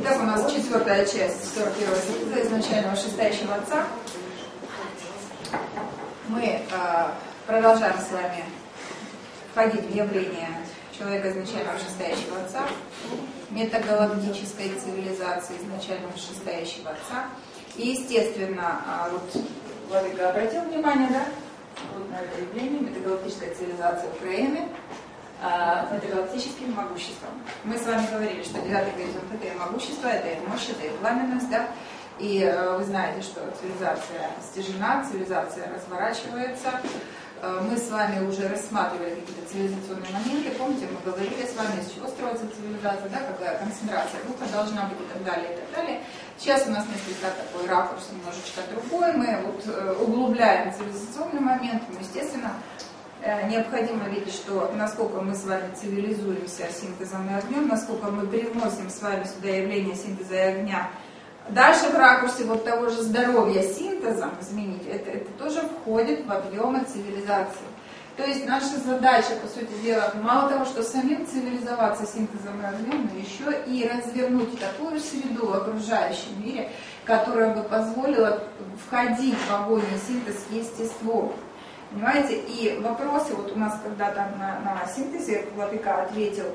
Итак, у нас 4-я часть 41-го синтеза изначального шестающего отца. Мы продолжаем с вами входить в явление человека изначального шестающего отца, метагалактической цивилизации изначального шестающего отца. И, естественно, вот Владыка обратил внимание, да, вот на это явление метагалактической цивилизации Украины, метагалактическим могуществом. Мы с вами говорили, что 9-й горизонт — это и могущество, это и мощь, это и пламенность, да. И вы знаете, что цивилизация стяжена, цивилизация разворачивается. Мы с вами уже рассматривали какие-то цивилизационные моменты. Помните, мы говорили с вами, из чего строится цивилизация, да, какая концентрация духа должна быть и так далее, и так далее. Сейчас у нас несколько такой ракурс немножечко другой. Мы вот углубляем цивилизационный момент, но, естественно, необходимо видеть, что насколько мы с вами цивилизуемся синтезом и огнем, насколько мы привносим с вами сюда явление синтеза и огня. Дальше в ракурсе вот того же здоровья синтезом изменить, это тоже входит в объемы цивилизации. То есть наша задача, по сути дела, мало того, что самим цивилизоваться синтезом и огнем, но еще и развернуть такую среду в окружающем мире, которая бы позволила входить в огонь и синтез естеством. Понимаете? И вопросы, вот у нас когда-то на синтезе Владыка ответил,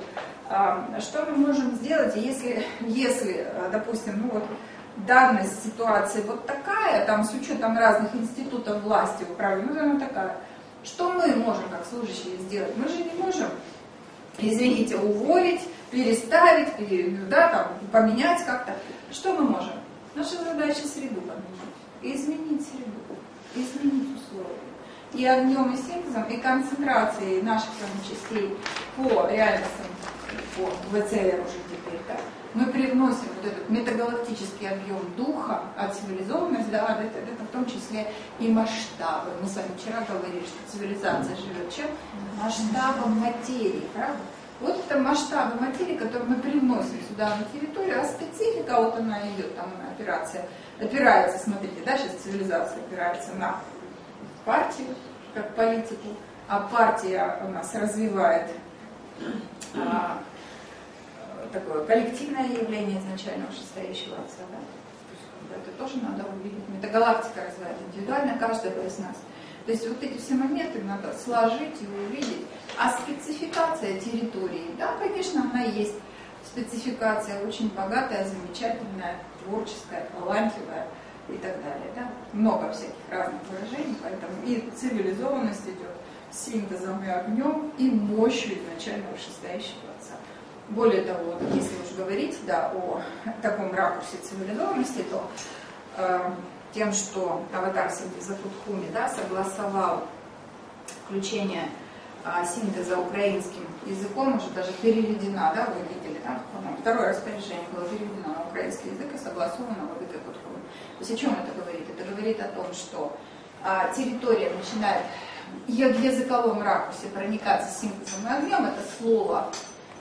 что мы можем сделать, если допустим, ну вот, данность ситуации вот такая, там с учетом разных институтов власти управления, ну она такая, что мы можем как служащие сделать? Мы же не можем, извините, уволить, переставить, да, там, поменять как-то. Что мы можем? Наша задача среду поменять, изменить среду, изменить условия. И огнем, и синтезом, и концентрацией наших частей по реальностям, по ВЦР уже теперь, да, мы привносим вот этот метагалактический объем духа, а цивилизованность, да, это в том числе и масштабы. Мы с вами вчера говорили, что цивилизация живет чем? Масштабом материи, правда? Вот это масштабы материи, которые мы привносим сюда на территорию, а специфика, вот она идет, там она опирается, смотрите, да, сейчас цивилизация опирается на партию, как политику, а партия у нас развивает такое коллективное явление изначального шестающего отца. Да? Это тоже надо увидеть. Метагалактика развивает индивидуально каждого из нас. То есть вот эти все моменты надо сложить и увидеть. А спецификация территории, да, конечно, она есть. Спецификация очень богатая, замечательная, творческая, талантливая и так далее. Да? Много всяких разных выражений, поэтому и цивилизованность идет синтезом и огнем, и мощью изначального шестающего отца. Более того, если уж говорить, да, о таком ракурсе цивилизованности, то тем, что аватар синтеза Кутхуми, да, согласовал включение синтеза украинским языком, уже даже переведена, да, вы видели, да, второе распоряжение было переведено на украинский язык и согласовано Владыкой Кутхуми. То есть о чем это говорит? Это говорит о том, что территория начинает в языковом ракурсе проникаться синтезом и огнем, это слово.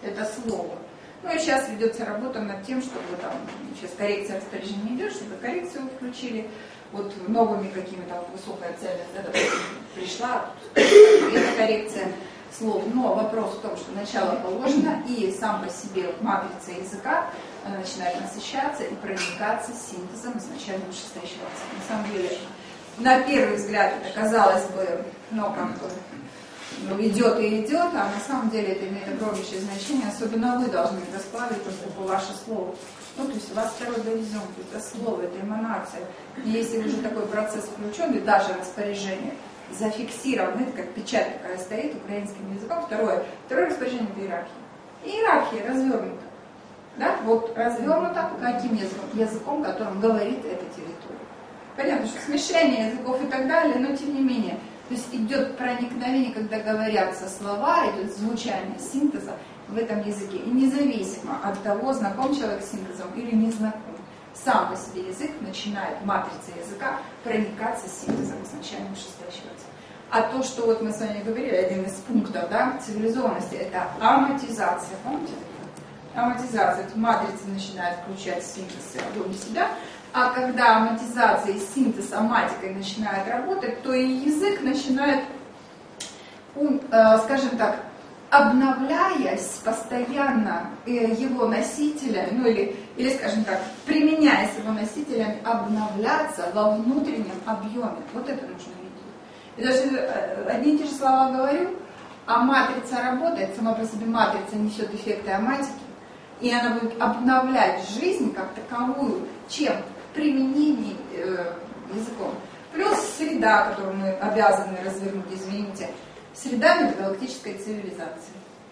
Ну и сейчас ведется работа над тем, чтобы там, сейчас коррекция распоряжения идет, чтобы коррекцию включили, вот новыми какими-то, вот высокая цельность, да, пришла, эта коррекция слов. Но вопрос в том, что начало положено, и сам по себе матрица языка начинает насыщаться и проникаться синтезом изначального шестающего отца. На самом деле, на первый взгляд, это казалось бы, ну, как бы, идет и идет, а на самом деле это имеет огромнейшее значение, особенно вы должны это склавить, поскольку ваше слово. Ну, то есть у вас второй горизонт, это слово, это эманация. И если уже такой процесс включен, и даже распоряжение зафиксировано, это как печать такая стоит украинским языком, второе распоряжение — это иерархия. И иерархия развернута. Да? Вот развернута каким языком? Языком, которым говорит эта территория. Понятно, что смешение языков и так далее, но тем не менее. То есть идет проникновение, когда говорятся слова, идет звучание синтеза в этом языке. И независимо от того, знаком человек с синтезом или не знаком, сам по себе язык начинает, матрица языка, проникаться синтезом изначального шестающего отца. А то, что вот мы с вами говорили, один из пунктов, да, цивилизованности, это аматизация. Помните? Аматизация. Это матрица начинает включать синтез в себя. А когда аматизация и синтез аматикой начинает работать, то и язык начинает, скажем так, обновляясь постоянно его носителем, ну или скажем так, применяясь его носителем, обновляться во внутреннем объеме. Вот это нужно видеть. И даже одни и те же слова говорю, а матрица работает, сама по себе матрица несет эффекты аматики, и она будет обновлять жизнь как таковую, чем? Применение языком. Плюс среда, которую мы обязаны развернуть, извините, среда межгалактической цивилизации.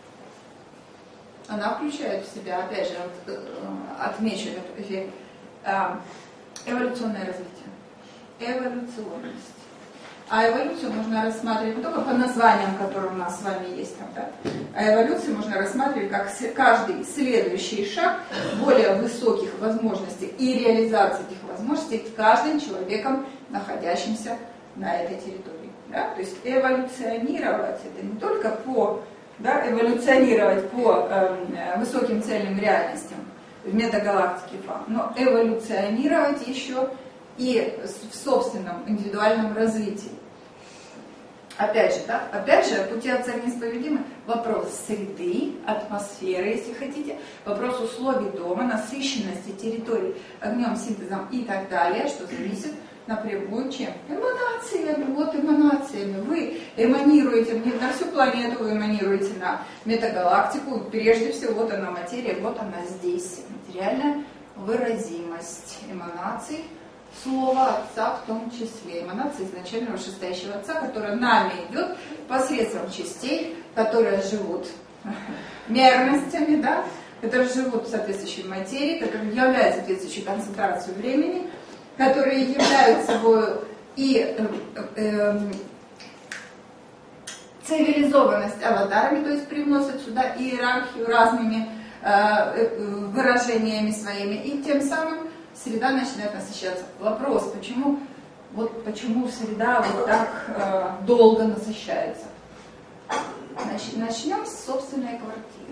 Она включает в себя, опять же, отмечу этот эффект, эволюционное развитие, эволюционность. А эволюцию можно рассматривать не только по названиям, которые у нас с вами есть там, да? А эволюцию можно рассматривать как каждый следующий шаг более высоких возможностей и реализации этих возможностей каждым человеком, находящимся на этой территории. Да? То есть эволюционировать это не только эволюционировать по высоким цельным реальностям в метагалактике, но эволюционировать еще и в собственном индивидуальном развитии. Опять же, пути Отца неисповедимы. Вопрос среды, атмосферы, если хотите, вопрос условий дома, насыщенности территории огнем, синтезом и так далее, что зависит напрямую чем? Эманациями. Вот эманациями. Вы эманируете на всю планету, вы эманируете на метагалактику. Прежде всего, вот она материя, вот она здесь. Материальная выразимость эманаций. Слово Отца в том числе, эманация изначально вышестоящего Отца, которая нами идет посредством частей, которые живут мерностями, да, которые живут в соответствующей материи, которые являются соответствующей концентрацией времени, которые являются собой и цивилизованность аватарами, то есть привносят сюда иерархию разными выражениями своими, и тем самым среда начинает насыщаться. Вопрос, почему среда вот так долго насыщается? Начнем с собственной квартиры.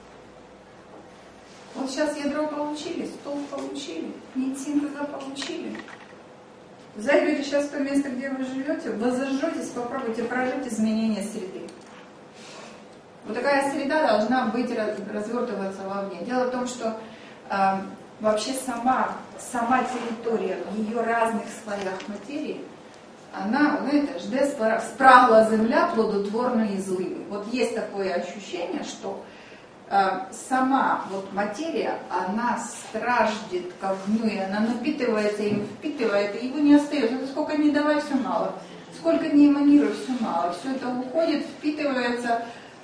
Вот сейчас ядро получили, стол получили, нить синтеза получили. Зайдете сейчас в то место, где вы живете, воззажетесь, попробуйте прожить изменения среды. Вот такая среда должна быть, развертываться вовне. Дело в том, что вообще сама территория в ее разных слоях материи, она, знаете, жде спрагла земля плодотворної зливи. Вот есть такое ощущение, что сама вот материя, она страждет к огню, и она напитывается им, впитывает, и его не остается. Это сколько ни давай, все мало. Сколько ни эманируй, все мало. Все это уходит, впитывается.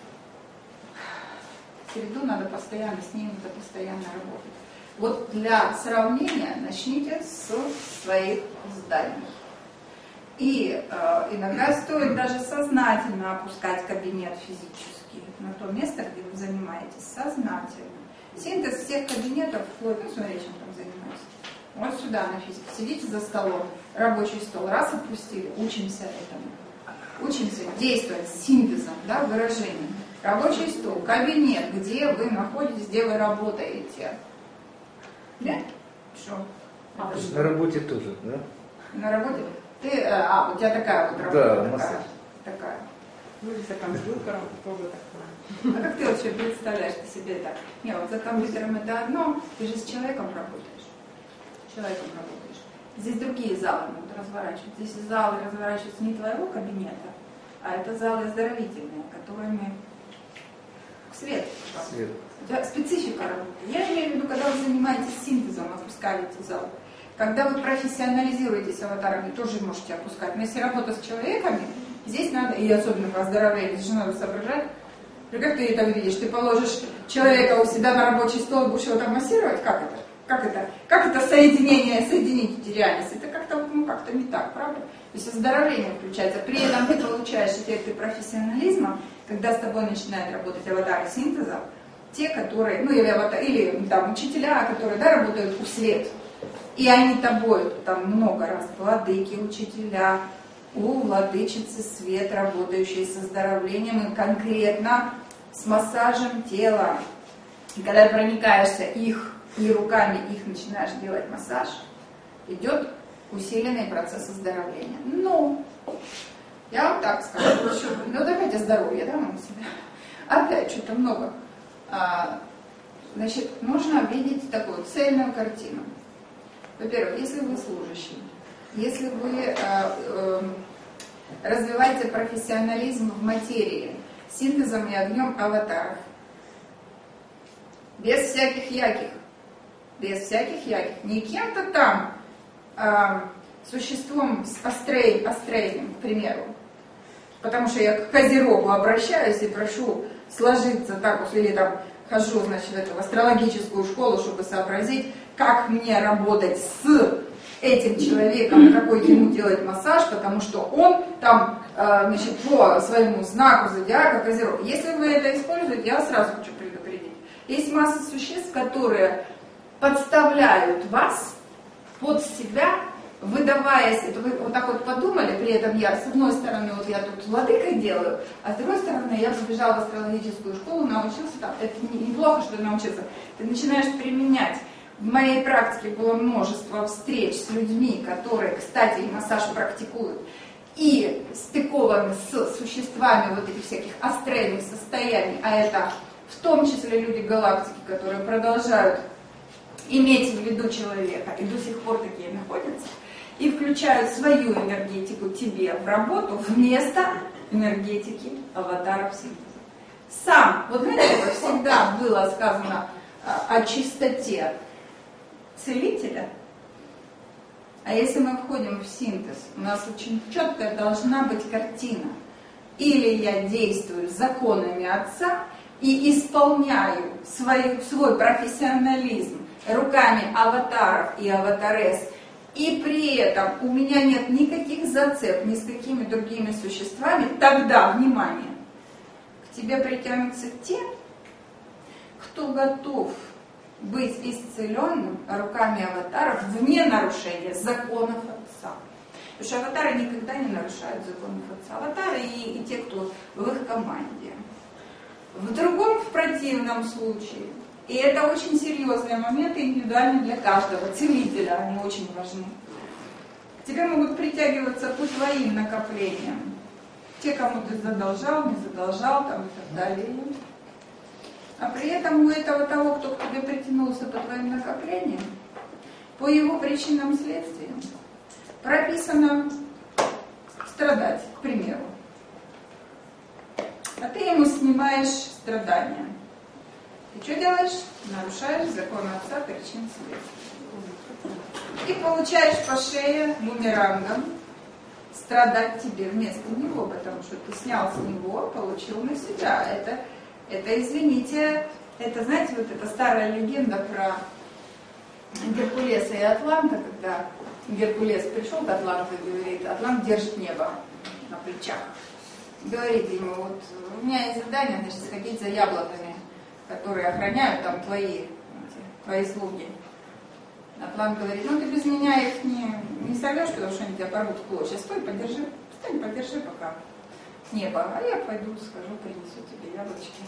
Среду надо постоянно, с ней надо постоянно работать. Вот для сравнения начните с своих зданий. И иногда стоит даже сознательно опускать кабинет физически на то место, где вы занимаетесь, сознательно. Синтез всех кабинетов, смотрите, чем там занимаетесь. Вот сюда на физике. Сидите за столом, рабочий стол, раз опустили, учимся этому. Учимся действовать с синтезом, да, выражением. Рабочий стол, кабинет, где вы находитесь, где вы работаете. Да? Что? На работе тоже, да? На работе? Ты, у тебя такая вот работа, да, такая. Ну, за компьютером тоже такое. А как ты вообще представляешь себе так? Не, вот за компьютером это одно, ты же с человеком работаешь. Здесь другие залы будут разворачиваться. Здесь залы разворачиваются не твоего кабинета, а это залы оздоровительные, которыми свет. Специфика работы. Я имею в виду, когда вы занимаетесь синтезом, опускаете зал. Когда вы профессионализируетесь аватарами, тоже можете опускать. Но если работа с человеками, здесь надо, и особенно по оздоровлению, здесь же надо соображать. Как ты это видишь? Ты положишь человека у себя на рабочий стол, будешь его там массировать? Как это? Как это соединить эти реальности? Это как-то не так, правда? То есть оздоровление включается. При этом ты получаешь эффекты профессионализма, когда с тобой начинают работать аватары синтеза, те, которые, или там учителя, которые, да, работают у свет. И они тобой, там много раз, владыки, учителя, у владычицы свет, работающие с оздоровлением и конкретно с массажем тела. И когда проникаешься их и руками их начинаешь делать массаж, идет усиленный процесс оздоровления. Ну, я вам так скажу, вот опять о здоровье, да, мы себя. опять что-то много. Значит, нужно видеть такую цельную картину. Во-первых, если вы служащий, если вы развиваете профессионализм в материи, синтезом и огнем аватаров, без всяких яких, не кем-то там существом с астрейным, к примеру, потому что я к Козерогу обращаюсь и прошу сложиться так вот, или там хожу, значит, в астрологическую школу, чтобы сообразить, как мне работать с этим человеком, какой ему делать массаж, потому что он там, значит, по своему знаку зодиака Козерог. Если вы это используете, я сразу хочу предупредить. Есть масса существ, которые подставляют вас под себя, выдаваясь, это вы вот так вот подумали, при этом я, с одной стороны, вот я тут владыкой делаю, а с другой стороны, я побежала в астрологическую школу, научился там, это неплохо, что научился, ты начинаешь применять. В моей практике было множество встреч с людьми, которые, кстати, и массаж практикуют, и стыкованы с существами вот этих всяких астральных состояний, а это в том числе люди галактики, которые продолжают иметь в виду человека, и до сих пор такие находятся, и включают свою энергетику тебе в работу вместо энергетики аватаров синтеза. Сам, вот знаете, всегда было сказано о чистоте целителя, а если мы входим в синтез, у нас очень четкая должна быть картина. Или я действую законами Отца и исполняю свой профессионализм руками аватаров и аватарес, и при этом у меня нет никаких зацеп ни с какими другими существами, тогда, внимание, к тебе притянутся те, кто готов быть исцеленным руками аватаров вне нарушения законов Отца. Потому что аватары никогда не нарушают законов Отца. Аватары и те, кто в их команде. В другом, в противном случае, и это очень серьезные моменты, индивидуальные для каждого целителя, они очень важны. К тебе могут притягиваться по твоим накоплениям. Те, кому ты задолжал, не задолжал, там и так далее. А при этом у этого того, кто к тебе притянулся по твоим накоплениям, по его причинам следствиям, прописано страдать, к примеру. А ты ему снимаешь страдания. Ты что делаешь? Нарушаешь закон Отца, причин следствия. И получаешь по шее бумерангом страдать тебе вместо него, потому что ты снял с него, получил на себя. Это, извините, это, знаете, вот эта старая легенда про Геркулеса и Атланта, когда Геркулес пришел к Атланту и говорит, Атлант держит небо на плечах. Говорит ему, вот у меня есть задание, значит, сходить за яблоками, которые охраняют там твои слуги. Атлант говорит, ну ты без меня их не сорвешь, потому что они тебя порвут в клочья. Стой, подержи, пока небо, а я пойду, схожу, принесу тебе яблочки.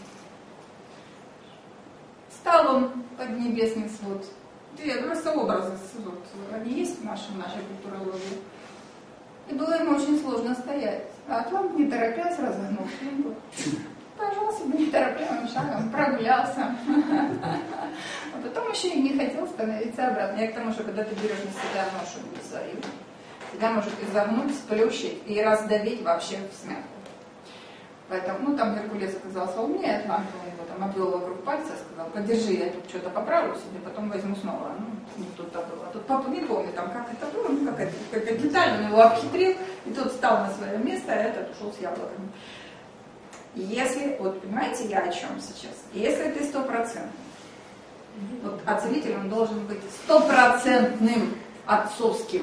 Стал он под небесный свод. Просто образы, вот, они есть в нашей культурологии. И было ему очень сложно стоять. А Атлант, не торопясь, разогнул спинку. Пошел себе неторопливым шагом, прогулялся. А потом еще и не хотел становиться обратно. Я к тому, что когда ты берешь на себя ношу свою, тебя может изогнуть, сплющить и раздавить вообще в смятку. Поэтому, там Геркулес оказался умнее, Атлант его там обвел вокруг пальца, сказал, подержи, я тут что-то поправлю себе, потом возьму снова. Не тут-то было. Тут папа не помню, там, как это было, какая деталь, он его обхитрил, и тот встал на свое место, а этот ушел с яблоками. Если, вот понимаете, я о чем сейчас? Если ты 100%, вот, а целитель он должен быть 100% отцовским,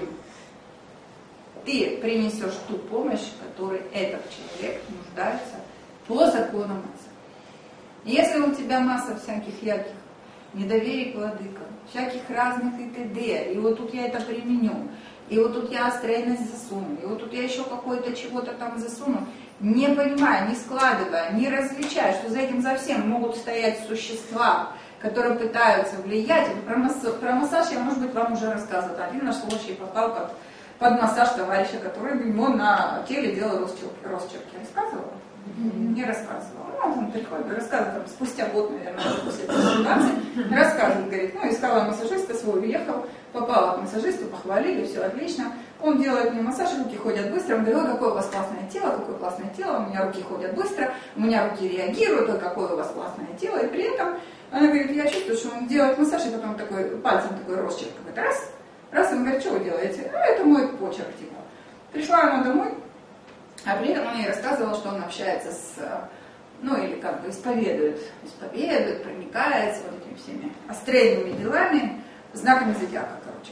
ты принесешь ту помощь, в которой этот человек нуждается по законам Отца. Если у тебя масса всяких ярких недоверий к владыкам, всяких разных и т.д., и вот тут я это применю, и вот тут я астральность засуну, и вот тут я еще какое-то чего-то там засуну, не понимая, не складывая, не различая, что за этим за всем могут стоять существа, которые пытаются влиять. Про массаж я, может быть, вам уже рассказывала. Один наш случай попал под массаж товарища, который ему на теле делал росчерки. Рассказывала? Не рассказывала. Ну, он приходит, рассказывает, там, спустя год, наверное, после этой ситуации, рассказывает, говорит, ну, искала массажиста свой, уехал, попала к массажисту, похвалили, все отлично. Он делает мне массаж, руки ходят быстро, он говорит, ой, какое у вас классное тело, у меня руки ходят быстро, у меня руки реагируют, ой, какое у вас классное тело, и при этом она говорит, я чувствую, что он делает массаж, и потом такой, пальцем такой росчерк, раз, он говорит, что вы делаете? Ну, это мой почерк, типа. Пришла она домой, а при этом он ей рассказывал, что он общается с, ну, или как бы исповедует, проникается вот этими всеми астральными делами, знаками зодиака, короче,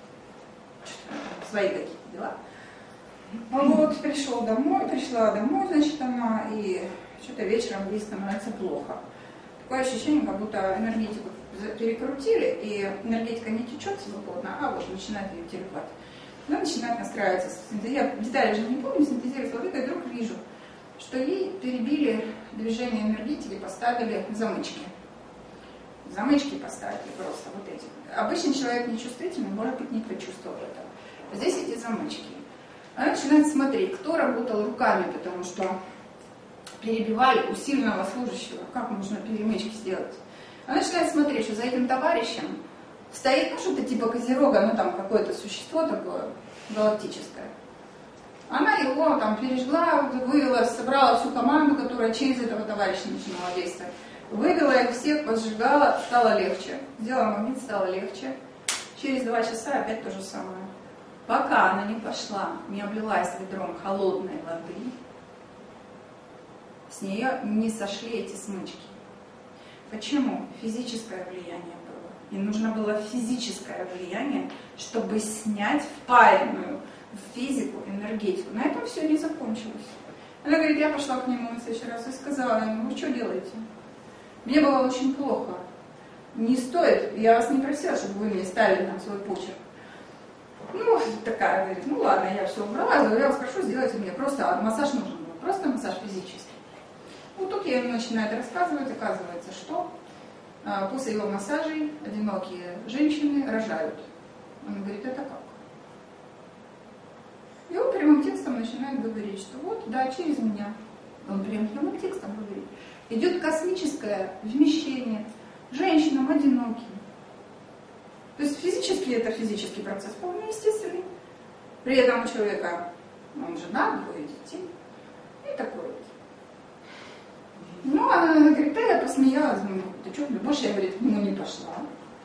свои какие-то дела. Вот, пришла домой, значит, она, и что-то вечером ей становится плохо. Такое ощущение, как будто энергетику перекрутили, и энергетика не течет свободно, а вот начинает ее телепать. Она начинает настраиваться, я детали же не помню, синтезировать вот это, и вдруг вижу, что ей перебили движение энергетики, поставили замычки. Замычки поставили просто вот эти. Обычный человек нечувствительный, может быть, не почувствовал этого. Здесь эти замычки. Она начинает смотреть, кто работал руками, потому что перебивали у сильного служащего, как можно перемычки сделать. Она начинает смотреть, что за этим товарищем стоит, ну, что-то типа Козерога, ну, там какое-то существо такое галактическое. Она его там пережгла, вывела, собрала всю команду, которая через этого товарища начинала действовать. Вывела их всех, поджигала, стало легче. Сделала момент, стало легче. Через 2 часа опять то же самое. Пока она не пошла, не облилась ведром холодной воды, с нее не сошли эти смычки. Почему? Физическое влияние было. И нужно было физическое влияние, чтобы снять впаянную в физику энергетику. На этом все не закончилось. Она говорит, я пошла к нему на следующий раз и сказала ему, вы что делаете? Мне было очень плохо. Не стоит, я вас не просила, чтобы вы мне ставили там свой почерк. Ну, такая, говорит, ну ладно, я все убрала, я вас прошу, сделайте мне просто массаж нужен был, просто массаж физический. Вот тут я ему начинаю рассказывать, оказывается, что после его массажей одинокие женщины рожают. Он говорит, это как? И он прямым текстом начинает говорить, что вот, да, через меня. Он прямым текстом говорит. Идет космическое вмещение женщинам одиноким. То есть физически это физический процесс вполне естественный. При этом у человека, он женат, 2 детей. И такое вот. Ну, она говорит, да, я посмеялась, ну, ты что, больше я, говорит, к нему не пошла.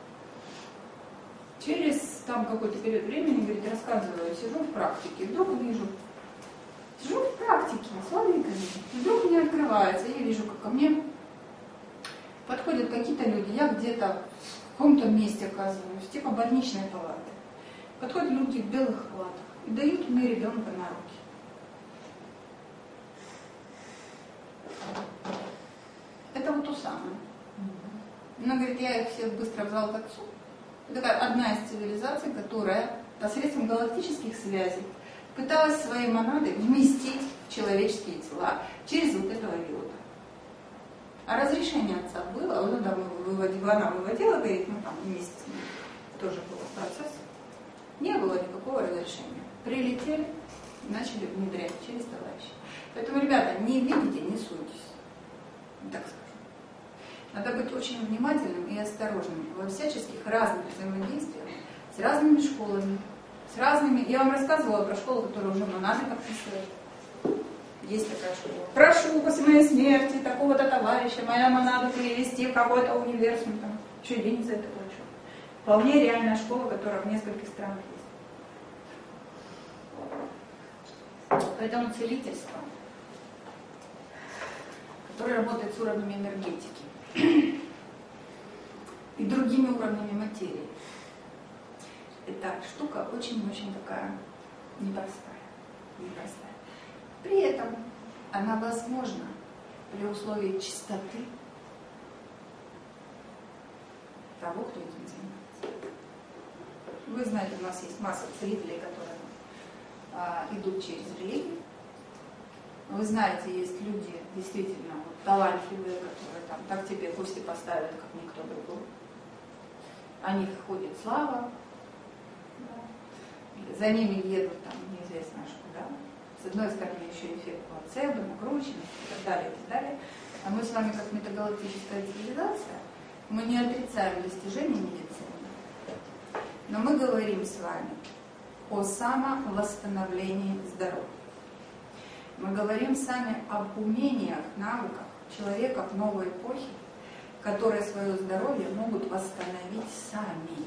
Через там какой-то период времени, говорит, рассказываю, сижу в практике, вдруг вижу, сижу в практике, с владыками, вдруг мне открывается, я вижу, как ко мне подходят какие-то люди, я где-то в каком-то месте оказываюсь, типа больничной палаты. Подходят люди в белых халатах и дают мне ребенка на руки. Это вот то самое. Она говорит, я их всех быстро в зал к отцу. Это такая одна из цивилизаций, которая посредством галактических связей пыталась свои монады вместить в человеческие тела через вот этого виода. А разрешение отца было, он там она выводила, говорит, ну там месяц тоже был процесс. Не было никакого разрешения. Прилетели, начали внедрять через товарища. Поэтому, ребята, не видите, не суйтесь. Так скажу. Надо быть очень внимательным и осторожным во всяческих разных взаимодействиях с разными школами, с разными... Я вам рассказывала про школу, которая уже монады подписывает. Есть такая школа. Прошу после моей смерти такого-то товарища, моя монада перевести в какой-то университет. Там, еще и денег за это плачу. Вполне реальная школа, которая в нескольких странах есть. Поэтому целительство, которое работает с уровнями энергетики и другими уровнями материи, это штука очень-очень такая непростая. При этом она возможна при условии чистоты того, кто этим занимается. Вы знаете, у нас есть масса целителей, которые идут через религию. Вы знаете, есть люди действительно талантливые, которые там так тебе кости поставят, как никто другой. О них ходит слава, да. За ними едут там неизвестно аж куда. С одной стороны еще эффект плацебо, накрученный и так далее, и так далее. А мы с вами, как метагалактическая цивилизация, мы не отрицаем достижения медицины, но мы говорим с вами о самовосстановлении здоровья. Мы говорим с вами об умениях, навыках человека в новой эпохе, которые свое здоровье могут восстановить сами.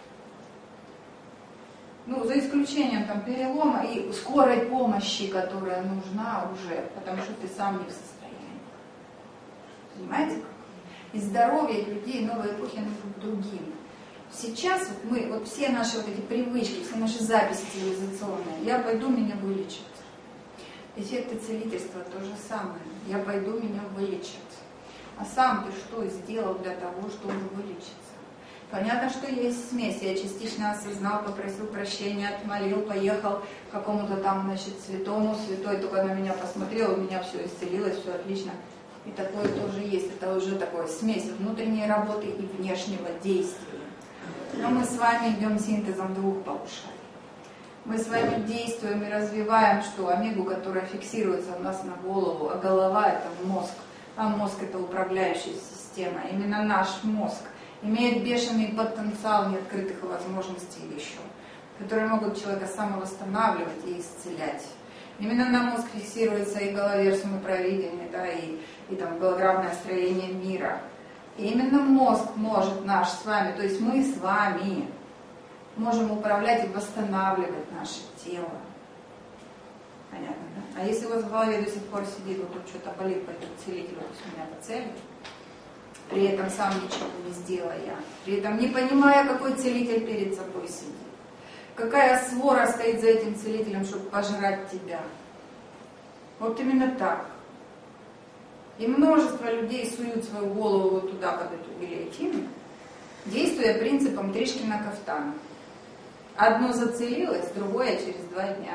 Ну, за исключением там, перелома и скорой помощи, которая нужна уже, потому что ты сам не в состоянии. Понимаете как? И здоровье людей новой эпохи оно будет другим. Сейчас вот мы, вот все наши вот эти привычки, все наши записи цивилизационные, я пойду, меня вылечат. Эффекты целительства то же самое. Я пойду, меня вылечат. А сам ты что сделал для того, чтобы вылечиться? Понятно, что есть смесь. Я частично осознал, попросил прощения, отмолил, поехал к какому-то там, значит, святому. Святой только на меня посмотрел, у меня все исцелилось, все отлично. И такое тоже есть. Это уже такое смесь внутренней работы и внешнего действия. Но мы с вами идем синтезом двух полушарий. Мы с вами действуем и развиваем что? Омегу, которая фиксируется у нас на голову, а голова это мозг. А мозг это управляющая система. Именно наш мозг имеет бешеный потенциал неоткрытых возможностей еще, которые могут человека самовосстанавливать и исцелять. Именно на мозг фиксируется и головерсум, и провидение, да, и там голограммное строение мира. И именно мозг может наш с вами, то есть мы с вами можем управлять и восстанавливать наше тело. Понятно, да? А если у вас в голове до сих пор сидит, вот тут что-то болит, пойдет целитель, вот меня поцелит, при этом сам ничего не сделая, при этом не понимая, какой целитель перед собой сидит, какая свора стоит за этим целителем, чтобы пожрать тебя. Вот именно так. И множество людей суют свою голову вот туда, под эту гильотину, действуя принципом Тришкина кафтана. Одно зацелилось, другое через 2 дня.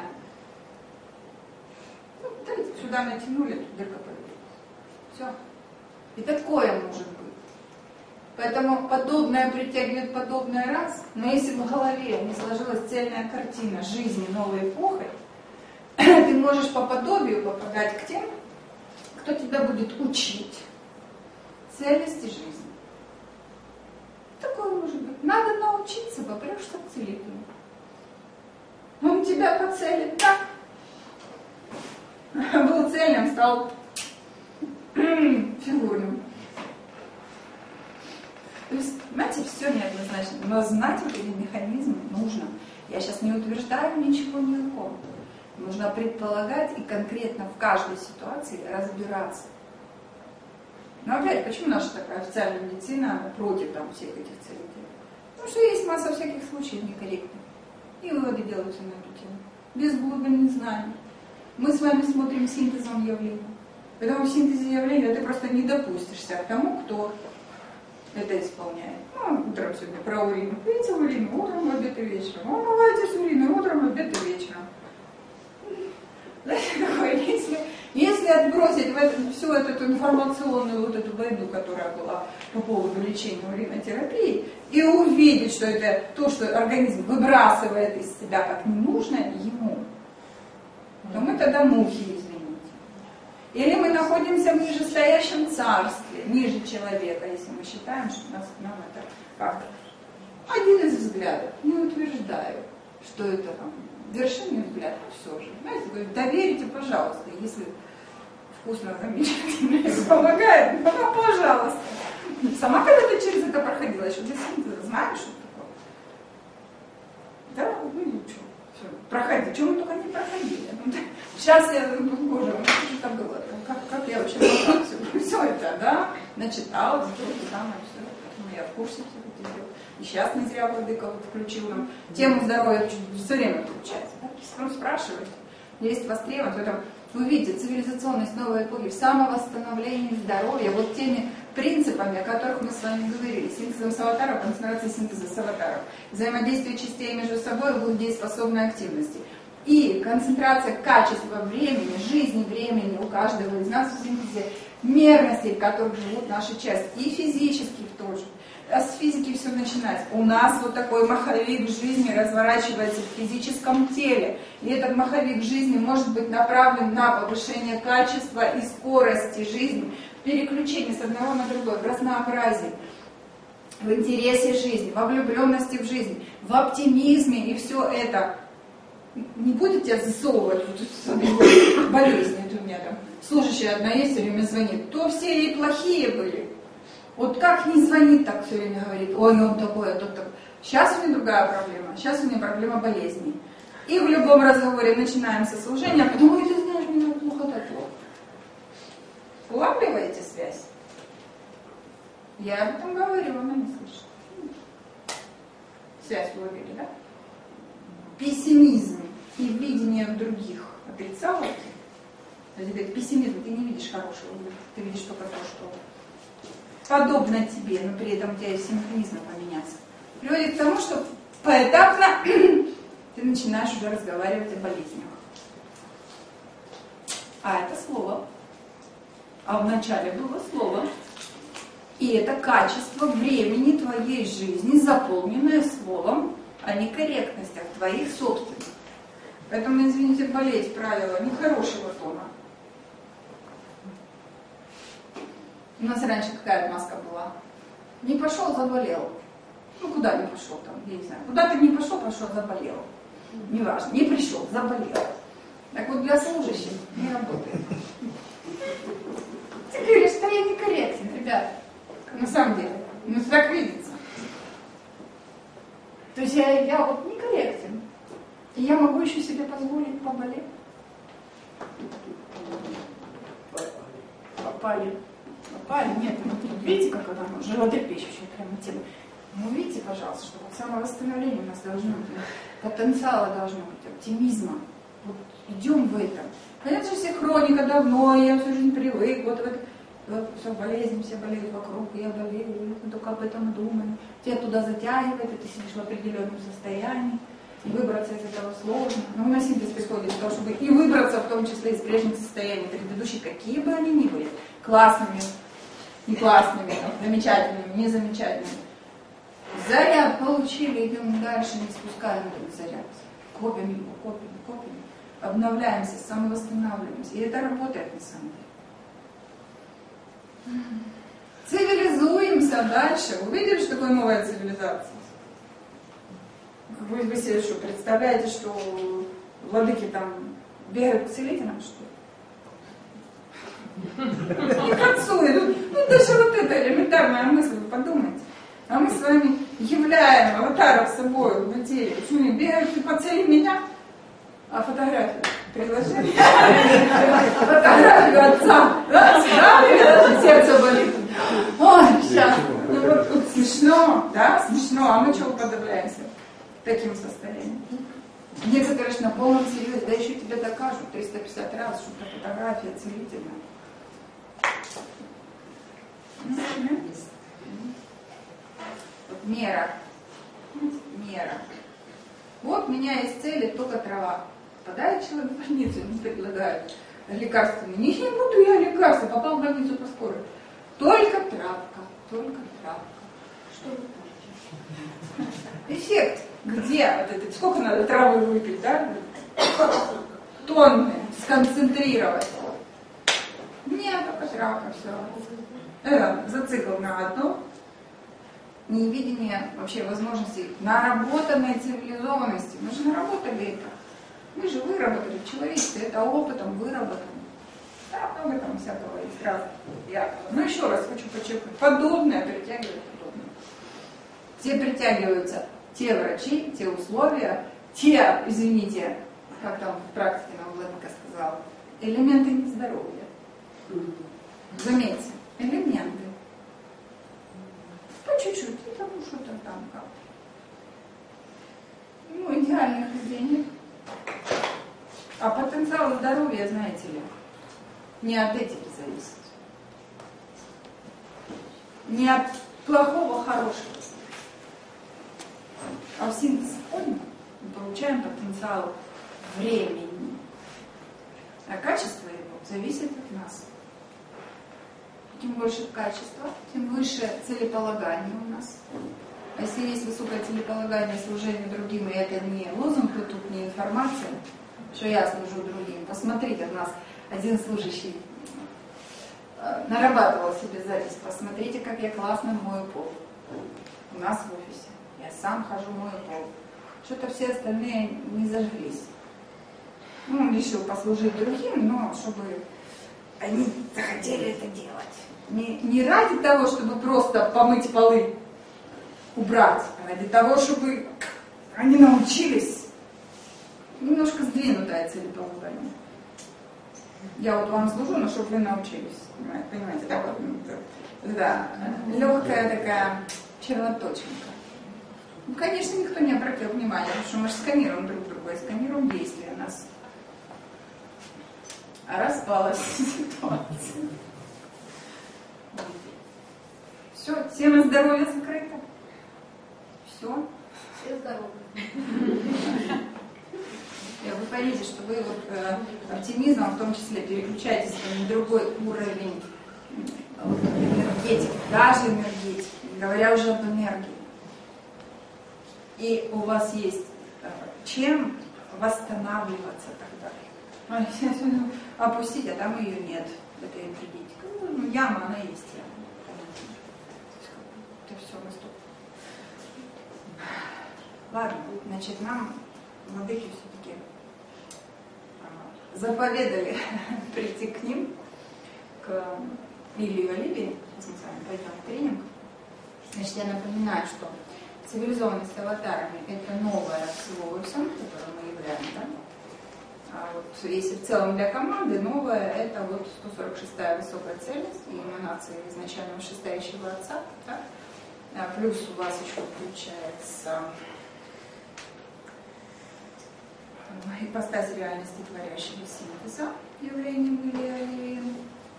Ну, сюда натянули, тут дырка появилась. Все. И такое может быть. Поэтому подобное притягивает подобное раз. Но если в голове не сложилась цельная картина жизни новой эпохи, ты можешь по подобию попадать к тем, кто тебя будет учить цельности жизни. Такое может быть. Надо научиться, попрешься к целителю. Он тебя поцелит так. Был цельным, стал фигурным. То есть, знаете, все неоднозначно. Но знать вот эти механизмы нужно. Я сейчас не утверждаю ничего ни о ком. Нужно предполагать и конкретно в каждой ситуации разбираться. Но опять, почему наша такая официальная медицина против там, всех этих целителей? Потому что есть масса всяких случаев некорректных. И выводы делаются на эту тему. Без глубины знаний. Мы с вами смотрим синтезом явления. Поэтому в синтезе явления ты просто не допустишься к тому, кто это исполняет. Ну, утром сегодня про урину. Пейте урину утром, в обед и вечером. Умывайтесь уриной утром, в обед и вечером. Если отбросить всю эту информационную вот эту войну, которая была по поводу лечения уринотерапии, и увидеть, что это то, что организм выбрасывает из себя как ненужное ему, то мы тогда мухи, извините. Или мы находимся в нижестоящем царстве, ниже человека, если мы считаем, что нам это как-то. Один из взглядов, не утверждаю, что это там вершинный взгляд, все же. Знаете, говорит, доверите, пожалуйста, если вкусно, замечательно и помогает, ну, пожалуйста. Сама когда-то через это проходила, еще для синтеза, знаешь, что такое? Да, ну ничего. Все, проходи, чего мы только не проходили. Сейчас я, боже, что это было? Как я вообще могла все это, да, начиталась, то же самое, все. Поэтому я в курсе всего этих дел. И сейчас не зря Владыка включил нам тему здоровья, все время включается. Да? Потом спрашивают, есть востребован, поэтому вы видите цивилизационность новой эпохи в самовосстановлении здоровья, вот теми принципами, о которых мы с вами говорили, синтезом саватаров, концентрацией синтеза саватаров, взаимодействие частей между собой в дееспособной активности. И концентрация качества времени, жизни времени у каждого из нас в синтезе мерностей, в которых живут наши части, и физических тоже. А с физики все начинается. У нас вот такой маховик жизни разворачивается в физическом теле. И этот маховик жизни может быть направлен на повышение качества и скорости жизни, в переключении с одного на другое, в разнообразии, в интересе жизни, во влюбленности в жизнь, в оптимизме. И все это не будете засовывать вот болезни. Это у меня там служащая одна есть, все время звонит. То все ей плохие были. Вот как не звонит, так все время говорит, ой, ну он такой, а тот такой. Сейчас у меня другая проблема, сейчас у меня проблема болезней. И в любом разговоре начинаем со служения, а потом, ой, ты знаешь, мне плохо, так плохо. Улавливаете связь? Я об этом говорю, она не слышит. Связь уловили, да? Пессимизм и видение других отрицалки. То есть это пессимизм, ты не видишь хорошего, ты видишь только то, что подобно тебе, но при этом у тебя есть все механизмы поменяться, приводит к тому, что поэтапно ты начинаешь уже разговаривать о болезнях. А это слово. А вначале было слово. И это качество времени твоей жизни, заполненное словом о некорректностях твоих собственных. Поэтому, извините, болеть правило нехорошего тона. У нас раньше какая отмазка была? Не пошел, заболел. Ну, куда не пошел там, я не знаю. Куда ты не пошел, заболел. Неважно, не пришел, заболел. Так вот для служащих не работает. Ты говоришь, что я некорректен, ребята. На самом деле. Ну, так видится. То есть я вот некорректен. И я могу еще себе позволить поболеть. Попали. Нет, ну, видите, как она животрепещущая прямо тема. Ну, видите, пожалуйста, что вот самовосстановление у нас должно быть, потенциала должно быть, оптимизма. Вот идем в этом. Понятно, что все хроника давно, я всю жизнь привык, вот все болезнь, все болеют вокруг, я болею, мы только об этом думаем. Тебя туда затягивает, и ты сидишь в определенном состоянии. Выбраться из этого сложно. Но у нас синтез происходит для того, чтобы и выбраться, в том числе из прежних состояний предыдущих, какие бы они ни были, классными, не классными, замечательными, незамечательными. Заряд получили, идем дальше, не спускаем этот заряд. Копим его. Обновляемся, самовосстанавливаемся. И это работает на самом деле. Цивилизуемся дальше. Вы видели, что такое новая цивилизация? Вы себе что, представляете, что владыки там бегают к целителям, что ли? И к отцу идут. Ну, даже вот это элементарная мысль, вы подумайте. А мы с вами являем аватаров собой в теле. Что они бегают и по цели меня? А фотографию предложили? Фотографию отца. Да? Сердце болит. Ой, сейчас. Ну вот тут смешно, да? Смешно. А мы чего уподобляемся? Таким состоянием. Некоторые, конечно, на полном серьезе, да еще тебе докажут 350 раз, что это фотография целительная. Мера. Вот у меня есть цели, только трава. Попадает человек в больницу, ему предлагают лекарственные. Не буду я лекарства, попал в больницу по скорой. Только травка. Что вы думаете? Эффект. Где? Вот это, сколько надо травы выпить, да? Тонны сконцентрировать. Нет, только травка, все. Зацикл на одно. Невидение вообще возможностей наработанной цивилизованности. Мы же наработали это. Мы же выработали в человечестве, это опытом выработано. Да, много там всякого есть разного. Но еще раз хочу подчеркнуть, подобное притягивает подобное. Все притягиваются те врачи, те условия, те, извините, как там в практике нам Владыка сказал, элементы нездоровья. Заметьте, элементы. По чуть-чуть, и тому что-то там как. Ну, идеальных людей нет. А потенциал здоровья, знаете ли, не от этих зависит. Не от плохого, хорошего. А в синтезе мы получаем потенциал времени. А качество его зависит от нас. тем больше качество, тем выше целеполагание у нас. А если есть высокое целеполагание служения другим, и это не лозунг, то тут не информация, что я служу другим. Посмотрите, у нас один служащий нарабатывал себе запись, посмотрите, как я классно мою пол. У нас в офисе. Я сам хожу мою пол. Что-то все остальные не зажглись. Ну, он решил послужить другим, но чтобы они захотели это делать. Не ради того, чтобы просто помыть полы, убрать, а ради того, чтобы они научились. Немножко сдвинутое целеполагание. Я вот вам служу, но чтобы вы научились. Понимаете, да? Да, легкая такая червоточинка. Ну, конечно, никто не обратил внимания, потому что мы же сканируем друг друга и сканируем действия нас. А распалась ситуация. Все, тема здоровья закрыта. Все. Все здоровы. Вы поймите, что вы вот, оптимизмом в том числе переключаетесь на другой уровень энергетики, даже энергетики, не говоря уже об энергии. И у вас есть чем восстанавливаться тогда. Опустить, а там ее нет, этой энергетики. Ну, яма, она есть яма. Это все наступит. Ладно, значит, нам владыки все-таки заповедали прийти к ним, к Лилии и Оливии. Мы с вами пойдем в тренинг. Значит, я напоминаю, что цивилизованность с аватарами – это новое слово всем, которое мы являем, да? А вот если в целом для команды, новое – это вот 146-я высокая цельность и эманация изначально вышестоящего Отца, да? А плюс у вас еще включается ипостась реальности творящего синтеза, явлением или Оливием.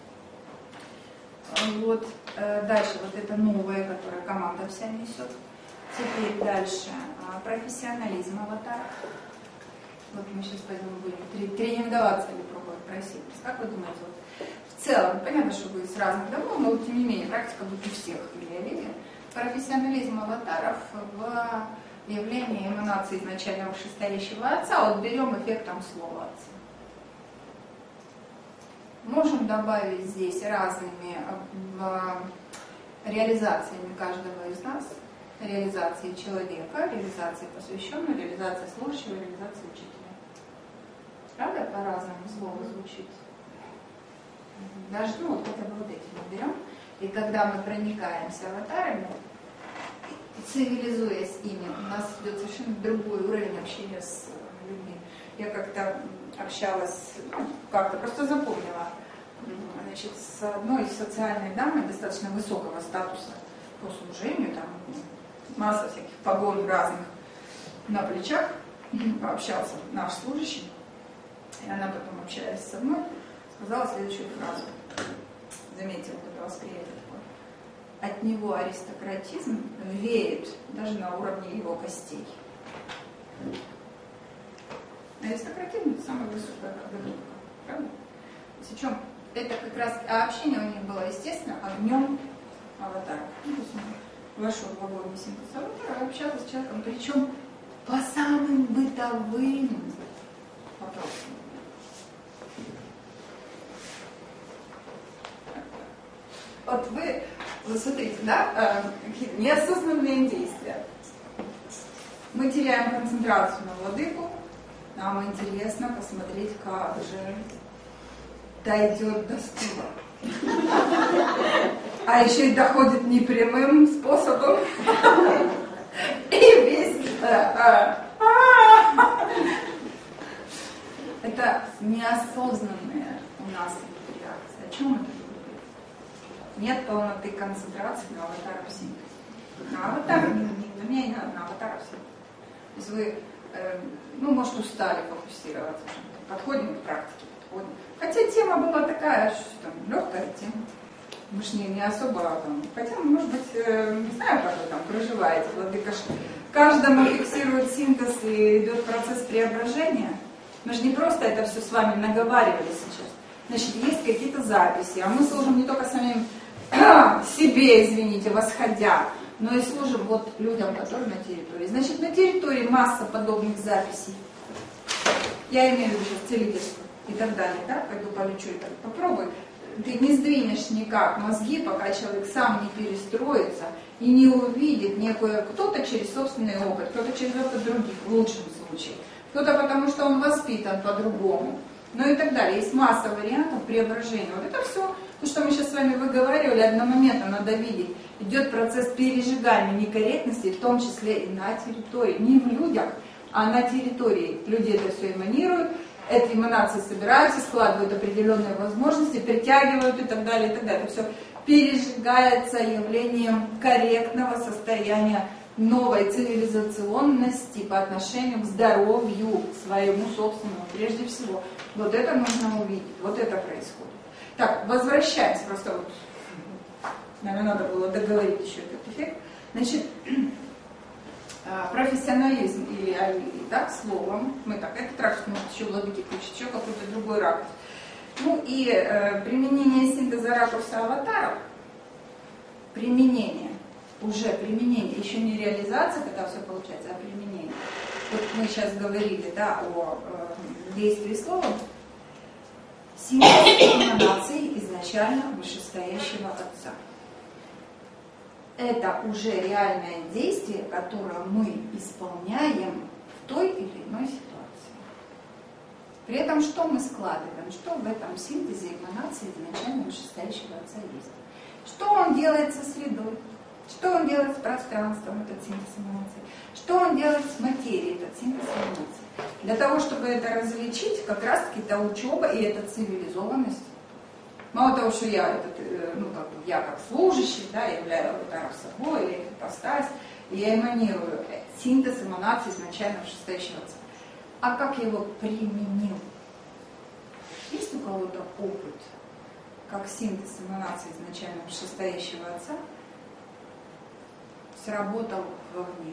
Вот дальше вот это новое, которое команда вся несет. Теперь дальше профессионализм аватара. Вот мы сейчас пойдем будем тренинговаться или пробовать просить. Как вы думаете, вот в целом, понятно, что вы с разных домов, но тем не менее практика будет у всех или Оливия. Профессионализм аватаров в явлении эманации изначально вышестоящего Отца. Вот берем эффектом слова Отца. Можем добавить здесь разными реализациями каждого из нас. Реализации человека, реализации посвященного, реализации служащего, реализации учителя. Правда, по-разному слово звучит? Даже, ну, вот хотя бы вот эти мы берем. И когда мы проникаемся аватарами, цивилизуясь ими, у нас идет совершенно другой уровень общения с людьми. Я как-то общалась, ну, как-то просто запомнила, значит, с одной социальной дамой достаточно высокого статуса по служению, там масса всяких погон разных на плечах, пообщался наш служащий, и она потом, общаясь со мной, сказала следующую фразу. Заметила это восприятие такое. От него аристократизм веет даже на уровне его костей. Аристократизм – это самая высокая подготовка, правда? Причем это как раз общение у них было, естественно, огнем аватара. Вошел в огонь синтез аватара, общался с человеком, причем по самым бытовым вопросам. Вот вы смотрите, да, какие-то неосознанные действия. Мы теряем концентрацию на владыку, нам интересно посмотреть, как же дойдет до стула. А еще и доходит непрямым способом. И весь... Это неосознанная у нас реакция. О чем это говорит? Нет полноты концентрации на аватарах синтеза. На аватарах на меня не надо, на аватарах синтеза. То есть вы, ну, может, устали фокусироваться. Подходим к практике, подходим. Хотя тема была такая, что там, легкая тема. Мы же не особо там. Хотя, может быть, не знаю, как вы там проживаете. Владыка каждому фиксирует синтез и идет процесс преображения. Мы же не просто это все с вами наговаривали сейчас. Значит, есть какие-то записи, а мы служим не только самим себе, извините, восходя, но и служим вот людям, которые на территории. Значит, на территории масса подобных записей. Я имею в виду сейчас целительство и так далее, да? Пойду полечу и так. Попробуй. Ты не сдвинешь никак мозги, пока человек сам не перестроится и не увидит некую, кто-то через собственный опыт, кто-то через опыт других, в лучшем случае. Кто-то потому, что он воспитан по-другому. Ну и так далее. Есть масса вариантов преображения. Вот это все, то, что мы сейчас с вами выговаривали, одномоментно надо видеть. Идет процесс пережигания некорректности, в том числе и на территории. Не в людях, а на территории. Люди это все эманируют, эти эманации собираются, складывают определенные возможности, притягивают и так далее, и так далее. Это все пережигается явлением корректного состояния новой цивилизационности по отношению к здоровью своему собственному, прежде всего. Вот это нужно увидеть, вот это происходит. Так, возвращаемся, просто вот, наверное, надо было договорить еще этот эффект. Значит, профессионализм или так, словом, мы так, этот ракурс может еще владыки включить, еще какой-то другой ракурс. Ну и применение синтеза ракурса аватаров, применение, еще не реализация, когда все получается, а применение. Вот мы сейчас говорили, да, о действии слова, синтез эманаций изначально вышестоящего Отца. Это уже реальное действие, которое мы исполняем в той или иной ситуации. При этом что мы складываем? Что в этом синтезе эманации изначально вышестоящего Отца есть? Что он делает со средой? Что он делает с пространством, этот синтез эманаций? Что он делает с материей, этот синтез эманаций? Для того, чтобы это различить, как раз-таки та учеба и эта цивилизованность. Мало того, что я, я как служащий, да, являю аватаром собой, или ипостась, я эманирую синтез эманаций изначально вышестоящего Отца. А как я его применил? Есть у кого-то опыт, как синтез эманаций изначально вышестоящего Отца сработал вовне?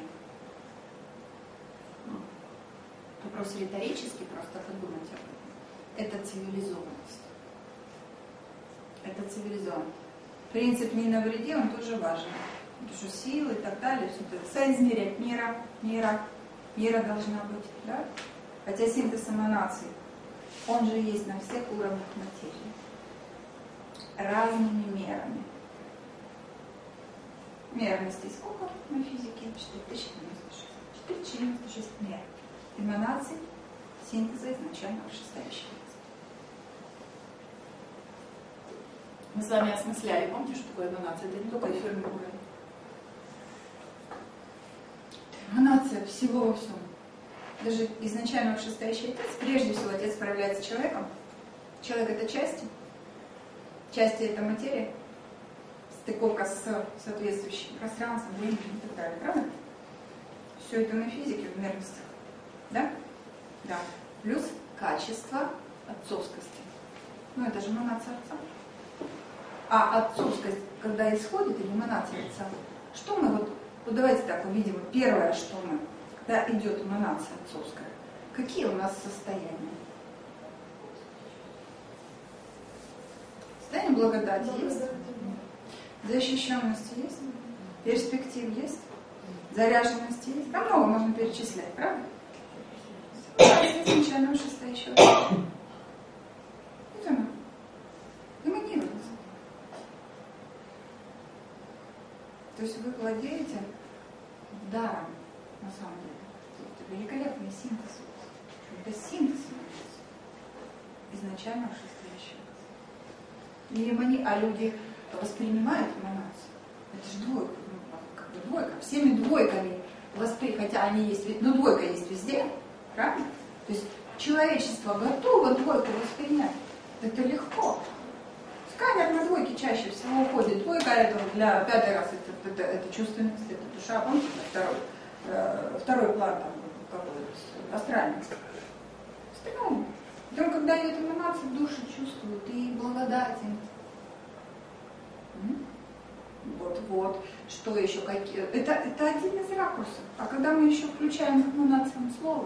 Вопрос риторический, просто подумать об этом. Это цивилизованность. Это цивилизованность. Принцип «не навреди», он тоже важен. Потому что силы и так далее, все это соизмерять мера должна быть. Да? Хотя синтез эманаций, он же есть на всех уровнях материи. Разными мерами. Мерности сколько на физике? 4096. 4096 мер. Эманаций синтеза изначально вышестоящего. Мы с вами осмысляли, помните, что такое эманация? Это не только эфирный уровень. Эманация всего во всем. Даже изначально вышестоящий Отец, прежде всего Отец проявляется человеком. Человек это части. Части это материя. Стыковка с соответствующим пространством, временем и так далее. Правда? Все это на физике, в мерностях. Да? Да. Плюс качество отцовскости. Ну это же эманация Отца. А отцовскость, когда исходит, или эманация Отца, что мы вот давайте так увидим, первое, что мы, когда идет эманация отцовская, какие у нас состояния? Состояние благодати есть? Защищенность есть? Перспектив есть? Заряженность есть? Там много можно перечислять, правда? Изначально вышестоящего. Вот она. Эманируется. То есть вы владеете даром, на самом деле. Это великолепный синтез. Это синтез изначально вышестоящего. А люди воспринимают эманацию. Это же двойка. Двойка. Всеми двойками хотя они есть, но двойка есть везде. Правильно? То есть человечество готово двойку воспринять. Это легко. Сканер на двойке чаще всего уходит. Двойка это для пятый раз это чувственность, это душа. Помните, второй план там какой-то астральный. Остальное. И он, когда идет эманация, душу чувствует и благодатен. Вот. Что еще? Какие? Это один из ракурсов. А когда мы еще включаем к эманациям слова,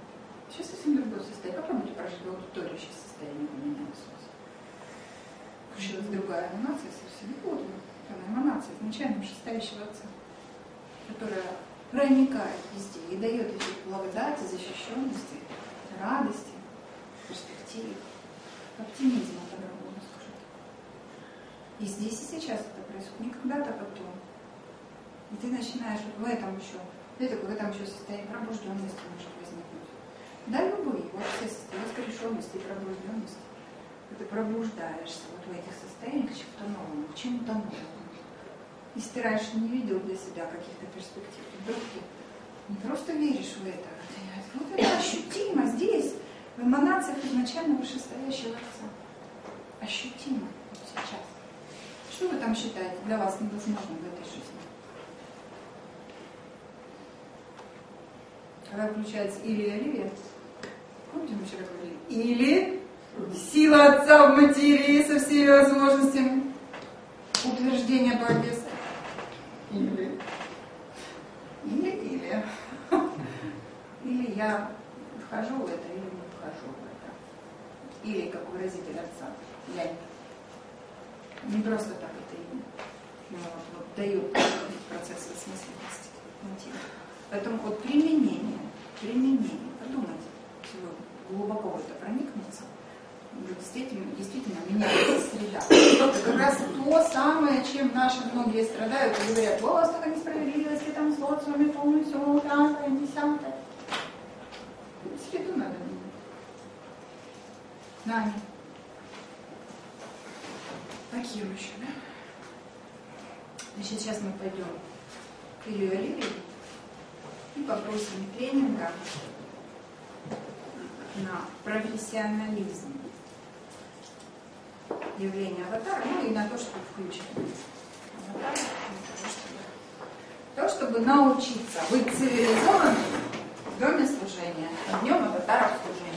сейчас совсем другое состояние. Попробуйте прожить в аудитории сейчас состояние эманации. включилась другая эманация совсем. Вот она эманация изначально вышестоящего Отца, которая проникает везде и дает эти благодати, защищенности, радости, перспективы, оптимизма по-другому скажет. И здесь и сейчас это происходит, не когда-то потом. И ты начинаешь в этом еще состояние пробужденности может возникнуть. Да, любые, вот все состояния скрешенности и пробужденности. Ты пробуждаешься вот в этих состояниях к чему-то новому, к чему-то новому. Если ты раньше не видел для себя каких-то перспектив, вдруг ты не просто веришь в это, а вот это ощутимо здесь, в эманациях изначально вышестоящего Отца. Ощутимо вот сейчас. Что вы там считаете для вас невозможным в этой жизни? Когда включается или, помните, мы вчера говорили, или сила Отца в материи со всеми возможностями утверждения богатства. Или я вхожу в это, или не вхожу в это. Или, как выразитель Отца, я не просто так это имя, но вот дает процесс осмысленности мотива. Поэтому вот применение, подумайте, если вы глубоко в это проникнется, действительно меняется среда. Это как раз то самое, чем наши многие страдают и говорят, у вас такая несправедливость, там зло с вами полностью, пятое, десятое. Среду надо менять. Нами. Такие еще, да? Значит, сейчас мы пойдем к Илью Оливии и попросим тренинга на профессионализм явления аватара, ну и на то, чтобы включить аватар, то, чтобы научиться быть цивилизованным в доме служения, в днем аватара служения.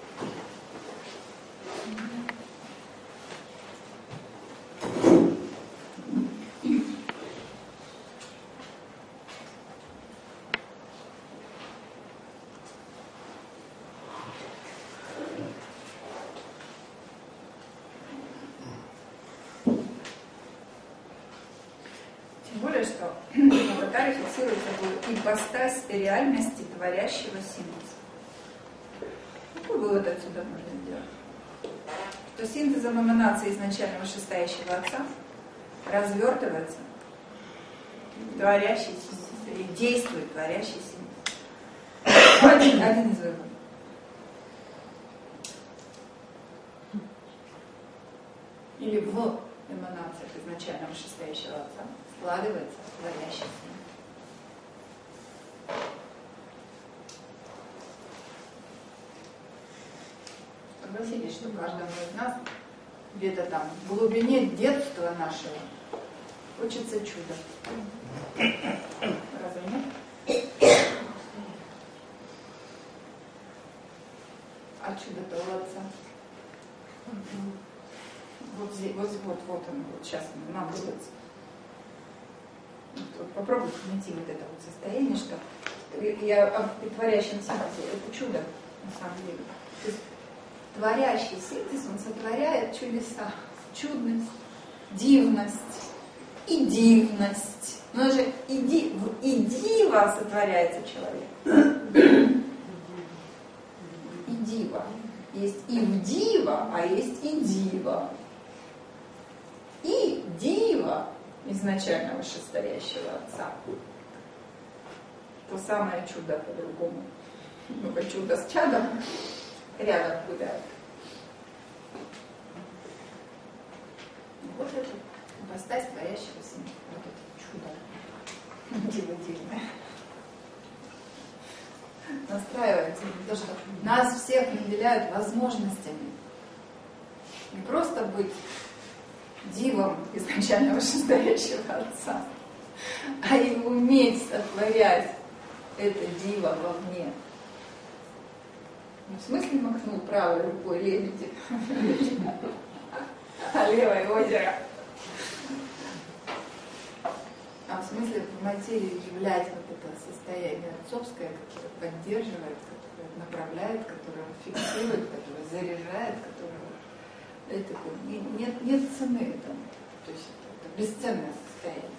Ипостась реальности творящего синтеза. Какой вывод отсюда можно сделать? Что синтезом эманации изначально вышестоящего Отца развертывается творящий синтез, или действует творящий синтез. Один из выводов. Или в эманациях изначально вышестоящего Отца складывается творящий синтез. Согласились, что каждому из нас где-то там в глубине детства нашего хочется чуда. Разве нет? А чудо-то у Отца. Вот здесь, вот он, вот сейчас нам дается. Вот попробуйте найти вот это вот состояние, что я о притворяющем синтезе, это чудо на самом деле. То есть творящий синтез, он сотворяет чудеса, чудность, дивность и дивность. Но же и дива сотворяется человек. И дива. Есть и в дива, а есть и дива. И дива изначально вышестоящего Отца. То самое чудо по-другому. Ну-ка, чудо с чадом рядом гуляют. Вот это ипостась творящего сына. Вот это чудо. Диво-дивное. Настраивается на то, что нас всех наделяют возможностями. Не просто быть дивом изначально вышестоящего Отца, а и уметь сотворять это диво вовне. В смысле махнул правой рукой лебеди, а левой озеро. А в смысле в материи являть вот это состояние отцовское, которое поддерживает, которое направляет, которое фиксирует, которое заряжает, которое Это нет цены этому. То есть это бесценное состояние.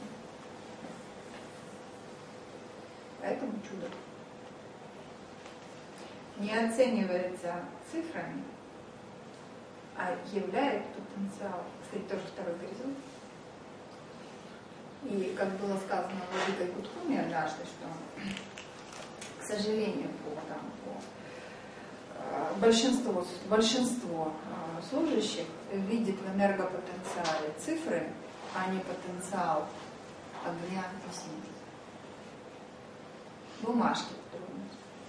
Поэтому чудо не оценивается цифрами, а являет потенциал. Кстати, тоже второй горизонт. И как было сказано владыкой Кутхуми однажды, что, к сожалению, большинство служащих видит в энергопотенциале цифры, а не потенциал огня и синтеза. Бумажки трудно.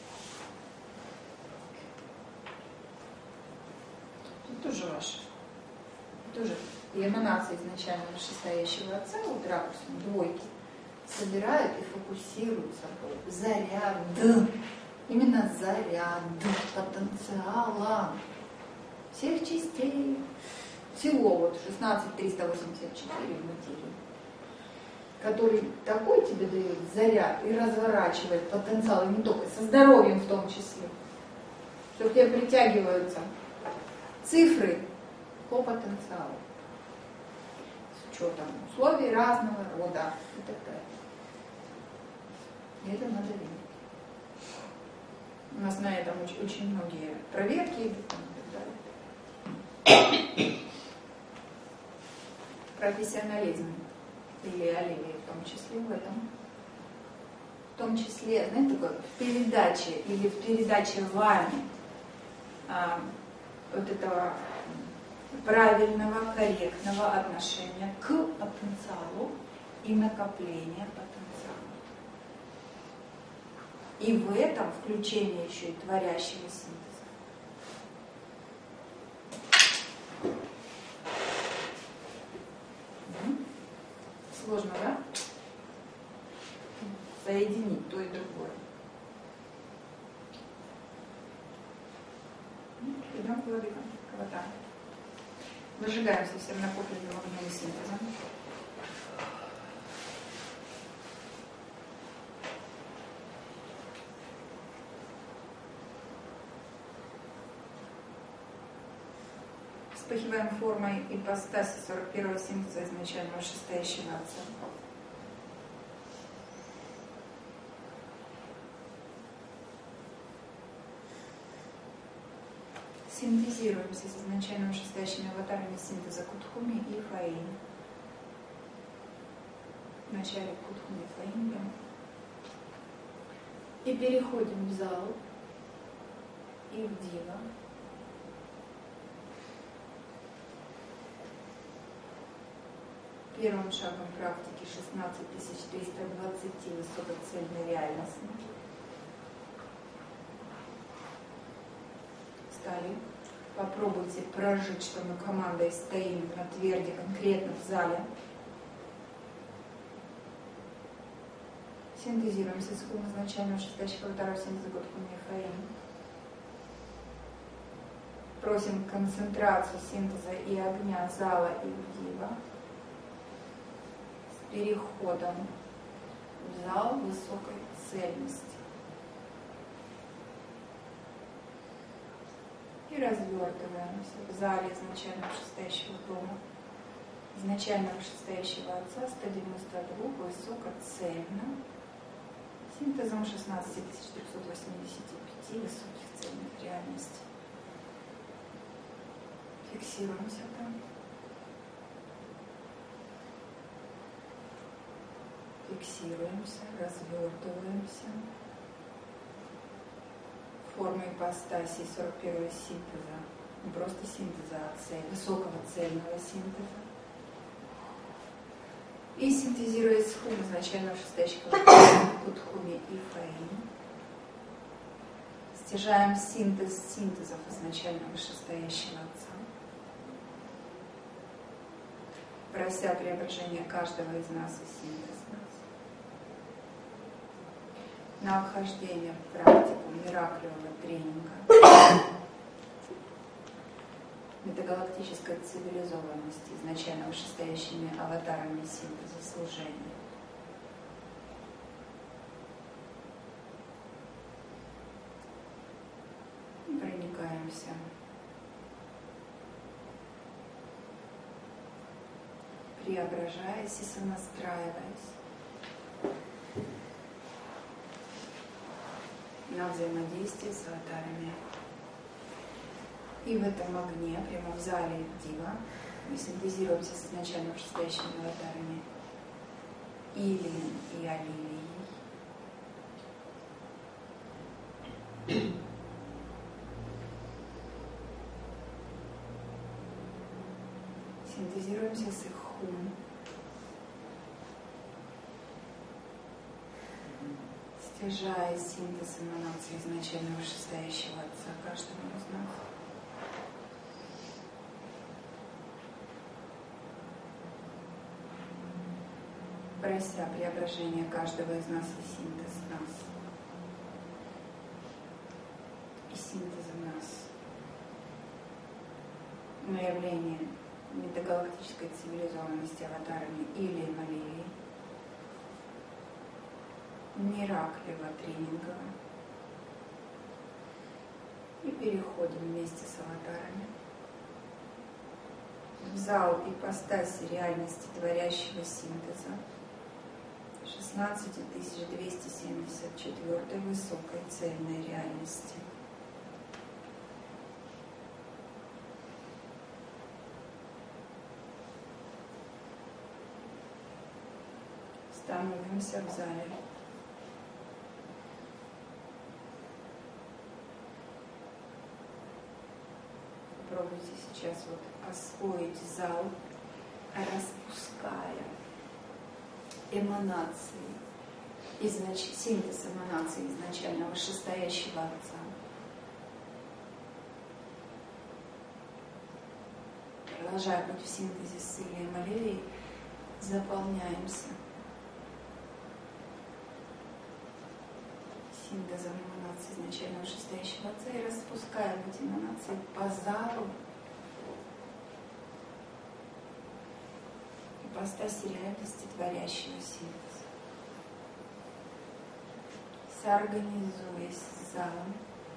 Это тоже ваше. Тоже и эманации изначально вышестоящего отца, вот ракурсом двойки, собирают и фокусируют собой заряд. Именно заряд потенциала всех частей, всего вот 16384 в материи, который такой тебе дает заряд и разворачивает потенциал, и не только, со здоровьем в том числе, что к тебе притягиваются цифры по потенциалу, с учетом условий разного рода и так далее. И это надо видеть. У нас на этом очень многие проверки идут и так далее. Профессионализм или аллелия в том числе в этом. В том числе, знаете, такое, в передаче или в передаче вами вот этого правильного, корректного отношения к потенциалу и накопления потенциала. И в этом включение еще и творящего синтеза. Сложно, да? Соединить то и другое. Идем к владыкам, к аватару. Выжигаемся всем накопленным огнем и синтезом. Вспыхиваем формой ипостаси 41-го синтеза изначального вышестоящего отца. Синтезируемся с изначально вышестоящими аватарами синтеза Кутхуми и Фаин. Вначале Кутхуми и Фаин. И переходим в зал и в Дива. Первым шагом практики 16320 высокоцельной реальности. Встали. Попробуйте прожить, что мы командой стоим на тверди конкретно в зале. Синтезируемся с кум изначально вышестоящих аватаров синтеза Кутхуми и Фаин. Просим концентрацию синтеза и огня зала и Дива. Переходом в зал высокой цельности. И развертываемся в зале изначально вышестоящего дома, изначально вышестоящего отца 192 высокоцельно, синтезом 16385 высоких цельных реальностей. Фиксируемся там. Фиксируемся, развертываемся. Форма ипостаси 41-го синтеза. Не просто синтеза, а высокого цельного синтеза. И синтезируя с хум изначально вышестоящих Кутхуми и Фаин. Стяжаем синтез синтезов изначально вышестоящего отца. Прося преображения каждого из нас и синтез нас. На вхождение в практику мираклевого тренинга метагалактической цивилизованности, изначально вышестоящими аватарами синтеза служения. И проникаемся преображаясь и сонастраиваясь на взаимодействие с аватарами. И в этом огне, прямо в зале Дива, мы синтезируемся с изначально вышестоящими аватарами Илией и Алилией. Синтезируемся с их хум. Стяжая синтез эманации изначально вышестоящего Отца каждого из нас. Прося преображения каждого из нас и синтез нас. И синтеза нас. На явление метагалактической цивилизованности аватарами или Малилии, Мираклева тренинга. И переходим вместе с аватарами в зал ипостаси реальности творящего синтеза 16274 высокой цельной реальности. Становимся в зале. Попробуйте сейчас вот освоить зал, распуская эманации, синтез эманации изначально вышестоящего Отца. Продолжая быть в синтезе с Илией и Малилией, заполняемся синтезом эманации изначально вышестоящего Отца и распускаем эти эманации по залу ипостаси реальности творящего синтеза. Соорганизуясь с залом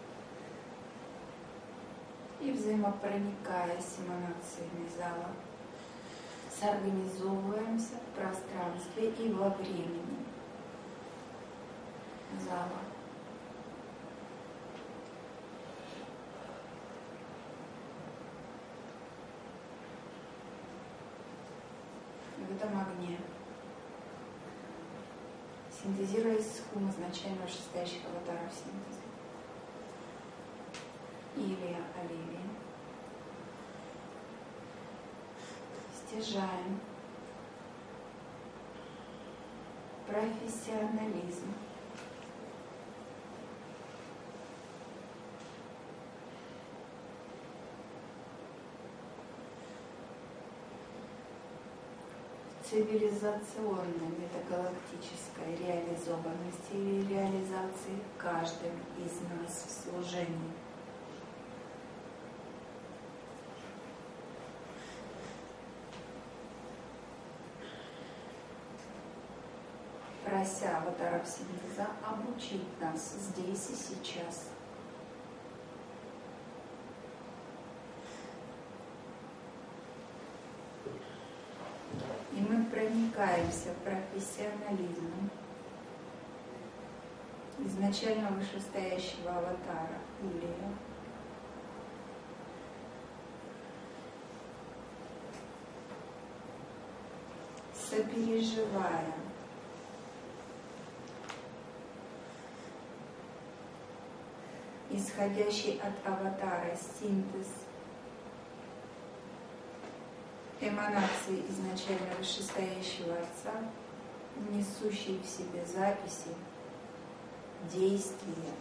и взаимопроникая с эманациями зала, соорганизовываемся в пространстве и во времени зала. В этом огне, синтезируясь с хум изначально вышестоящих аватаров синтеза, Илия, Алилия, стяжаем профессионализм, цивилизационной метагалактической реализованности или реализации каждым из нас в служении. Прося аватаров синтеза обучить нас здесь и сейчас. И мы проникаемся профессионализмом изначально вышестоящего аватара Илия. Сопереживая исходящий от аватара синтез эманации изначально вышестоящего Отца, несущий в себе записи, действия,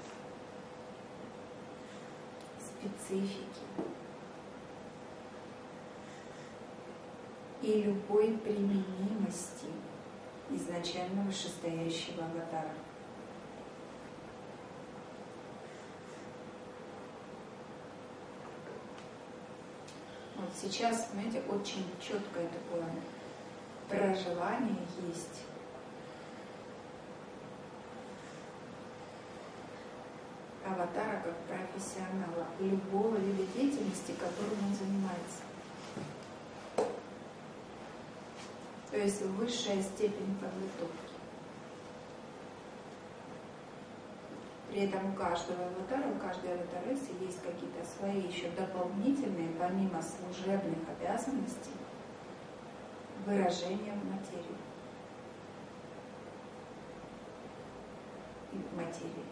специфики и любой применимости изначально вышестоящего аватара. Вот сейчас, понимаете, очень четкое такое проживание есть. Аватара как профессионала любого вида деятельности, которым он занимается. То есть высшая степень подготовки. При этом у каждого аватара, у каждой аватарессы есть какие-то свои еще дополнительные, помимо служебных обязанностей, выражения в материи. И в материи.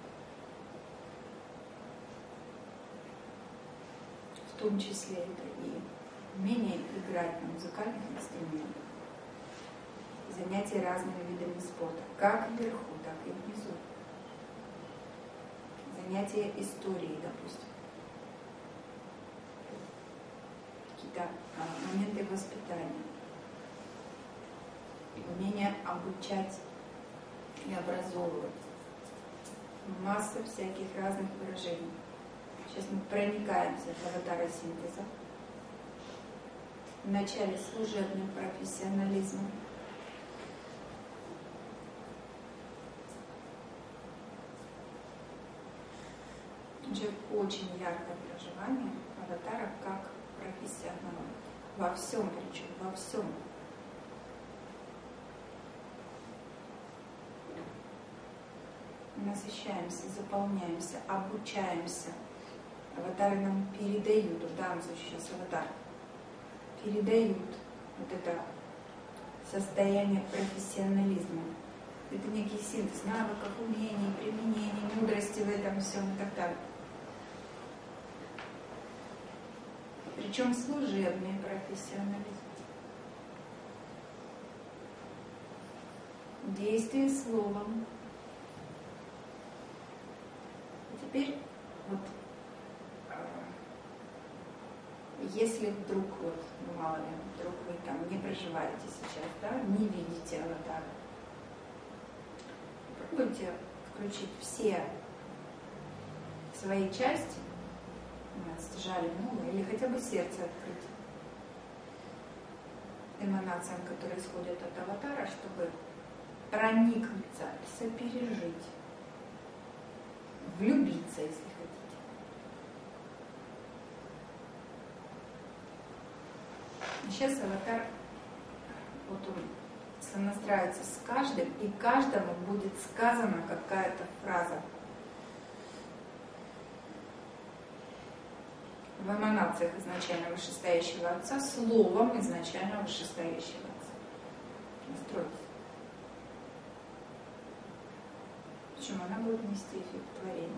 В том числе это и умение играть на музыкальных инструментах, занятия разными видами спорта, как вверху, так и внизу. Занятия историей, допустим. Какие-то моменты воспитания. Умение обучать и образовывать. Масса всяких разных выражений. Сейчас мы проникаемся в аватара синтеза. В начале служебным профессионализмом. Уже очень яркое проживание аватара как профессионала. Во всем причем, во всем. Насыщаемся, заполняемся, обучаемся. Аватары нам передают, в данном случае сейчас аватар, передают вот это состояние профессионализма. Это некий синтез навыков, умений, применений, мудрости в этом всем и так далее. Причем служебный профессионализм. Действие словом. И теперь вот если вдруг, вот, ну, мало ли, вдруг вы там не проживаете сейчас, да, не видите аватара, попробуйте включить все свои части, стяжали много, или хотя бы сердце открыть эманациям, которые исходят от аватара, чтобы проникнуться, сопережить, влюбиться, если хотите. Сейчас аватар, вот он сонастраивается с каждым, и каждому будет сказана какая-то фраза. В эманациях изначально вышестоящего Отца, словом изначально вышестоящего Отца. Настройтесь. Причем она будет нести эффект творения.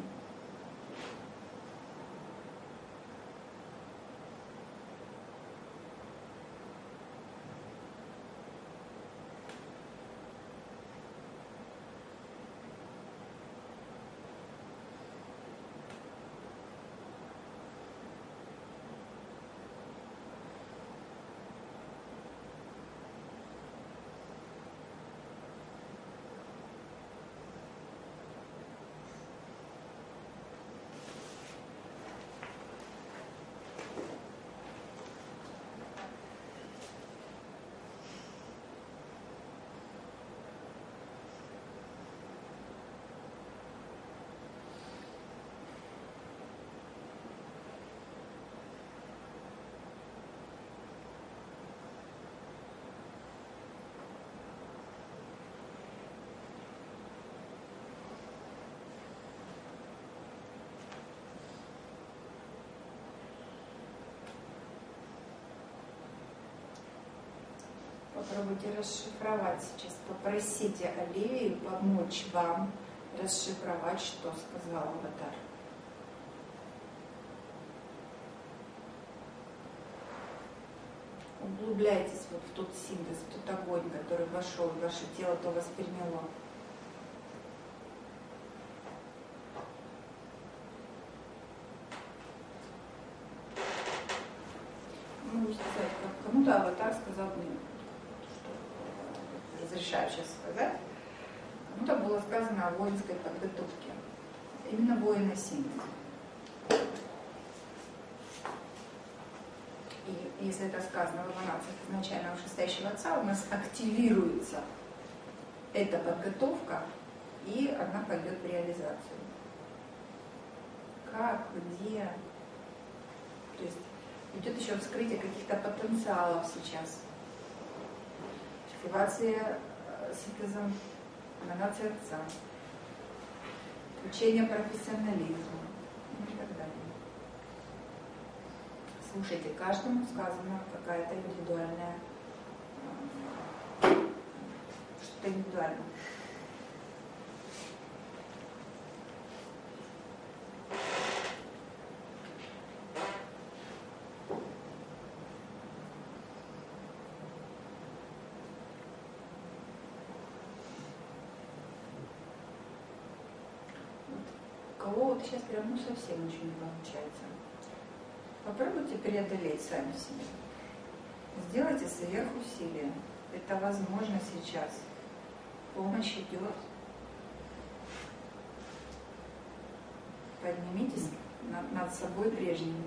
Попробуйте расшифровать сейчас. Попросите Оливию помочь вам расшифровать, что сказал аватар. Углубляйтесь вот в тот синтез, в тот огонь, который вошел в ваше тело, то восприняло. Ну, сказать, кому-то аватар сказал мне, что разрешаю сейчас сказать, кому-то было сказано о воинской подготовке. Именно воина синтез. И если это сказано в эманациях изначально вышестоящего Отца, у нас активируется эта подготовка, и она пойдет в реализацию. Как, где? То есть идет еще вскрытие каких-то потенциалов сейчас. активация синтезом эманации Отца, учение профессионализма и так далее. Слушайте, каждому сказано какая-то индивидуальная, что-то индивидуальное. У кого вот сейчас прям совсем ничего не получается. Попробуйте преодолеть сами себя. Сделайте сверхусилие. Это возможно сейчас. Помощь идет. Поднимитесь над собой прежним.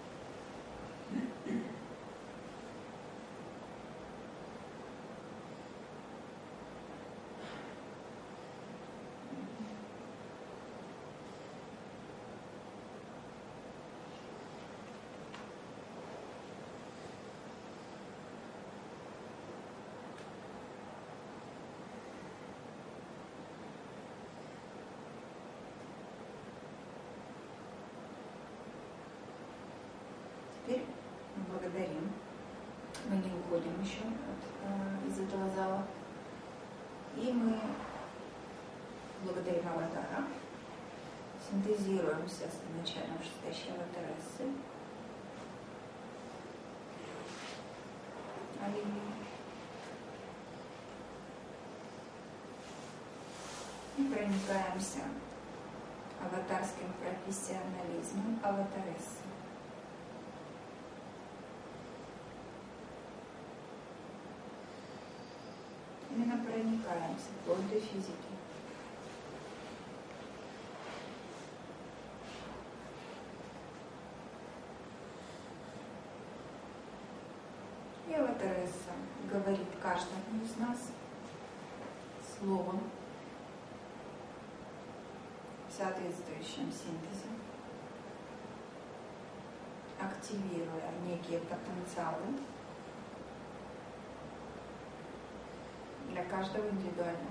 Теперь мы благодарим. Мы не уходим еще из этого зала. И мы благодарим аватара. Синтезируемся с началом шестящей аватарессы. И проникаемся аватарским профессионализмом аватарессы. Именно проникаемся вплоть до физики. И аватаресса говорит каждому из нас словом, соответствующим синтезе, активируя некие потенциалы для каждого индивидуально.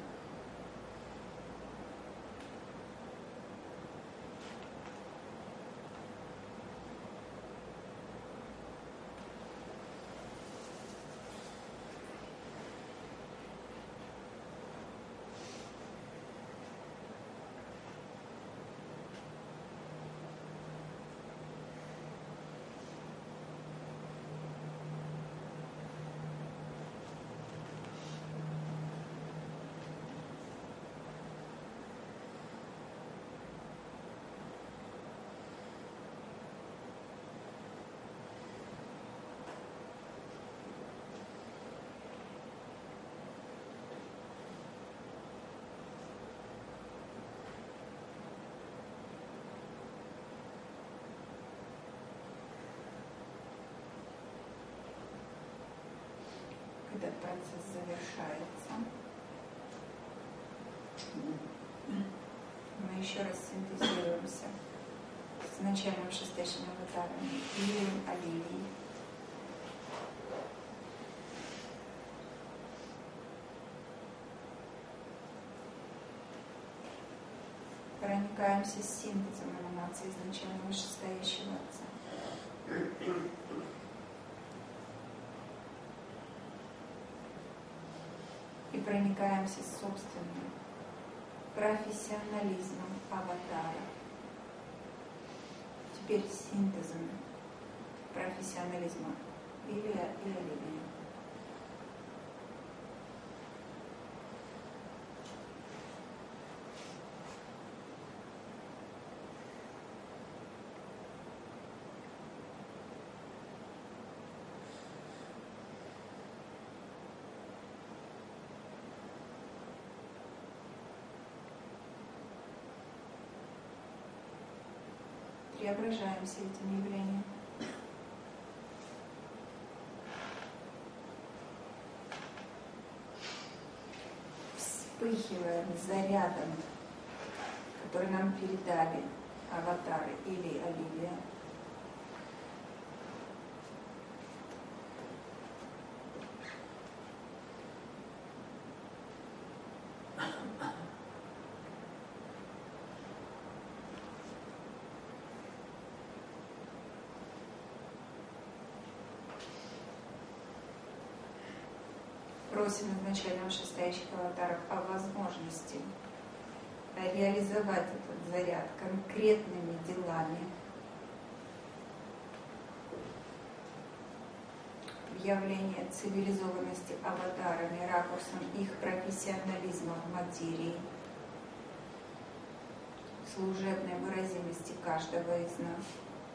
Этот процесс завершается. Мы еще раз синтезируемся с начальным шестящим аватаром Ильей Оливией. Проникаемся с синтезом эманации изначально вышестоящего Отца. И проникаемся с собственным профессионализмом аватара. Теперь синтезом профессионализма Илья и Оливия. Преображаемся этим явлением. Вспыхиваем зарядом, который нам передали аватары или Оливия. просим изначально вышестоящих аватаров о возможности реализовать этот заряд конкретными делами, явление цивилизованности аватарами, ракурсом их профессионализма в материи, служебной выразимости каждого из нас.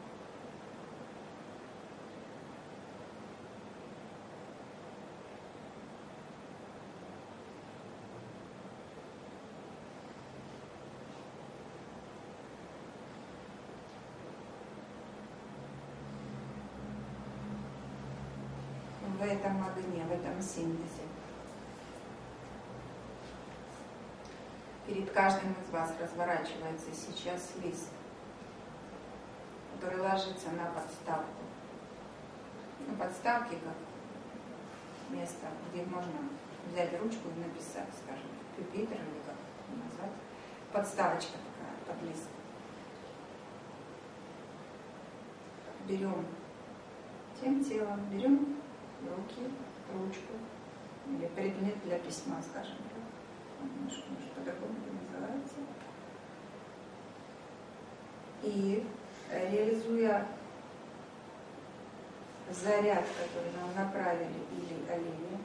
В этом огне, в этом синтезе. Перед каждым из вас разворачивается сейчас лист, который ложится на подставку. На подставке как место, где можно взять ручку и написать, скажем, пюпитр или как это назвать. Подставочка такая под лист. Берем тем телом, берем руки, ручку или предмет для письма, скажем так. Немножко по-другому это называется. И реализуя заряд, который нам направили или Оливия,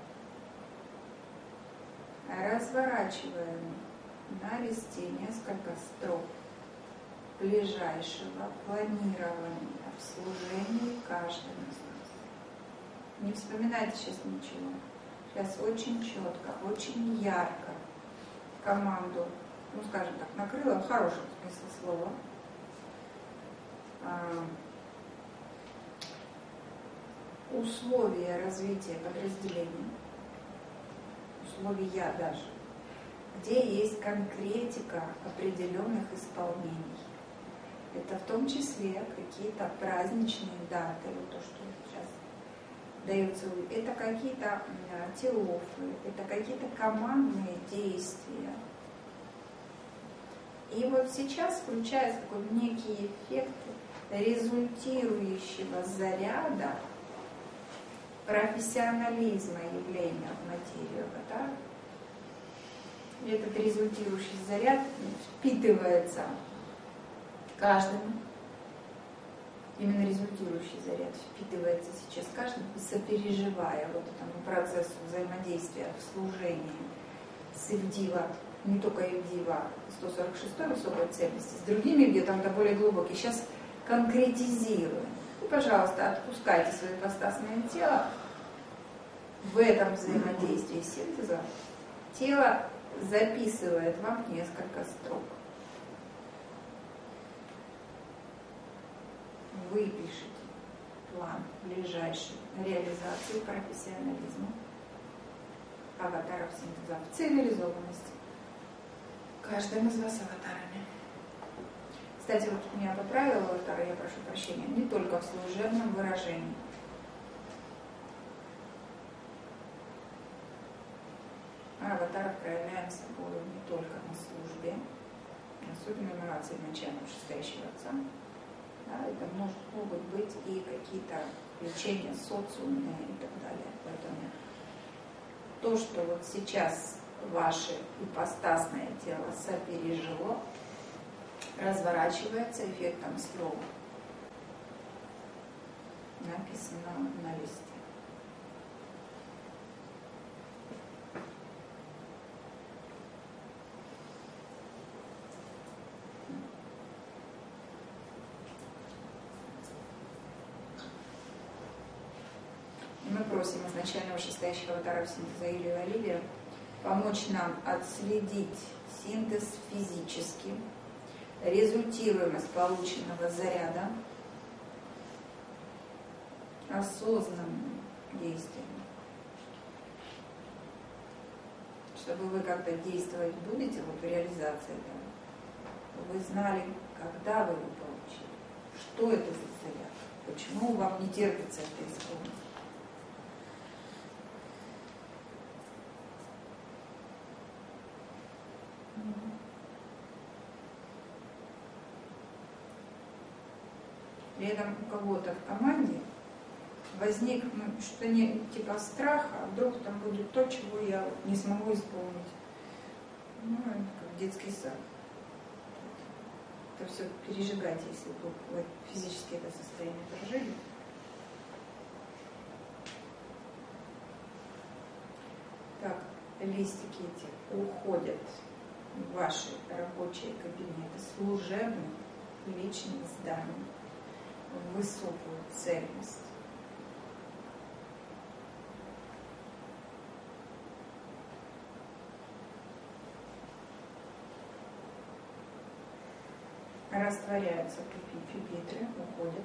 разворачиваем на листе несколько строк ближайшего планирования в служении каждому из нас. Не вспоминайте сейчас ничего. Сейчас очень четко, очень ярко команду, ну скажем так, накрыла в хорошем смысле слова. Условия развития подразделения, условия даже, где есть конкретика определенных исполнений. Это в том числе какие-то праздничные даты, вот то, что сейчас дается, это какие-то телофы, это какие-то командные действия. И вот сейчас включается такой некий эффект результирующего заряда профессионализма явления в материю аватара. И этот результирующий заряд впитывается каждым. Именно результирующий заряд впитывается сейчас каждым, сопереживая вот этому процессу взаимодействия в служении с Ивдива, не только Ивдива 146 высокой цельности, с другими где-то более глубокие. Сейчас конкретизируем. И, пожалуйста, отпускайте свое ипостасное тело в этом взаимодействии синтеза. Тело записывает вам несколько строк. Вы пишете план ближайшей реализации профессионализма аватаров синтеза в цивилизованности. Каждым из вас аватарами. Кстати, вот меня поправила аватара, я прошу прощения, не только в служебном выражении. А аватаров проявляем собой не только на службе, особенно эманации начального вышестоящего отца. Да, это могут быть и какие-то лечения социумные и так далее. Поэтому то, что вот сейчас ваше ипостасное тело сопережило, разворачивается эффектом слова. Написано на листе. Мы просим изначально вышестоящих аватаров синтеза Илью и Оливию помочь нам отследить синтез физически, результируемость полученного заряда осознанным действием. Чтобы вы когда действовать будете вот в реализации этого, вы знали, когда вы его получили, что это за заряд, почему вам не терпится это исполнить. При этом у кого-то в команде возник что-то не типа страха, а вдруг там будет то, чего я не смогу исполнить. Ну, это как детский сад. Это все пережигать, если бы вы физически это состояние прожили. Так, листики эти уходят в ваши рабочие кабинеты служебных личных зданий в высокую цельность. Растворяются пюпитры, уходят.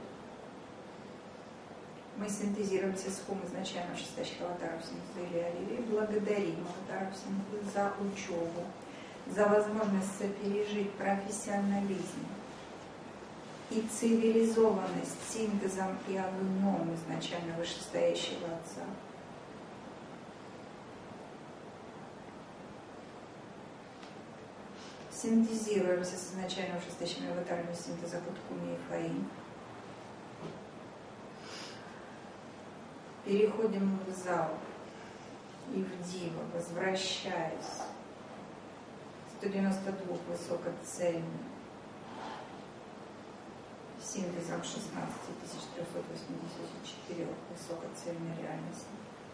Мы синтезируемся с хум изначально шестящих аватаров Синтеза или Оливии. Благодарим аватаров Синтеза за учебу, за возможность сопережить профессионализм и цивилизованность синтезом и огнем изначально вышестоящего Отца. Синтезируемся с изначально вышестоящими аватарами синтеза Куткуми и Фаин. Переходим в зал и в Дива, возвращаясь 192 высокоцельных синтезом 16384 высокоцельной реальности.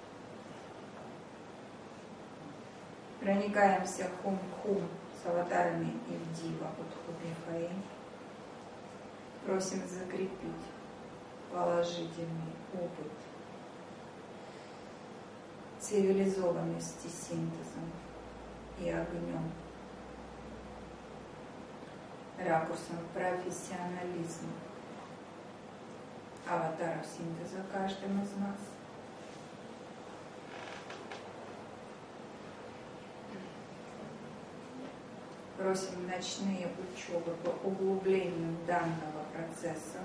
Проникаемся хум-хум с аватарами Ивдива от Хубифаи. Просим закрепить положительный опыт цивилизованности синтезом и огнем, ракурсом профессионализма аватаров синтеза каждым из нас. Просим ночные учебы по углублению данного процесса.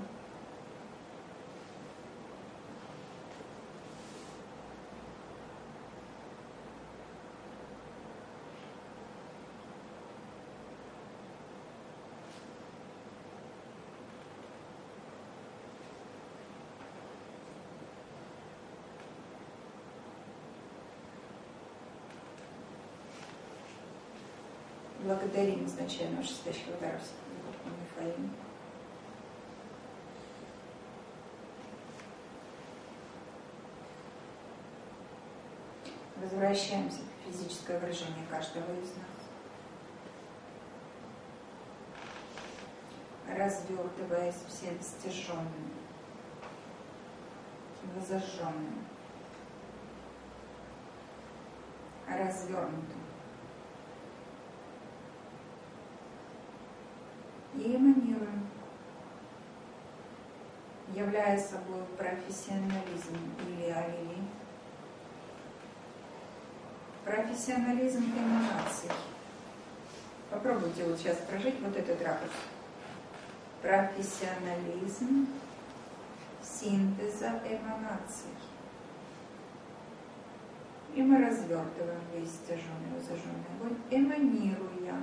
Благодарим изначально вышестоящих аватаров Мифаим. Возвращаемся к физическое выражение каждого из нас, развертываясь всем стяженным, возожженным, развернутым. И эманируем, являя собой профессионализм или алили. Профессионализм эманаций. Попробуйте вот сейчас прожить вот этот ракурс. Профессионализм синтеза эманаций. И мы развертываем весь стяженный, зажженный огонь, эманируя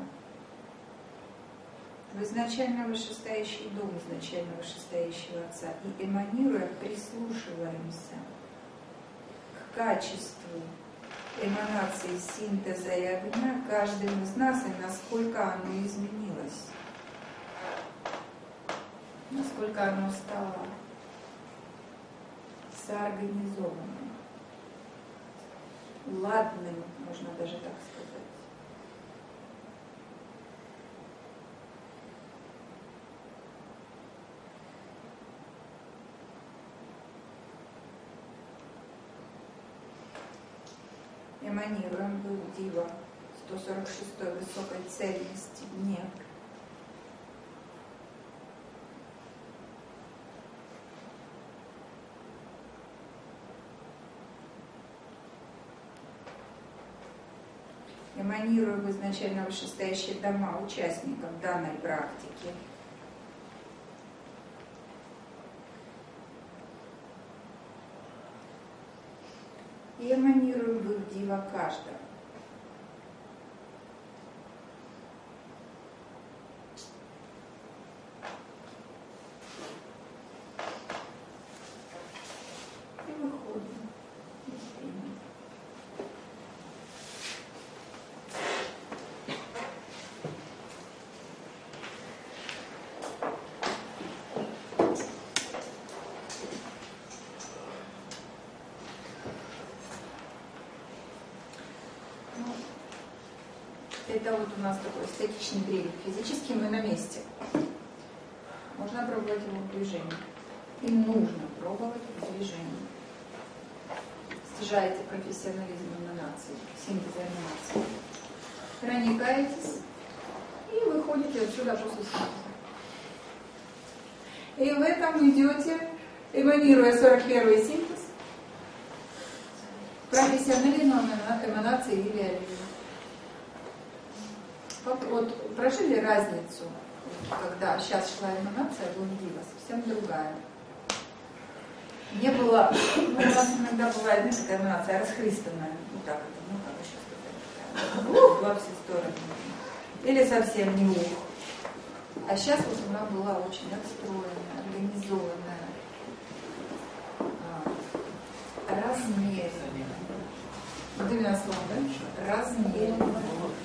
в изначально вышестоящий дом, изначально вышестоящего Отца, и эманируя, прислушиваемся к качеству эманации синтеза и огня каждым из нас, и насколько оно изменилось, насколько оно стало соорганизованным, ладным, можно даже так сказать. Эманируем в Дива 146 высокой цельности дне. Эманируем в изначально вышестоящие дома участников данной практики. И эманируем в Дива каждого. Это вот у нас такой статичный триггер. Физически мы на месте. Можно пробовать его в движении. И нужно пробовать в движении. Снижаете профессионализм эманации, синтеза эманации. Проникаетесь и выходите отсюда после синтеза. И в этом идете, эманируя 41-й синтез, профессионализм эманации или аллель. Вот прожили разницу, когда сейчас шла эманация, была совсем другая. Не было, у нас иногда бывает, знаете, такая эманация расхристанная, вот так это, как еще сказать, во все стороны. Или совсем не ух. А сейчас вот она была очень отстроенная, организованная, размеренная. Вот именно слово, да? Размеренная.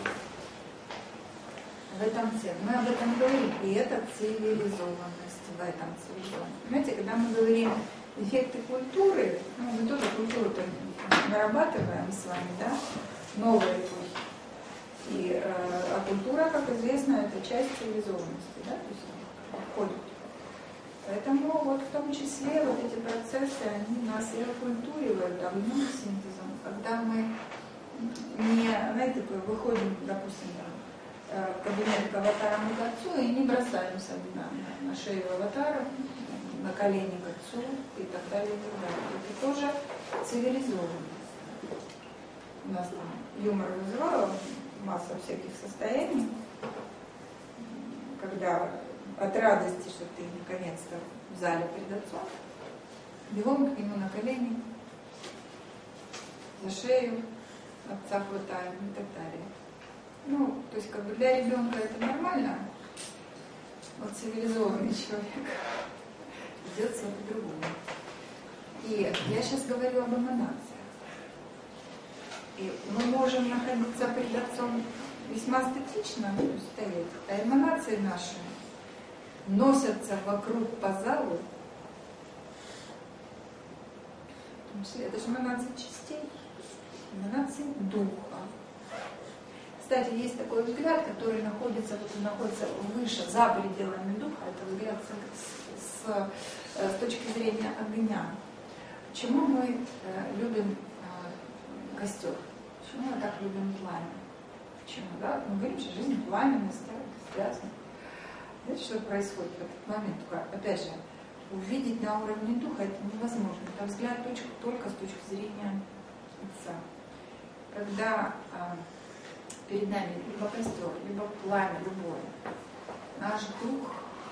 В этом цель. Мы об этом говорим, и это цивилизованность в этом цивилизованности. Понимаете, когда мы говорим эффекты культуры, мы тоже культуру-то нарабатываем с вами, да, новые эпохи. И а культура, как известно, это часть цивилизованности, да, то есть входит. Поэтому вот в том числе вот эти процессы, они нас и окультуривают давным синтезом, когда мы не, знаете, выходим, допустим, в кабинет к аватарам и к отцу и не бросаемся на шею аватара, на колени к отцу и так далее, и так далее. Это тоже цивилизованность. У нас там юмор вызывал масса всяких состояний, когда от радости, что ты наконец-то в зале перед отцом, бегом к нему на колени, за шею отца хватаем и так далее. Ну, то есть как бы для ребенка это нормально, вот цивилизованный человек ведет себя по-другому. И я сейчас говорю об эманациях. И мы можем находиться перед отцом весьма статично, стоять, а эманации наши носятся вокруг по залу. Это же эманации частей, эманации духа. Кстати, есть такой взгляд, который находится выше, за пределами духа. Это взгляд с точки зрения огня. Почему мы любим костер? Почему мы так любим пламя? Почему? Да? Мы говорим, что жизнь пламенность, связана. Знаете, что происходит в этот момент? Опять же, увидеть на уровне духа это невозможно. Это взгляд только с точки зрения отца. Когда перед нами либо костер, либо пламя, любое, наш дух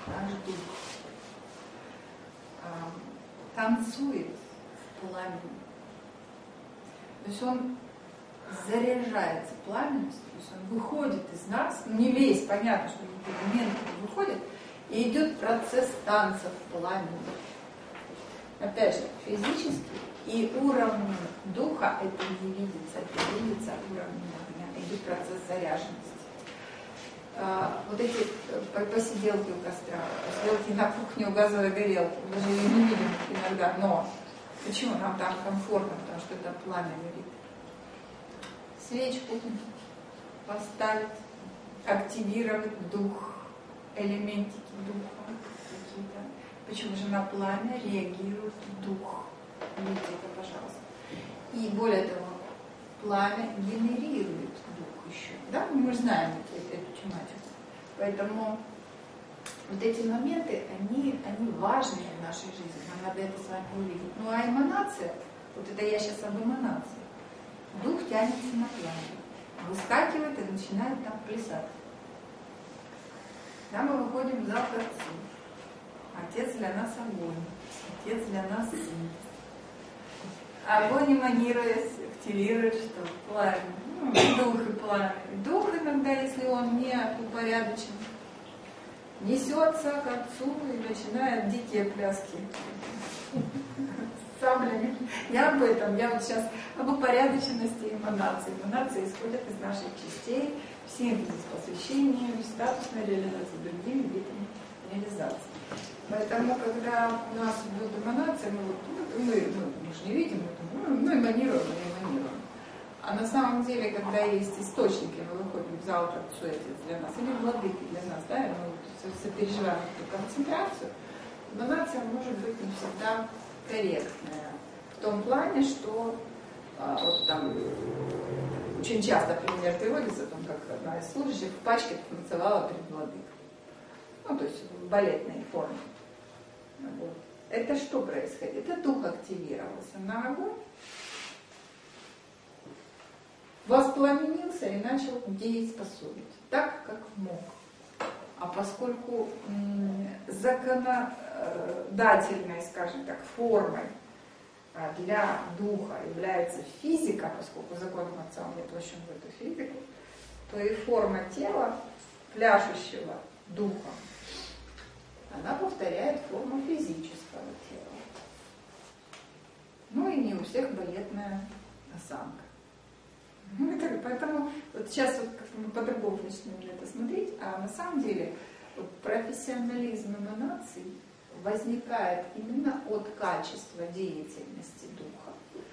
танцует в пламени. То есть он заряжается пламенностью, то есть он выходит из нас, не весь, понятно, что элементы выходят, и идет процесс танца в пламени. Опять же, физически и уровнем духа это не видится, это видится уровнем огня, идет процесс заряженности. Вот эти посиделки у костра, посиделки на кухне у газовой горелки, мы же ее не видим иногда, но почему нам там комфортно, потому что это пламя горит. Свечку поставить, активировать дух, элементики духа какие-то. Почему же на пламя реагирует дух? Видите это, пожалуйста. И более того, пламя генерирует дух еще. Да? Мы же знаем эту тематику. Поэтому вот эти моменты, они важные в нашей жизни. Нам надо это с вами увидеть. Ну а эманация, вот это я сейчас об эманации. Дух тянется на пламя, выскакивает и начинает там плясать. Да, мы выходим в зал к отцу. Отец для нас огонь, отец для нас сын. Огонь эманирует, активирует что? Пламя. Дух и пламя. Дух иногда, если он не упорядочен, несется к отцу и начинает дикие пляски. Саблями. Я об этом, я вот сейчас об упорядоченности эманации. Эманации исходят из наших частей, в синтезе с посвящением, статусной реализации, другими видами реализации. Поэтому, когда у нас идет эманация, мы же не видим, мы эманируем. А на самом деле, когда есть источники, мы выходим в зал, как Отец для нас, или владыки для нас, да, и мы сопереживаем эту концентрацию, эманация может быть не всегда корректная. В том плане, что вот там очень часто пример приводится о том, как одна из служащих в пачке танцевала перед владыкой. Ну, то есть в балетной форме. Вот. Это что происходит? Это дух активировался на огонь, воспламенился и начал дееспособить, так, как мог. А поскольку законодательной, скажем так, формой для духа является физика, поскольку законом Отца он воплощен в эту физику, то и форма тела, пляшущего духа, она повторяет форму физического тела. Ну и не у всех балетная осанка. Поэтому вот сейчас вот как мы по-другому начнем на это смотреть, а на самом деле вот профессионализм эманаций возникает именно от качества деятельности духа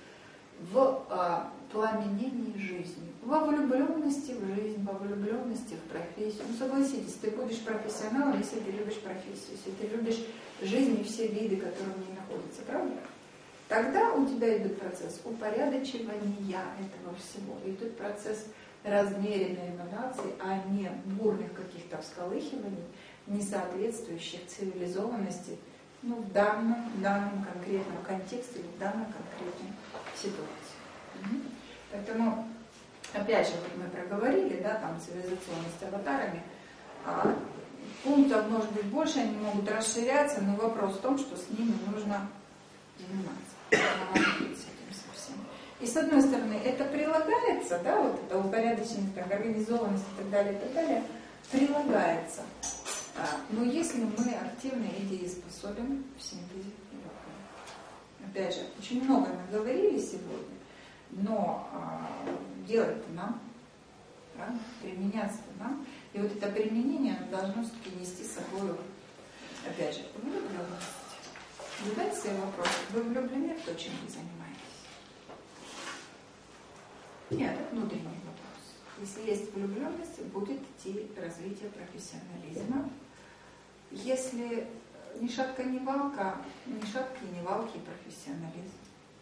в пламенении жизни, во влюбленности в жизнь, во влюбленности в профессию. Ну согласитесь, ты будешь профессионалом, если ты любишь профессию, если ты любишь жизнь и все виды, которые в ней находятся, правда? Тогда у тебя идет процесс упорядочивания этого всего, идет процесс размеренной эманации, а не бурных каких-то всколыхиваний, не соответствующих цивилизованности, ну, в данном конкретном контексте, в данной конкретной ситуации. Поэтому, опять же, вот мы проговорили, да, там цивилизационность аватарами, пунктов может быть больше, они могут расширяться, но вопрос в том, что с ними нужно заниматься, с этим совсем. И с одной стороны, это прилагается, да, вот это упорядоченность, организованность и так далее, прилагается. Но если мы активны и дееспособны в синтезе и опять же, очень много мы говорили сегодня, но делать-то нам, правда? Применяться-то нам. И вот это применение должно все-таки нести с собой, опять же, влюбленность. Задайте себе вопрос, вы влюблены в то, чем вы занимаетесь? Нет, это внутренний вопрос. Если есть влюбленность, будет идти развитие профессионализма. Если ни шатка, ни валка, ни шатки, ни валки и профессионализм.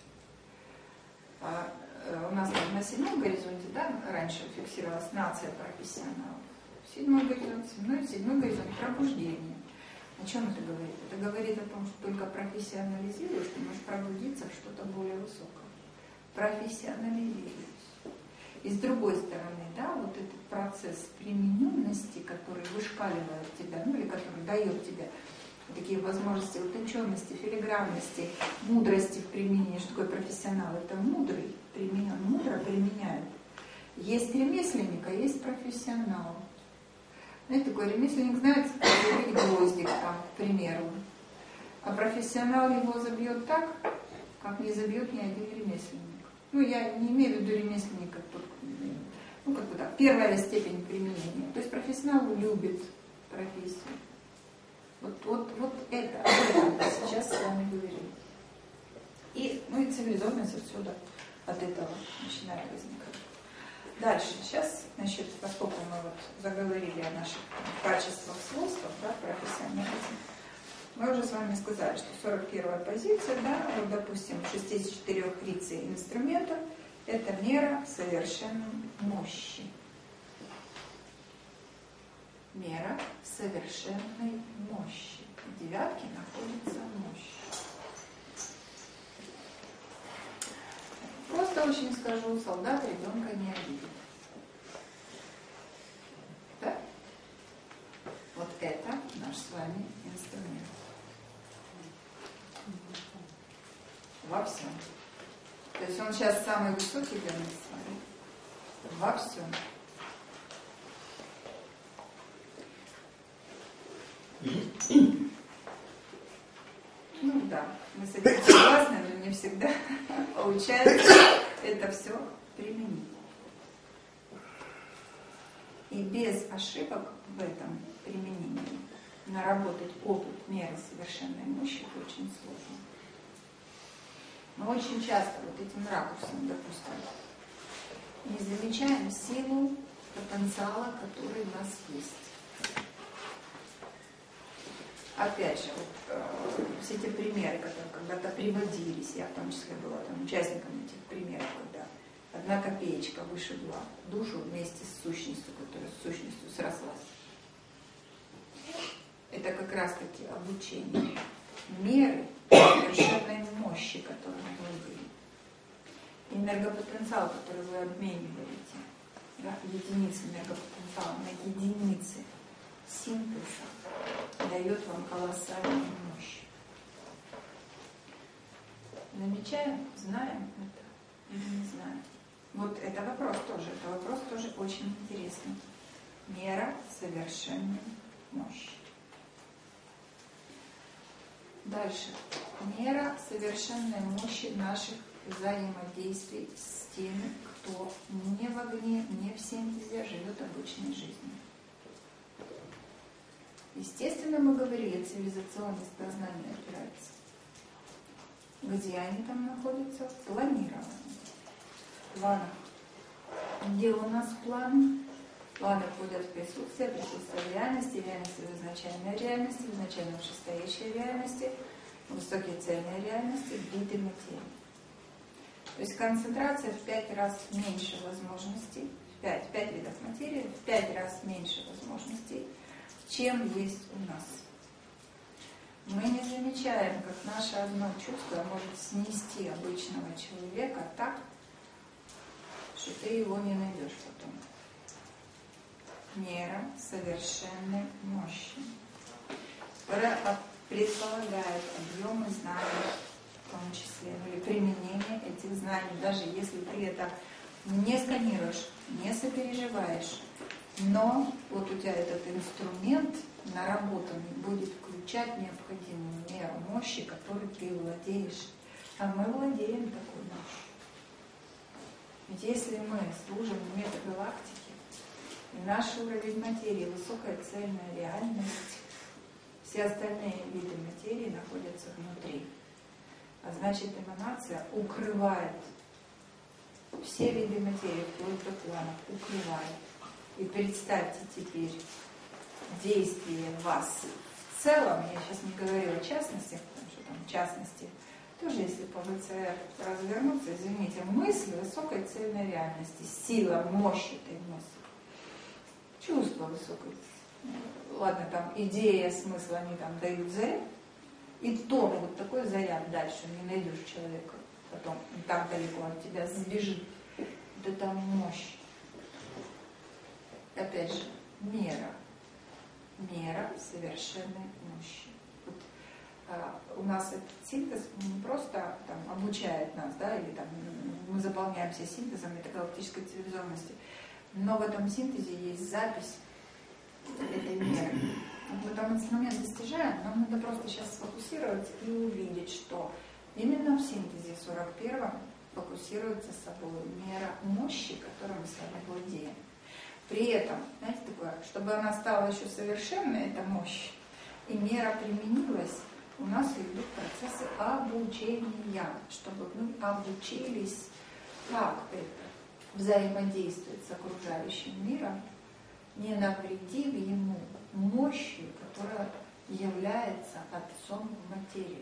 У нас там на 7-м горизонте, да, раньше фиксировалась нация профессионалов. 7-й горизонт, 7-й горизонт пробуждение. О чем это говорит? Это говорит о том, что только профессионализируешь, ты можешь пробудиться в что-то более высокое. Профессионализируешь. И с другой стороны, да, вот этот процесс примененности, который вышкаливает тебя, ну или который дает тебе такие возможности утонченности, филигранности, мудрости в применении. Что такое профессионал? Это мудрый, мудро применяет. Есть ремесленник, а есть профессионал. Знаете, такой ремесленник знает, как забить гвоздик, там, к примеру. А профессионал его забьет так, как не забьет ни один ремесленник. Ну, я не имею в виду ремесленника, ну, как бы так, первая степень применения. То есть профессионал любит профессию. Вот это, об этом мы сейчас с вами говорим. И, ну, и цивилизованность отсюда, от этого начинает возникать. Дальше, сейчас, значит, поскольку мы вот заговорили о наших качествах, свойствах, да, профессионализма, мы уже с вами сказали, что 41-я позиция, да, вот, допустим, 64 рицей инструментов, это мера совершенной мощи. Мера совершенной мощи. В девятке находится мощь. Просто очень скажу, солдат ребенка не обидит. Да? Вот это наш с вами инструмент. Во всем. То есть он сейчас самый высокий для нас с вами. Во всем. Ну да, мы с этим согласны, но не всегда получается это все применить. И без ошибок в этом применении наработать опыт меры совершенной мощи очень сложно. Мы очень часто вот этим ракурсом, допустим, не замечаем силу потенциала, который у нас есть. Опять же, вот, все эти примеры, которые когда-то приводились, я в том числе была там участником этих примеров, когда 1 копеечка вышибла душу вместе с сущностью, которая с сущностью срослась. Это как раз таки обучение меры совершенной мощи, которую мы владеем. Энергопотенциал, который вы обмениваете, да, единицы энергопотенциала на единицы синтеза, дает вам колоссальную мощь. Замечаем, знаем это или не знаем? Вот это вопрос тоже очень интересный. Мера совершенной мощи. Дальше. Мера совершенной мощи наших взаимодействий с теми, кто не в огне, не в синтезе, живет обычной жизнью. Естественно, мы говорили, цивилизационность познания опирается. Где они там находятся? В планировании. В планах. Где у нас планы? Планы входят в присутствие реальности в изначальной реальности, в изначально вышестоящей реальности, в высокие цельные реальности, в виде материи. То есть концентрация в 5 раз меньше возможностей, 5 видов материи, в 5 раз меньше возможностей, чем есть у нас. Мы не замечаем, как наше одно чувство может снести обычного человека так, что ты его не найдешь потом. Мера совершенной мощи, которая предполагает объемы знаний, в том числе, или применение этих знаний, даже если ты это не сканируешь, не сопереживаешь, но вот у тебя этот инструмент наработанный будет включать необходимую меру мощи, которой ты владеешь. А мы владеем такой мощью. Ведь если мы служим метагалактике, и наш уровень материи, высокая цельная реальность, все остальные виды материи находятся внутри. А значит, эманация укрывает все виды материи, вплоть до планов, укрывает. И представьте теперь действие вас в целом, я сейчас не говорю о частностях, потому что там частности, тоже если по ВЦР развернуться, извините, мысль высокой цельной реальности, сила, мощь этой мысли. Чувство высокой. Ладно, там идея, смысл, они там дают заряд. И то вот такой заряд дальше не найдешь человека. Потом там далеко от тебя сбежит. Вот это мощь. Опять же, мера. Мера совершенной мощи. Вот, у нас этот синтез не просто там, обучает нас, да, или там, мы заполняемся синтезом метагалактической цивилизованности. Но в этом синтезе есть запись этой меры. Мы там инструмент достижаем, нам надо просто сейчас сфокусироваться и увидеть, что именно в синтезе 41-м фокусируется собой мера мощи, которой мы с вами владеем. При этом, знаете, такое, чтобы она стала еще совершенной, эта мощь, и мера применилась, у нас идут процессы обучения, чтобы мы обучились, как это взаимодействует с окружающим миром, не навредив ему мощью, которая является отцом материи.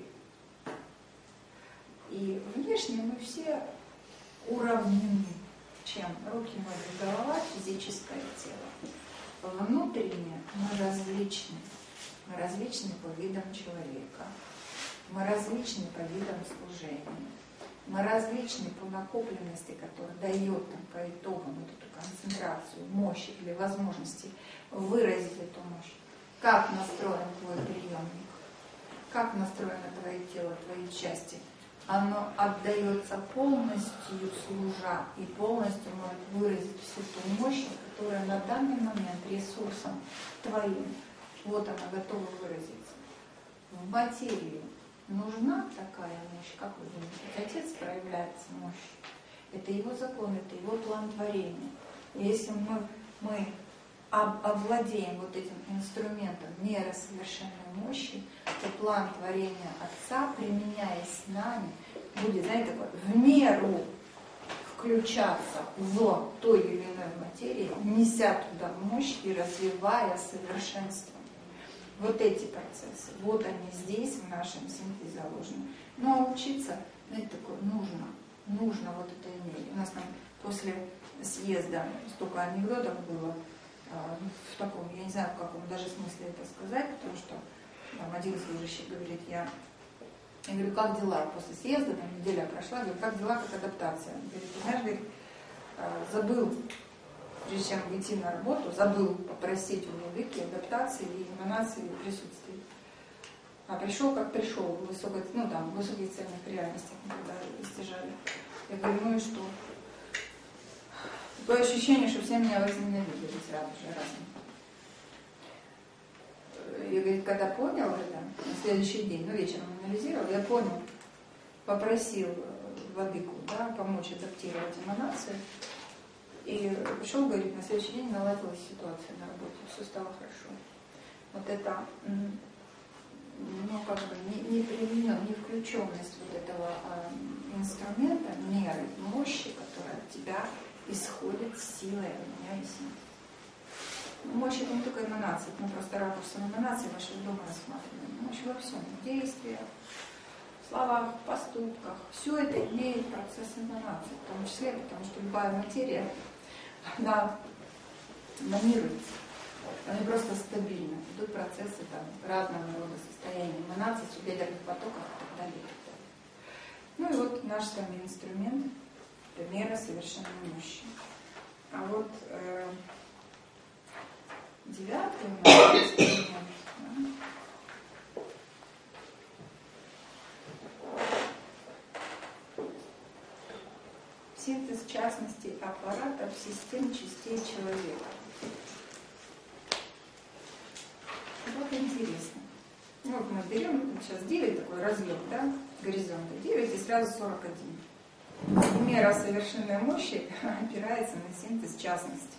И внешне мы все уравнены. Чем? Руки, ноги, голова, физическое тело. Внутренне мы различны. Мы различны по видам человека. Мы различны по видам служения. Мы различны по накопленности, которая дает нам по итогам вот эту концентрацию, мощи или возможности выразить эту мощь. Как настроен твой приемник? Как настроено твое тело, твои части? Оно отдается полностью служа и полностью может выразить всю ту мощь, которая на данный момент ресурсом твоим, вот она готова выразиться. В материю нужна такая мощь, как вы думаете? Отец проявляется мощь. Это его закон, это его план творения. И если мы овладеем вот этим инструментом меры совершенной мощи, то план творения Отца, применяясь с нами, будет, знаете, такой, в меру включаться в той или иной материи, неся туда мощь и развивая совершенство. Вот эти процессы, вот они здесь в нашем синтезе заложены. Но учиться, знаете, такое нужно вот это иметь. У нас там после съезда столько анекдотов было, в таком, я не знаю, в каком даже смысле это сказать, потому что там один служащий говорит, я говорю, как дела после съезда, там неделя прошла, говорю, как дела, как адаптация? Говорит, ты знаешь, говорит, забыл, прежде чем выйти на работу, забыл попросить у владыки адаптации и эманации присутствия. А пришел, как пришел, в высоких цельных реальностях, когда достижали. Я говорю, ну и что? Такое ощущение, что все меня возненавидели сразу же разом. Я, говорит, когда понял это, на следующий день, вечером анализировал, я понял, попросил владыку, помочь адаптировать эманации. И пришел, говорит, на следующий день наладилась ситуация на работе, все стало хорошо. Вот это, не включенность вот этого инструмента, меры, мощи, которая от тебя исходит силой меня и силой. Мощь это не только эманации, мы просто ракурсом эманации вашего дома рассматриваем. Мощь во всем, в действиях, в словах, в поступках. Все это имеет процесс эманации, в том числе, потому что любая материя, она эманируется. Они просто стабильны. Идут процессы разного рода состояния эманаций, субъедерных потоков и так далее. Ну и вот наш с вами инструмент – это мера совершенной мощи. А вот девятый у нас инструмент. Синтез частностей аппаратов систем частей человека. Вот интересно. Вот мы берем сейчас 9 такой разлет, горизонта 9 и сразу 41. Мера совершенной мощи опирается на синтез частностей.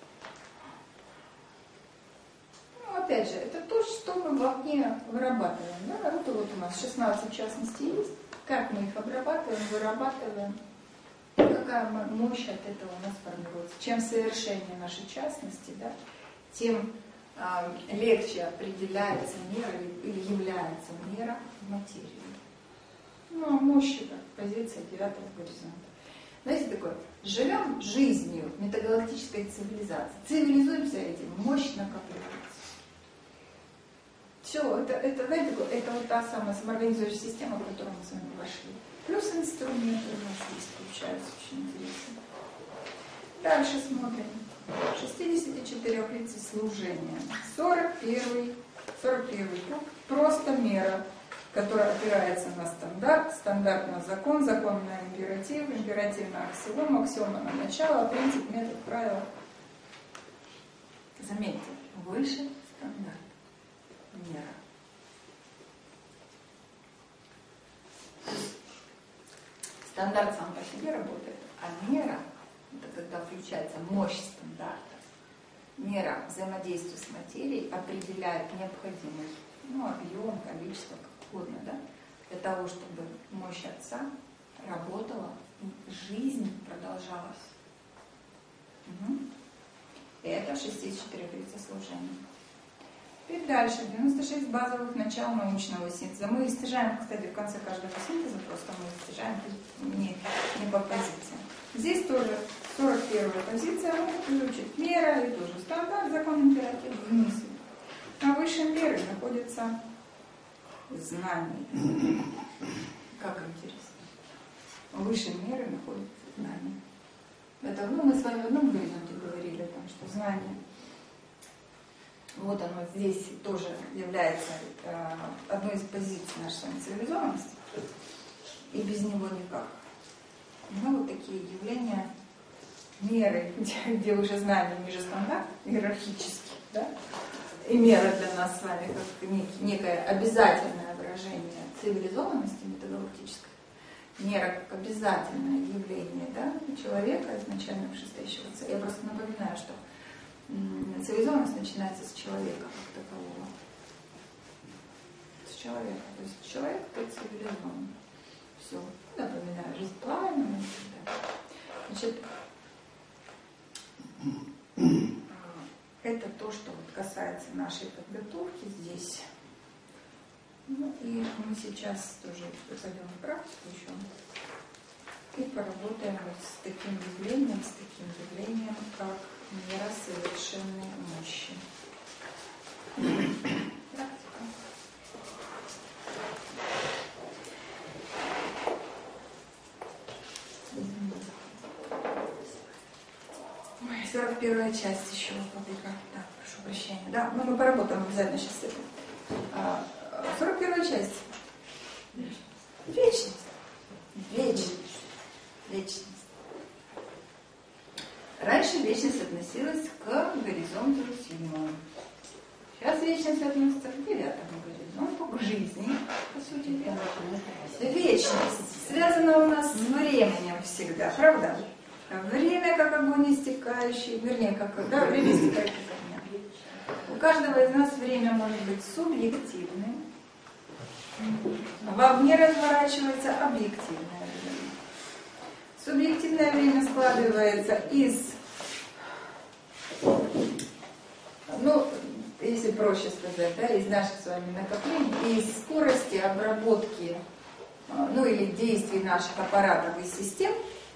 Опять же, это то, что мы в окне вырабатываем. Вот у нас 16 частностей есть. Как мы их обрабатываем, вырабатываем. Какая мощь от этого у нас формируется. Чем совершеннее наши частности, тем легче определяется мера или является мера в материи. А мощь это позиция 9-го горизонта. Знаете, такое, живем жизнью метагалактической цивилизации. Цивилизуемся этим, мощь накапливается. Все, это, знаете, это вот та самая самоорганизующая система, в которую мы с вами вошли. Плюс инструменты у нас здесь получаются, очень интересно. Дальше смотрим. 64 лица служения. 41 круг. Просто мера, которая опирается на стандарт, стандарт на закон, закон на императив, императив на аксиом, аксиома на начало, принцип, метод, правило. Заметьте, выше стандарт. Мера. Стандарт сам по себе работает, а мера, это когда включается мощь стандарта, мера взаимодействия с материей определяет необходимый объем, количество, как угодно, для того, чтобы мощь Отца работала и жизнь продолжалась. Это 64 лица служения. И дальше 96 базовых начал научного синтеза. Мы достижаем, кстати, в конце каждого синтеза, просто мы достижаем не по позициям. Здесь тоже 41-я позиция, включит мера и тоже стандарт, закон императив вниз. А выше меры находится знание. Как интересно. Выше меры находится знание. Это, мы с вами в одном горизонте говорили о том, что знание. Вот оно здесь тоже является одной из позиций нашей с вами цивилизованности. И без него никак. Вот такие явления, меры, где уже знание ниже стандарта, иерархически, и мера для нас с вами как некое обязательное выражение цивилизованности метагалактической. Мера как обязательное явление человека, изначально вышестоящего отца. Я просто напоминаю, что цивилизованность начинается с человека как такового. С человека. То есть человек – это цивилизованный. Все. Напоминаю, жизнь пламенная и так далее. Значит, это то, что вот касается нашей подготовки здесь. Ну и мы сейчас тоже пойдем в практику еще и поработаем вот с таким явлением, как мера совершенной мощи. Практика. 41 часть еще. Да, прошу прощения. Да, ну мы поработаем обязательно сейчас с этим. 41 часть. Вечность. Раньше вечность относилась к горизонту седьмому. Сейчас вечность относится к 9-му горизонту, к жизни, по сути дела. Вечность связана у нас с временем всегда, правда? Время как огонь истекающий, вернее, время истекает как огня. У каждого из нас время может быть субъективным. В огне разворачивается объективное время. Субъективное время складывается из, если проще сказать, да, из наших с вами накоплений, из скорости обработки, или действий наших аппаратов и систем,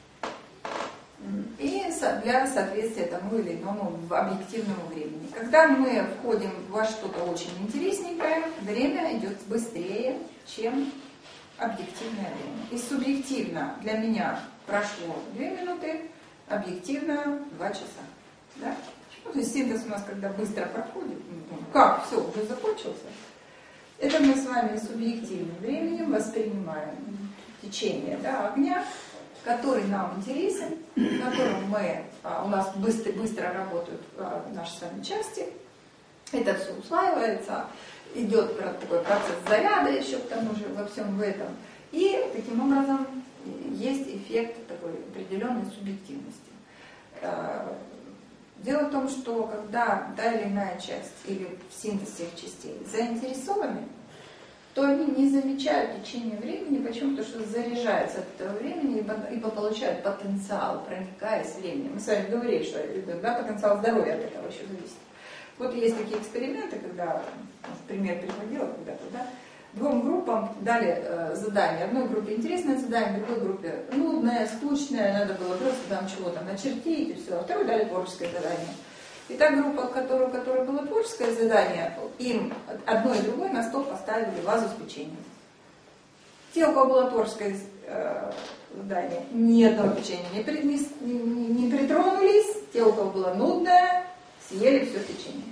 и для соответствия тому или иному объективному времени. Когда мы входим во что-то очень интересненькое, время идет быстрее, чем объективное время. И субъективно для меня прошло 2 минуты, объективно 2 часа. Да? То есть синтез у нас когда быстро проходит, мы думаем, как, все, уже закончился. Это мы с вами субъективным временем воспринимаем течение огня, который нам интересен, в котором у нас быстро работают наши с вами части. Это все усваивается, идет такой процесс заряда еще к тому же во всем в этом. И таким образом есть эффект такой определенной субъективности. Дело в том, что когда та или иная часть или синтез всех частей заинтересованы, то они не замечают течение времени. Почему? Потому что заряжаются от этого времени, ибо получают потенциал, проникаясь временем. Мы с вами говорили, что потенциал здоровья от этого еще зависит. Вот есть такие эксперименты, когда, пример приводила когда-то, 2 группам дали задание. Одной группе интересное задание, другой группе нудное, скучное, надо было просто там чего-то начертить и все. А второй дали творческое задание. И та группа, у которой было творческое задание, им одно и другое на стол поставили вазу с печеньем. Те, у кого было творческое задание, ни одного печенья не притронулись, те, у кого было нудное, съели все печенье.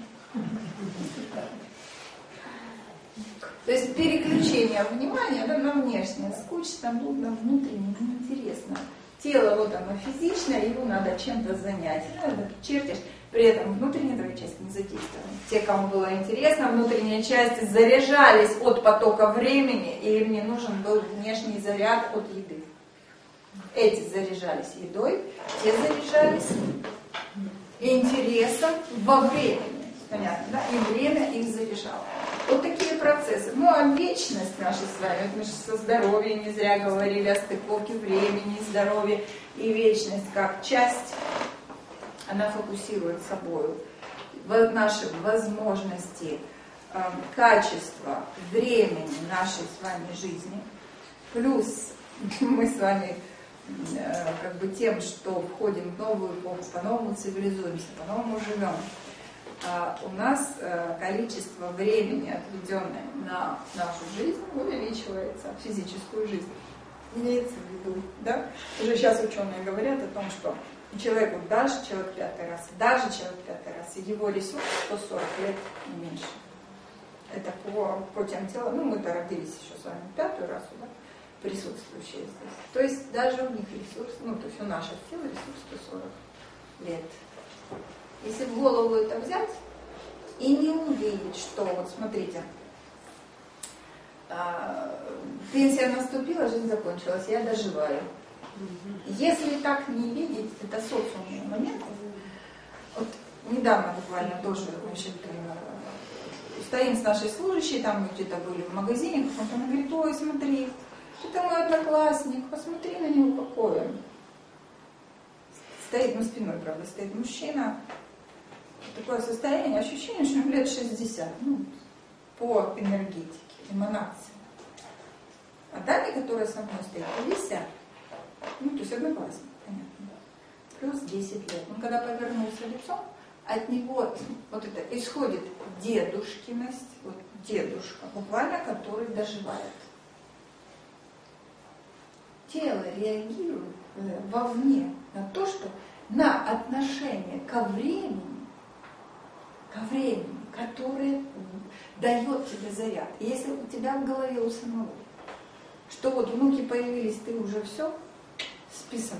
То есть переключение внимания на внешнее, скучно, нудно, внутреннее, неинтересно. Тело вот оно физичное, его надо чем-то занять. Чертишь. При этом внутренняя твоя часть не задействована. Те, кому было интересно, внутренние части заряжались от потока времени, и им не нужен был внешний заряд от еды. Эти заряжались едой, те заряжались интересом во времени. Понятно, да? И время их заряжало. Вот такие процессы. А вечность наша с вами, вот мы же со здоровьем не зря говорили о стыковке времени, здоровья и вечность как часть. Она фокусирует собой наши возможности, качество времени нашей с вами жизни. Плюс мы с вами тем, что входим в новую эпоху, по-новому цивилизуемся, по-новому живем. У нас количество времени, отведенное на нашу жизнь, увеличивается, физическую жизнь. Имеется в виду, да? Уже сейчас ученые говорят о том, что человеку, даже человек 5-й расы, его ресурс 140 лет не меньше. Это по тем телам, мы-то родились еще с вами 5-ю расу, да, присутствующие здесь. То есть даже у них ресурс, то есть у наших тел ресурс 140 лет. Если в голову это взять и не увидеть, что, вот смотрите, пенсия наступила, жизнь закончилась, я доживаю. Если так не видеть, это социумный момент. Вот недавно буквально тоже, стоим с нашей служащей, там мы где-то были в магазине, она говорит, ой, смотри, это мой одноклассник, посмотри на него какой он. стоит, ну спиной, правда, стоит мужчина, такое состояние, ощущение, что ему лет 60, ну, по энергетике, эманации. А даме, которая со мной стоит, 50, ну, то есть одноклассник, понятно, да. Плюс 10 лет. Он когда повернулся лицом, от него вот это исходит дедушкиность, вот дедушка, буквально, который доживает. Тело реагирует вовне на то, что на отношение ко времени, которое дает тебе заряд. И если у тебя в голове у самого, что вот внуки появились, ты уже все списано.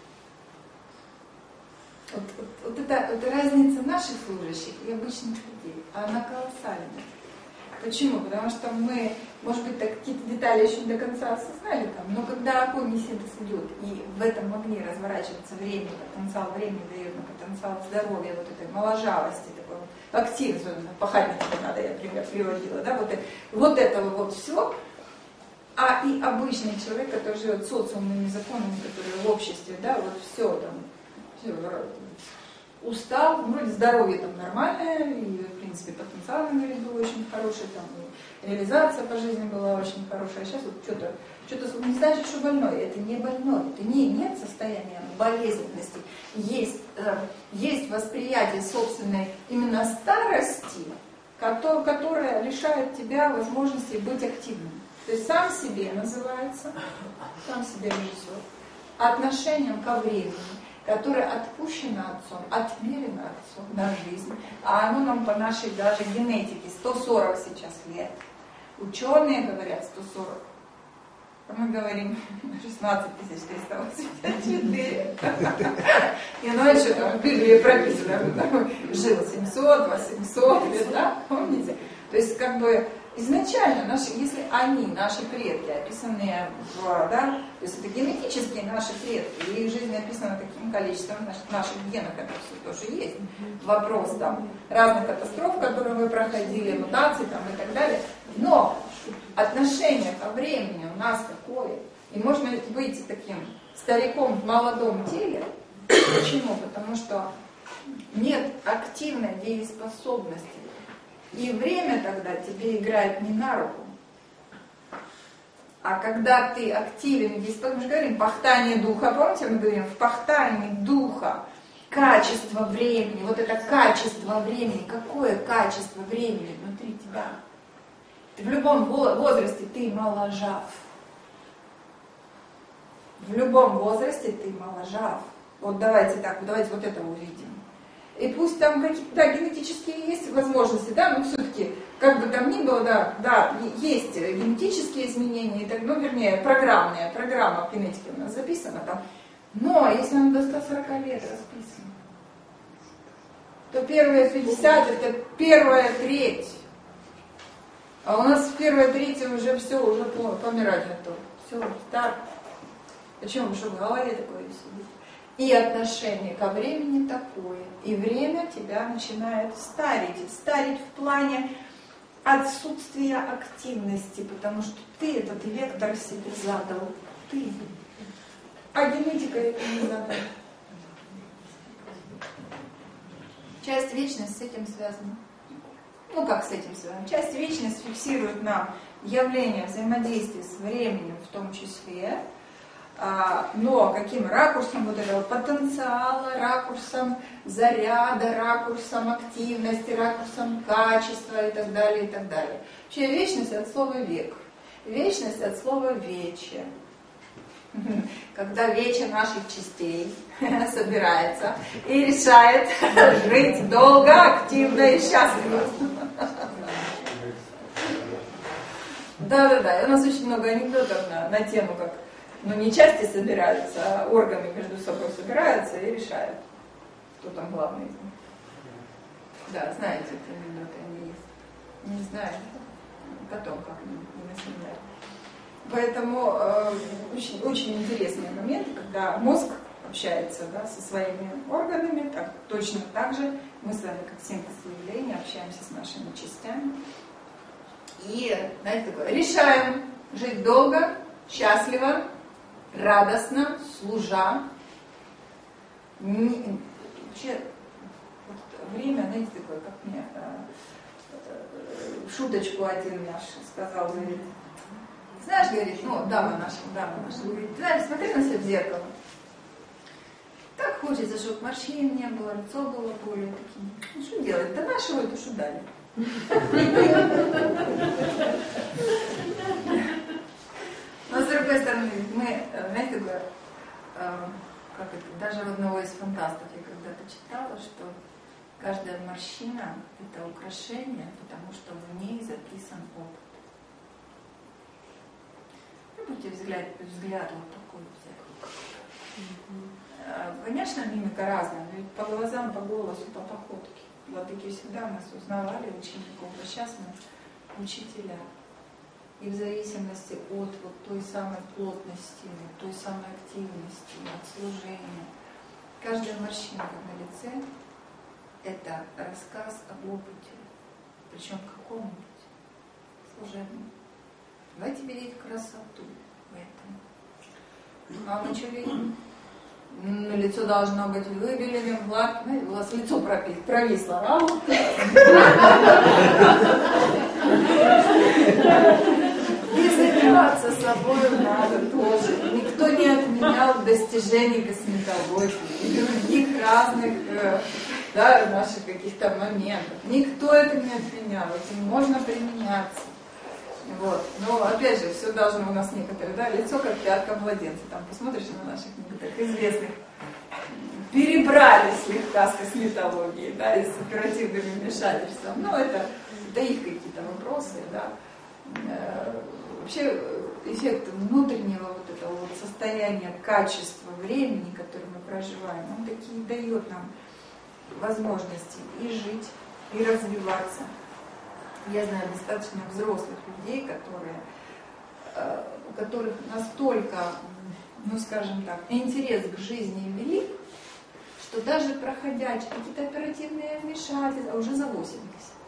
Вот это разница наших служащих и обычных людей, она колоссальная. Почему? Потому что мы, может быть, какие-то детали еще не до конца осознали, но когда огонь синтез идет, и в этом огне разворачивается время, потенциал времени дает на потенциал здоровья, вот этой моложавости, такой вот активности, пахать не надо, я пример приводила, да, вот этого вот все. А и обычный человек, который живет социумными законами, которые в обществе, да, вот все там, все, устал, вроде здоровье там нормальное, и в принципе потенциал на был очень хороший, там и реализация по жизни была очень хорошая, а сейчас вот что-то не значит, что больной, это не больной, это нет состояния болезненности, есть восприятие собственной именно старости, которая лишает тебя возможности быть активным. То есть сам себе называется, сам себе режиссер, отношением ко времени, которое отпущено Отцом, отмерено Отцом на жизнь. А оно нам по нашей даже генетике 140 сейчас лет. Ученые говорят 140. А мы говорим 16 384. И иначе там в Библии прописано, жил 700, 800 лет, да? Помните? То есть как бы изначально, если наши предки, описанные да, то есть это генетические наши предки, и их жизнь описана таким количеством наших генов, это все тоже есть. Вопрос там разных катастроф, которые мы проходили, мутаций там и так далее. Но отношение ко времени у нас такое, и можно быть таким стариком в молодом теле. Почему? Потому что нет активной дееспособности. И время тогда тебе играет не на руку. А когда ты активен и дееспособен, мы же говорим, пахтание духа, помните, мы говорим, в пахтании духа качество времени, вот это качество времени, какое качество времени внутри тебя? Ты в любом возрасте ты моложав. В любом возрасте ты моложав. Вот давайте вот это увидим. И пусть там какие-то генетические есть возможности, да, но все-таки, как бы там ни было, да, есть генетические изменения, вернее, программа в генетике у нас записана там. Но если он до 140 лет расписан, то первые 50 это первая треть. А у нас в первой трети уже все, уже помирать готово. Все, старт. Почему? Потому что в голове такое сидит. И отношение ко времени такое. И время тебя начинает старить. Старить в плане отсутствия активности, потому что ты этот вектор себе задал. Ты. А генетика это не задала. Часть вечности с этим связана. Ну как с этим связано? Часть вечности фиксирует нам явление взаимодействия с временем в том числе. Но каким ракурсом вот этого потенциала, ракурсом заряда, ракурсом активности, ракурсом качества и так далее, и так далее. Вообще вечность от слова век. Вечность от слова вече. Когда вече наших частей собирается и решает жить долго, активно и счастливо. Да. У нас очень много анекдотов на тему, как не части собираются, а органы между собой собираются и решают, кто там главный. Да, знаете, эти анекдоты, они есть. Не знаю, потом как-нибудь на семинаре. Поэтому очень, очень интересный момент, когда мозг общается, да, со своими органами, точно так же мы с вами, как синтез явлений, общаемся с нашими частями. И, знаете, такое, решаем жить долго, счастливо, радостно, служа Вообще, вот время, знаете, такое, как мне шуточку один наш сказал, говорит, знаешь, говорит, дама наша, говорит, знаешь, смотри на себя в зеркало. Так хочется, чтобы морщин не было, лицо было более таким. Ну что делать? Да нашего эту что дали. Но с другой стороны, мы, знаете, такое, как это, даже в одного из фантастов я когда-то читала, что каждая морщина – это украшение, потому что в ней записан опыт. Будьте взгляд вот такой взять. Конечно, мимика разная, ведь по глазам, по голосу, по походке. Владыки всегда нас узнавали, учеников, а сейчас мы учителя. И в зависимости от вот той самой плотности, той самой активности, от служения, каждая морщинка на лице – это рассказ об опыте, причем какому-нибудь служебному. Давайте видеть красоту в этом. А мы что видим? Лицо должно быть выбеленным, гладким. У вас лицо провисло. И заниматься собой надо тоже. Никто не отменял достижений косметологии и других разных наших каких-то моментов. Никто это не отменял. Этим можно применяться. Вот. Но опять же, все должно у нас некоторые, лицо как пятка младенца. Там посмотришь на наших некоторых известных, перебрали слегка с косметологией, и с оперативным вмешательством. Но это их какие-то вопросы, Вообще эффект внутреннего вот этого вот состояния, качества времени, которое мы проживаем, он такие дает нам возможности и жить, и развиваться. Я знаю достаточно взрослых людей, у которых настолько, скажем так, интерес к жизни велик, что даже проходя какие-то оперативные вмешательства, уже за 80,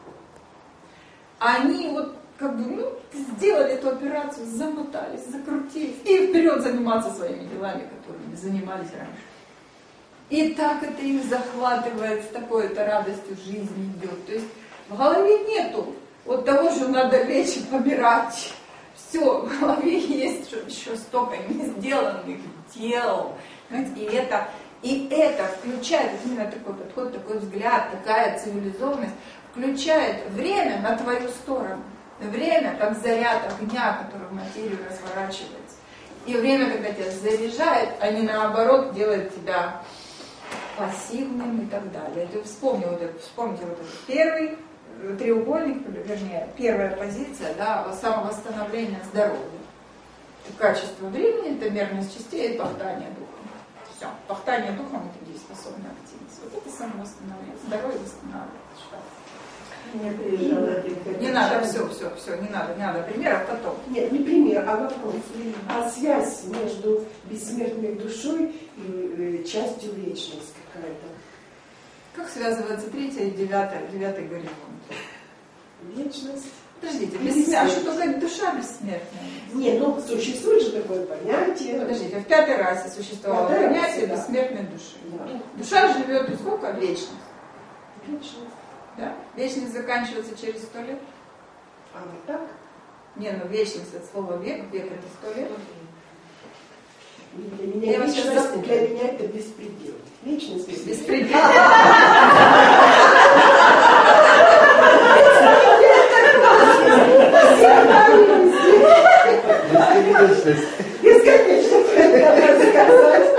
они сделали эту операцию, замотались, закрутились и вперед заниматься своими делами, которыми занимались раньше. И так это их захватывает, с такой-то радостью жизни идет. То есть в голове нету вот того, что надо лечь и побирать. Все, в голове есть еще столько не сделанных дел. Знаете, и это включает, именно такой подход, такой взгляд, такая цивилизованность, включает время на твою сторону. Время как заряд огня, который в материю разворачивается. И время, когда тебя заряжает, а не наоборот делает тебя пассивным и так далее. Вспомните вот этот первый треугольник, вернее, первая позиция, самовосстановления здоровья. Это качество времени, это мерность частей и пахтание духом. Все. Пахтание духом – это дееспособная активность. Вот это самовосстановление. Здоровье восстанавливает. Не надо, все, не надо примеров потом. Нет, не пример, а вопрос. А связь между бессмертной душой и частью вечности какая-то? Как связывается 3-й и 9-й горизонт? Вечность. Подождите, бессмертная, что только душа бессмертная? Нет, существует же такое понятие. Подождите, в 5-й расе существовало понятие бессмертной души. Да. Душа живет и сколько? Вечность. Вечность. Да? Вечность заканчивается через 100 лет. А вот так? Вечность от слова век это 100 лет. Для меня вечность, для меня это беспредел. Вечность беспредел. Бесконечность, это сказать.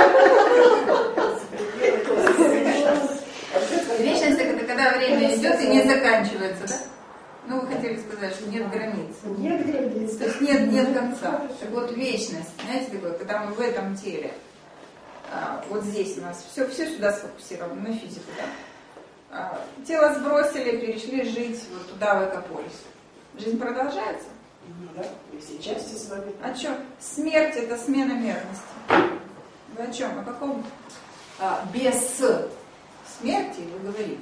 Вечность это когда время идет и не заканчивается, да? Вы хотели сказать, что нет границ. Нет границ. То есть нет конца. Так вот, вечность, знаете, такое, когда мы в этом теле, вот здесь у нас все сюда сфокусировано, на физику, да? Тело сбросили, перешли жить вот туда, в экополис. Жизнь продолжается? Да, и все части с вами. О чем? Смерть это смена мерности. Вы о чем? О каком? Без смерти вы говорите?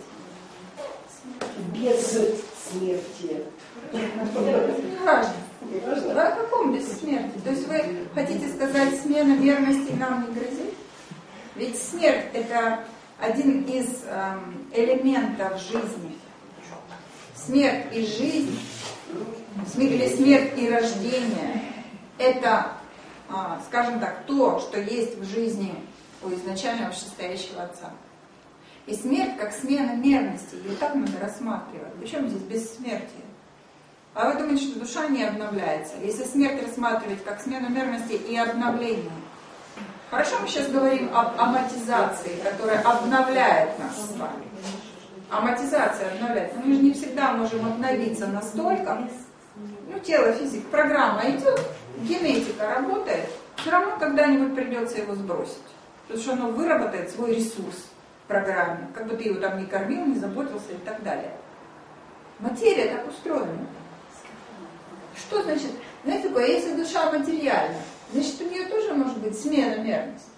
Без смерти. Не важно. Вы о каком бессмертии? То есть вы хотите сказать, смена мерности нам не грозит? Ведь смерть – это один из элементов жизни. Смерть и жизнь, или смерть и рождение – это, скажем так, то, что есть в жизни у изначального вышестоящего Отца. И смерть как смена мерности, ее так надо рассматривать. Причем здесь бессмертие? А вы думаете, что душа не обновляется? Если смерть рассматривать как смену мерности и обновление. Хорошо, мы сейчас говорим об аматизации, которая обновляет нас с вами. Аматизация обновляет. Но мы же не всегда можем обновиться настолько. Тело, физика, программа идет, генетика работает. Все равно когда-нибудь придется его сбросить. Потому что оно выработает свой ресурс в программе. Как бы ты его там не кормил, не заботился и так далее. Материя так устроена. Что значит? Знаете, такое, если душа материальна, значит, у нее тоже может быть смена мерности.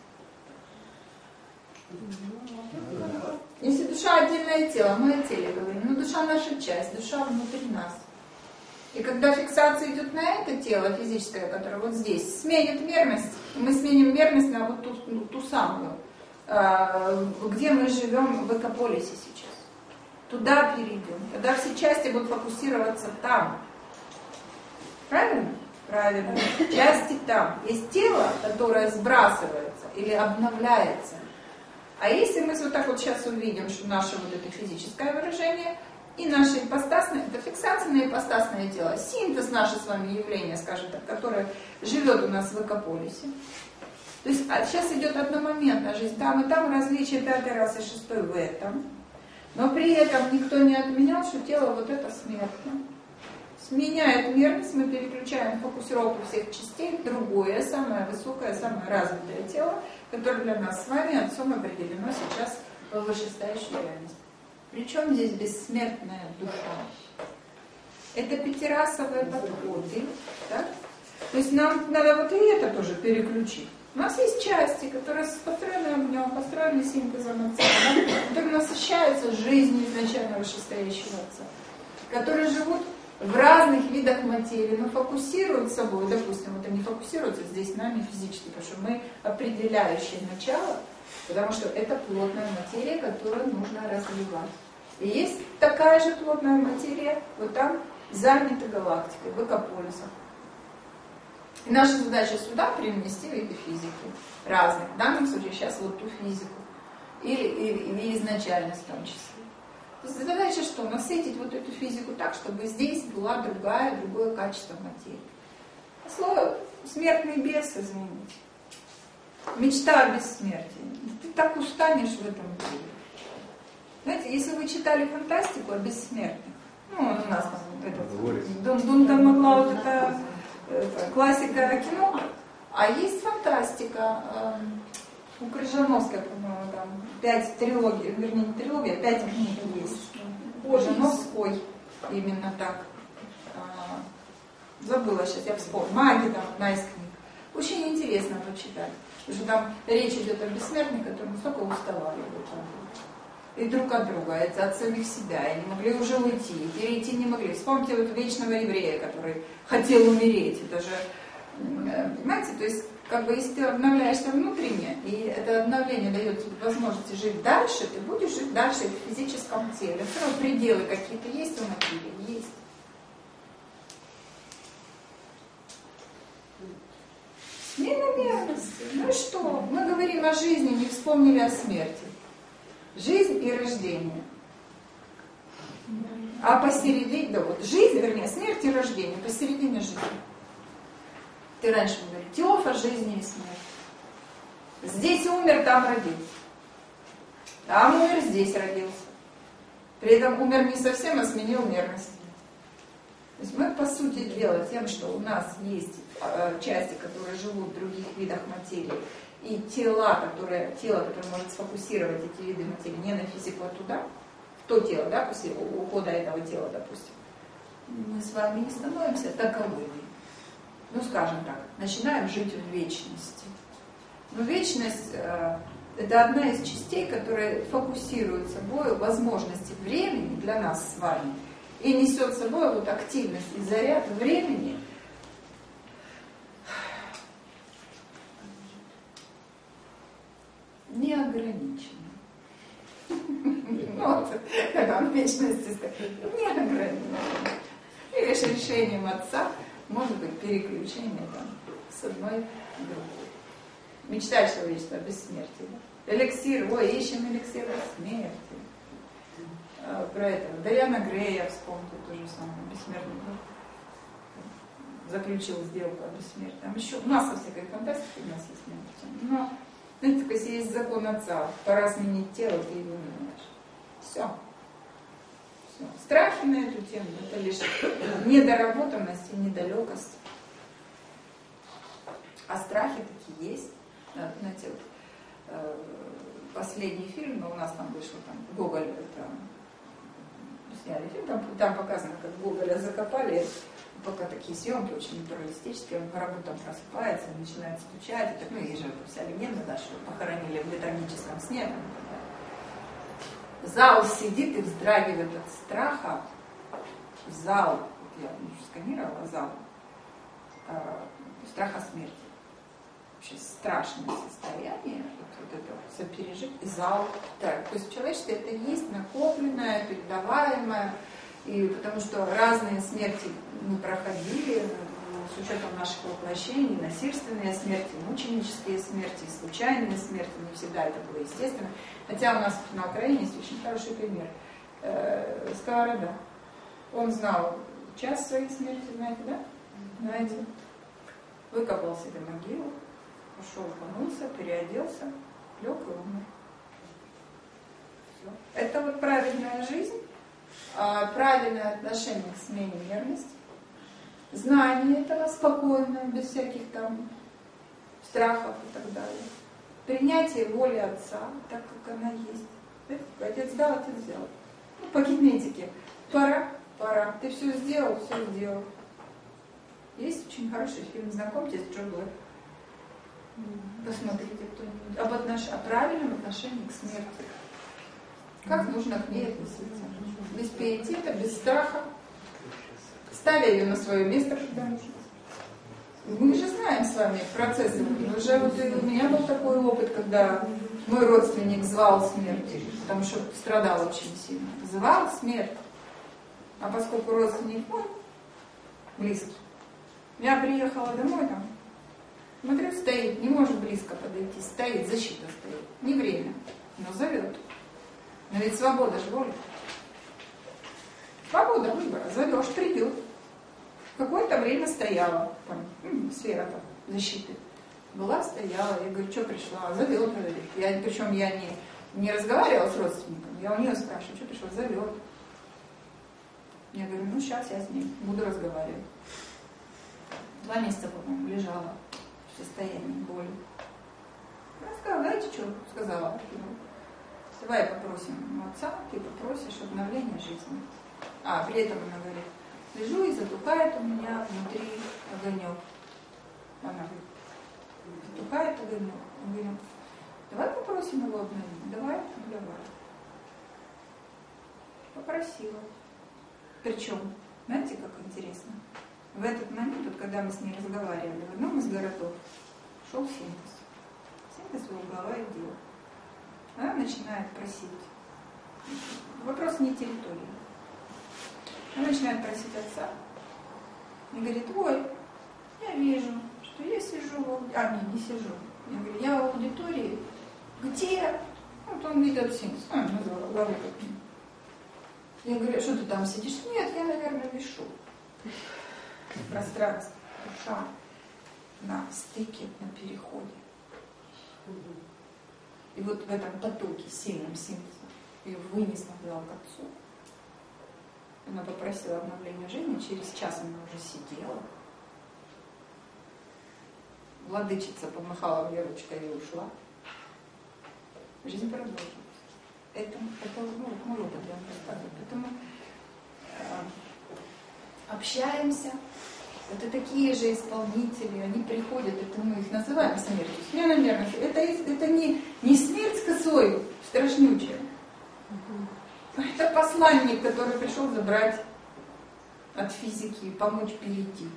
Если душа отдельное тело, мы о теле говорим, но душа наша часть, душа внутри нас. И когда фиксация идет на это тело физическое, которое вот здесь, сменит мерность, мы сменим мерность на вот ту самую, где мы живем в экополисе сейчас. Туда перейдем. Тогда все части будут фокусироваться там. Правильно? Правильно. Части там. Есть тело, которое сбрасывается или обновляется. А если мы вот так вот сейчас увидим, что наше вот это физическое выражение и наше ипостасное, это фиксация на ипостасное тело, синтез наше с вами явление, скажем так, которое живет у нас в экополисе. То есть сейчас идет одномоментная жизнь, там и там различие 5-й расы, 6-й в этом. Но при этом никто не отменял, что тело вот это смертно. Сменяет мерность, мы переключаем фокусировку всех частей в другое, самое высокое, самое развитое тело, которое для нас с вами Отцом определено сейчас в вышестоящей реальности. Причем здесь бессмертная душа. Это пятирасовые подходы. Да? То есть нам надо вот и это тоже переключить. У нас есть части, которые построены огнем, построены синтезом Отца, да? Которые насыщаются жизнью изначально вышестоящего Отца, которые живут в разных видах материи, но фокусируют собой, допустим, вот они фокусируются здесь нами физически, потому что мы определяющее начало, потому что это плотная материя, которую нужно развивать. И есть такая же плотная материя, вот там занята галактикой, в экополисах. И наша задача сюда привнести виды физики разных, в данном случае сейчас вот ту физику, или изначальность в том числе. То есть задача что? Насытить вот эту физику так, чтобы здесь была другое качество материи. Слово смертный бес изменить. Мечта о бессмертии. Ты так устанешь в этом мире. Знаете, если вы читали фантастику о бессмертных, у нас там вот Дункан могла вот это классика кино, а есть фантастика. У Крыжановской, по-моему, там 5 трилогий, вернее не трилогия, 5 книг есть. Крыжановской, именно так. Забыла сейчас, я вспомнила. «Маги» там одна из книг. Очень интересно почитать. Потому что там речь идет о бессмертных, которые настолько уставали и друг от друга, это от самих себя, и не могли уже уйти, и перейти не могли. Вспомните вот вечного еврея, который хотел умереть. Это же, понимаете, то есть как бы если ты обновляешься внутренне, и это обновление дает тебе возможность жить дальше, ты будешь жить дальше в физическом теле. Все равно пределы какие-то есть у материи? Есть. Смена мерности. Ну и что? Мы говорим о жизни, не вспомнили о смерти. Жизнь и рождение. А посередине, да вот, жизнь, вернее, смерть и рождение, посередине жизни. Ты раньше говорил, теофа жизни и смерти. Здесь умер, там родился. Там умер, здесь родился. При этом умер не совсем, а сменил мерность. То есть мы, по сути дела, тем, что у нас есть части, которые живут в других видах материи, и тело, которое может сфокусировать эти виды материи не на физику, а туда, в то тело, да, после ухода этого тела, допустим, мы с вами не становимся таковыми. Ну, скажем так, начинаем жить в вечности. Но вечность это одна из частей, которая фокусирует собой возможности времени для нас с вами и несет с собой вот активность и заряд времени. Не сказать, неограниченно. И лишь решением отца может быть переключение там, с одной в другую. Мечта человечества о бессмертии. Да? Эликсир, ищем эликсир смерти. Про это. Даяна Грея вспомнил то же самое, бессмертный дух. Заключил сделку о бессмертии. Там еще масса всякой фантастики у нас есть на эту тему. Но, знаете, такой, если есть закон отца, пора сменить тело, ты его не меняешь. Все. Страхи на эту тему — это лишь недоработанность и недалекость. А страхи такие есть. Знаете, вот, последний фильм, но у нас там вышло, там, Гоголь, это, сняли фильм, там показано, как Гоголя закопали, пока такие съемки очень натуралистические, он по работам просыпается, начинает стучать, и так, ну, есть же вся легенда, да, что похоронили в летаргическом сне. Зал сидит и вздрагивает от страха. Зал, я сканировала зал, страха смерти. Вообще страшное состояние, вот это сопережить, зал. Да, то есть в человечестве это есть накопленное, передаваемое, и потому что разные смерти мы проходили, с учетом наших воплощений, насильственные смерти, мученические смерти, случайные смерти, не всегда это было естественно. Хотя у нас на Украине есть очень хороший пример. Сковорода. Он знал час своей смерти, знаете, да? Знаете. Выкопал себе могилу, ушел, помылся, переоделся, лег и умер. Все. Это вот правильная жизнь, правильное отношение к смене нервности, знание этого спокойное, без всяких там страхов и так далее. Принятие воли отца, так как она есть. Отец дал, отец взял. Ну, по генетике. Пора. Ты все сделал. Есть очень хороший фильм, знакомьтесь, Джо Блэк. Посмотрите кто-нибудь. О правильном отношении к смерти. Как нужно к ней относиться. Без пиетета, без страха. Ставя ее на свое место, когда нужно. Мы же знаем с вами процессы. Уже вот у меня был такой опыт, когда мой родственник звал смерть, потому что страдал очень сильно. Звал смерть. А поскольку родственник мой близкий, я приехала домой, там, смотрю, стоит, не может близко подойти, стоит, защита стоит. Не время, но зовет. Но ведь свобода же воля. Свобода выбора. Зовешь, придет. Какое-то время стояла, там, сфера там, защиты. Была, стояла, я говорю, что пришла? Зовет, говорит. Причем я не разговаривала с родственником, я у нее спрашиваю, что пришла? Зовет. Я говорю, ну сейчас я с ней буду разговаривать. 2 месяца, по-моему, лежала в состоянии боли. Она сказала, знаете что? Сказала, давай попросим отца, ты попросишь обновления жизни. При этом она говорит, лежу и затухает у меня внутри огонек. Она говорит, затухает огонек. Мы говорим, давай попросим его обновить. Давай. Попросила. Причем, знаете, как интересно? В этот момент, вот, когда мы с ней разговаривали, в одном из городов шел синтез. Синтез его голова и дела. Она начинает просить. Вопрос не территории. Она начинает просить отца и говорит, ой, я вижу, что я сижу, не сижу. Я говорю, я в аудитории, где? Вот он ведет синтез, назвала главу как мне. Я говорю, что ты там сидишь? Нет, я, наверное, вешу. Пространство, душа на стыке, на переходе. И вот в этом потоке, сильном синтезе, ее вынесло в зал к отцу. Она попросила обновления жизни, через час она уже сидела. Владычица помахала мне ручкой и ушла. Жизнь продолжилась. Это мой опыт, я вам рассказываю. Поэтому общаемся. Это такие же исполнители, они приходят, это мы их называем смертью. Смена нервности. Это не смерть с косой, страшнючая. Это посланник, который пришел забрать от физики и помочь перейти.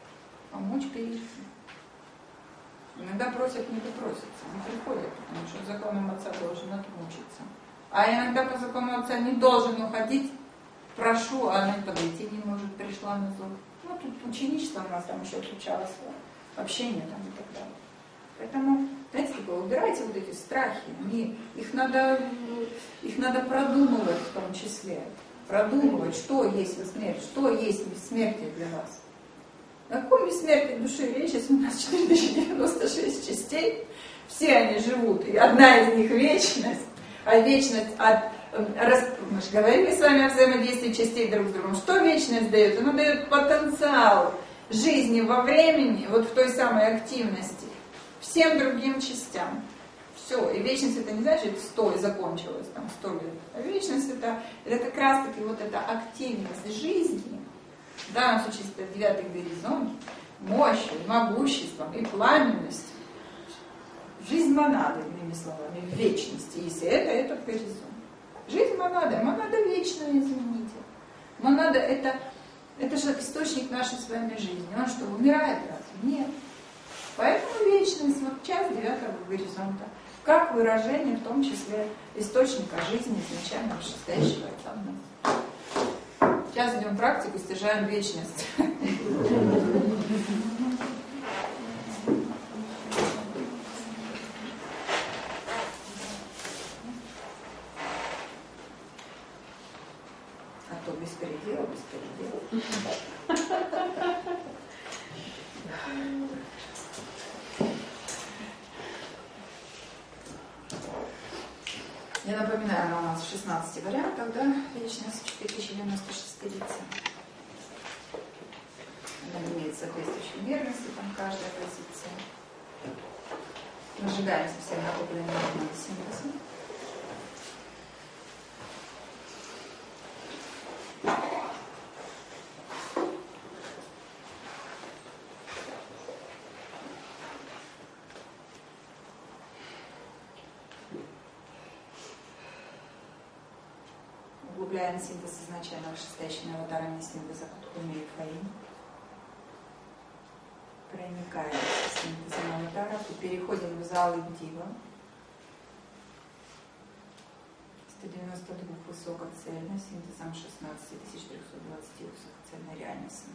Иногда просят, не попросятся, не приходят, потому что законом отца должен отмучиться. А иногда по закону отца не должен уходить, прошу, а она подойти не может, пришла на зов. Ну, тут ученичество у нас там еще случалось, общение там и так далее. Поэтому, знаете, такое, убирайте вот эти страхи. Их надо продумывать в том числе. Продумывать, что есть смерть, что есть бессмертие для вас. О каком бессмертии души речь, если у нас 4096 частей, все они живут, и одна из них вечность, а вечность мы же говорили с вами о взаимодействии частей друг с другом. Что вечность дает? Она дает потенциал жизни во времени, вот в той самой активности, всем другим частям. Все. И вечность это не значит 100 и закончилось, там 100 лет. А вечность это как раз таки вот эта активность жизни, в данном случае это 9-й горизонт, мощью, могуществом и пламенностью. Жизнь монады, иными словами, в вечности, если это этот горизонт. Жизнь монада вечная, извините. Монада это же источник нашей с вами жизни. Он что, умирает разве? Нет. Поэтому вечность, вот часть 9-го горизонта, как выражение, в том числе, источника жизни изначально вышестоящего отца. Сейчас идем в практику, стяжаем вечность. А то беспредел. Я напоминаю, она у нас в 16 вариантах, да, вечность 4096 лица. Она имеет соответствующие мерности, там каждая позиция. Нажигаемся всем накопленным синтезом. Углубляем синтез изначально вышестоящими аватарами синтеза Кутхуми и Фаин. Проникаем в синтезом аватаров и переходим в зал Дива. 192 высокоцельно, синтезом 16320 высокоцельной реальности.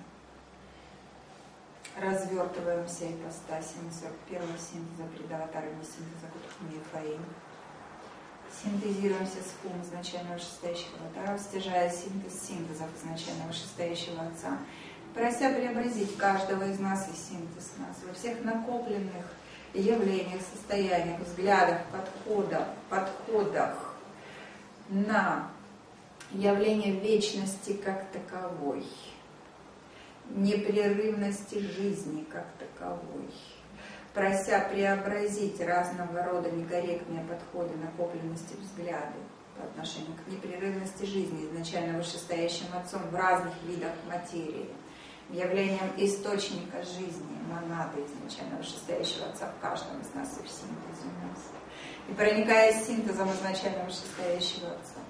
Развертываем все ипостаси на 41-го синтеза перед аватарами синтеза Кутхуми и Фаин. Синтезируемся с хум изначально вышестоящих аватаров, стяжая синтез синтезов изначально вышестоящего отца, прося преобразить каждого из нас и синтез нас во всех накопленных явлениях, состояниях, взглядах, подходах на явление вечности как таковой, непрерывности жизни как таковой, прося преобразить разного рода некорректные подходы, накопленности взгляды по отношению к непрерывности жизни, изначально вышестоящим отцом в разных видах материи, явлением источника жизни, монады, изначально вышестоящего отца в каждом из нас и в синтезе у нас. И проникая синтезом изначально вышестоящего отца,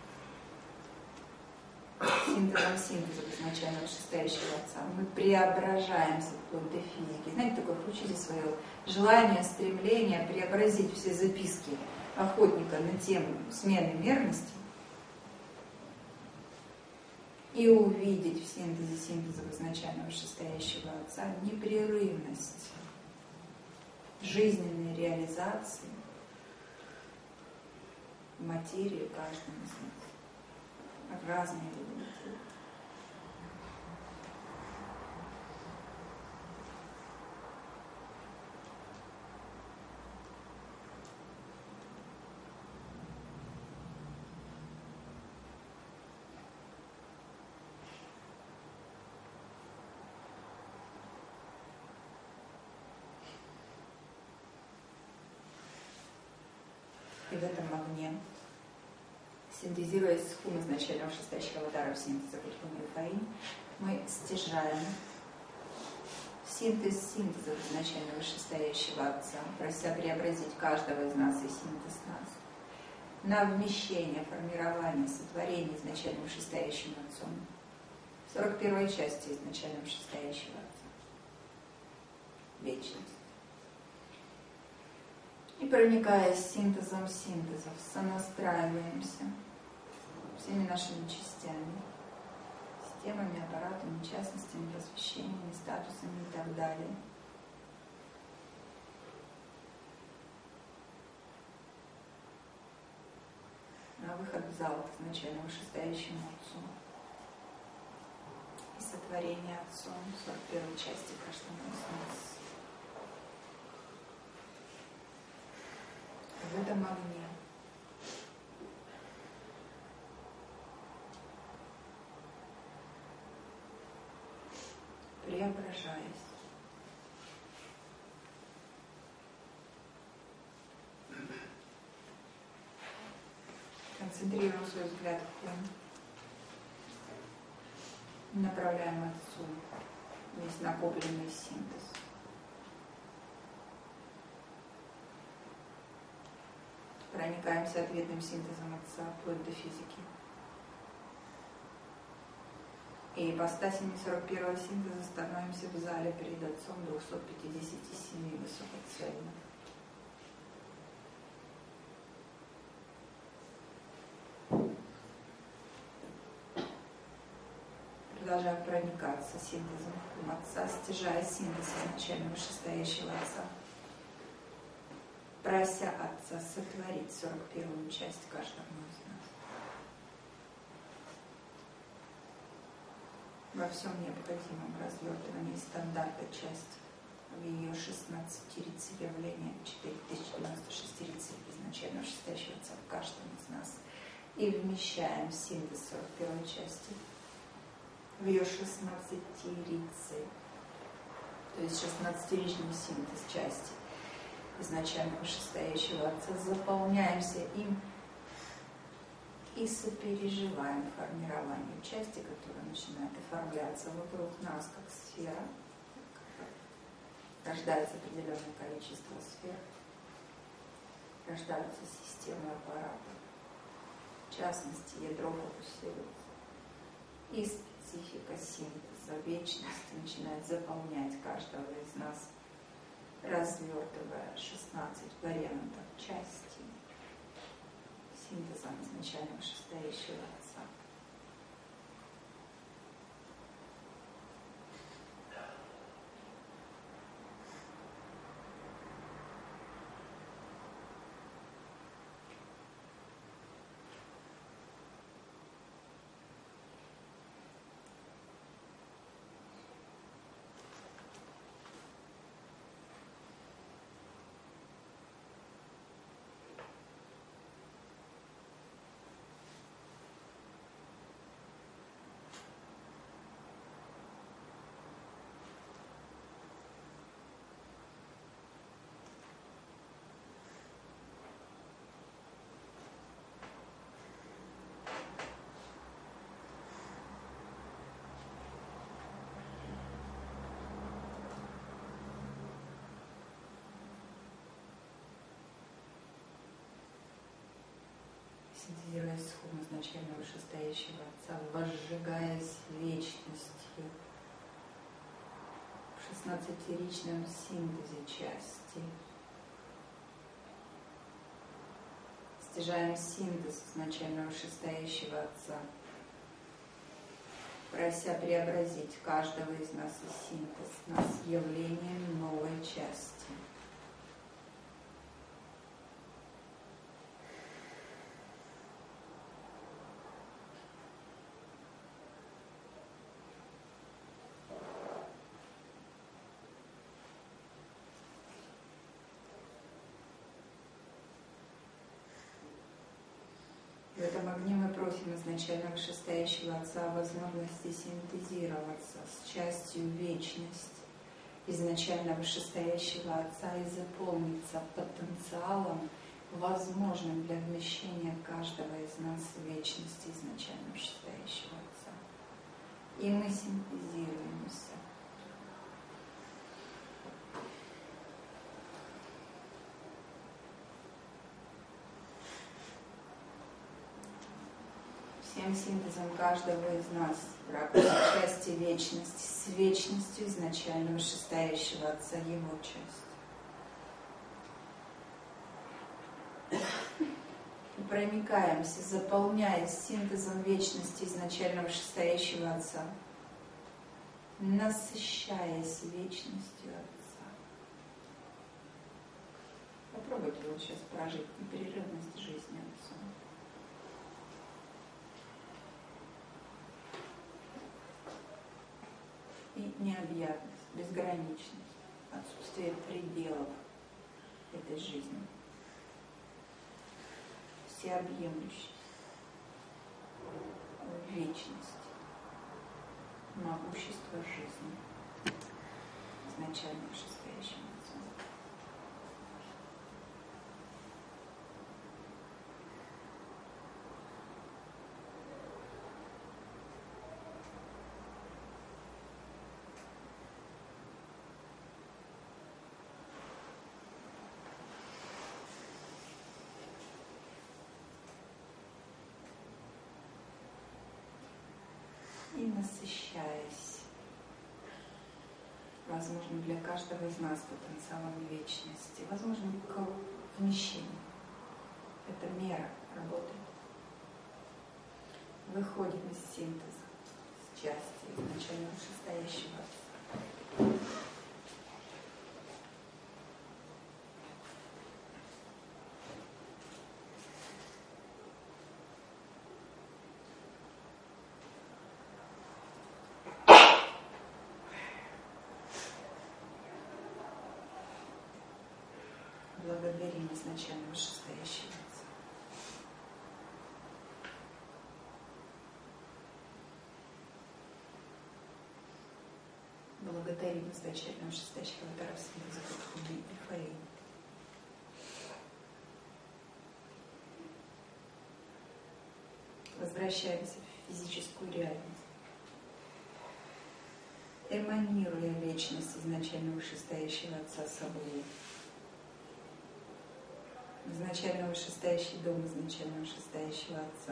синтезом синтеза изначально вышестоящего отца, мы преображаемся вплоть до физики. Знаете, такое, включите свое желание, стремление преобразить все записки охотника на тему смены мерности и увидеть в синтезе синтеза изначально вышестоящего отца непрерывность жизненной реализации материи каждого из нас. Разные люди. И в этом огне, синтезируясь с хум изначально вышестоящих аватаров синтеза Кутхуми и Фаин, мы стяжаем синтез синтеза изначально вышестоящего отца, прося преобразить каждого из нас и синтез нас на вмещение, формирование, сотворение изначально вышестоящим отцом. 41-й части изначально вышестоящего отца. Вечность. И проникая синтезом синтезов, сонастраиваемся всеми нашими частями системами, аппаратами, частностями, посвящениями, статусами и так далее. А выход в зал к изначально вышестоящему Отцу. И сотворение Отцом 41 части каждому из нас. В этом огне. Преображаясь. Концентрируем свой взгляд в храм. Направляем Отцу весь накопленный синтез. Проникаемся ответным синтезом Отца вплоть до физики. И ипостасями 41-го синтеза становимся в зале перед Отцом 257 высокоцельных. Продолжая проникаться синтезом Отца, стяжая синтез изначально вышестоящего Отца, прося Отца сотворить 41-ю часть каждому из нас. Во всем необходимом развертывании стандарта части в ее 16 рицей явления, 4096 рицей изначально вышестоящего Отца в каждом из нас, и вмещаем синтез 41-й части в ее 16 рицей, то есть 16-ричный синтез части изначально вышестоящего Отца, заполняемся им и сопереживаем формированию части, которая начинает оформляться вокруг нас как сфера. Рождается определенное количество сфер, рождаются системы аппаратов, в частности, ядро фокусируется. И специфика синтеза вечности начинает заполнять каждого из нас, развертывая 16 вариантов части синтезом изначально вышестоящего Отца. Синтезируя схему изначально вышестоящего Отца, возжигаясь вечностью в 16-ричном синтезе части. Стяжаем синтез изначально вышестоящего Отца, прося преобразить каждого из нас и синтез нас явлением новой части. В этом огне мы просим изначально вышестоящего Отца о возможности синтезироваться с частью вечности изначально вышестоящего Отца и заполниться потенциалом, возможным для вмещения каждого из нас в вечности изначально вышестоящего Отца. И мы синтезируемся. Всем синтезом каждого из нас в ракурсе части вечности с вечностью изначально вышестоящего Отца его часть. И проникаемся, заполняясь синтезом вечности изначального вышестоящего Отца, насыщаясь вечностью Отца. Попробуйте вот сейчас прожить непрерывность жизни Отца. И необъятность, безграничность, отсутствие пределов этой жизни. Всеобъемлющесть, вечность, могущество жизни, изначально вышестоящим Отцом. И насыщаясь, возможно, для каждого из нас потенциалом вечности, возможно, к вмещению. Это мера работы. Выходим из синтеза, с части изначально вышестоящего Отца. Благодарим изначально вышестоящего Отца. Благодарим изначально вышестоящего Таровского закрытия Михаила. Возвращаемся в физическую реальность, эманируя вечность изначально вышестоящего Отца собой. Изначально вышестоящий дом изначально вышестоящего Отца.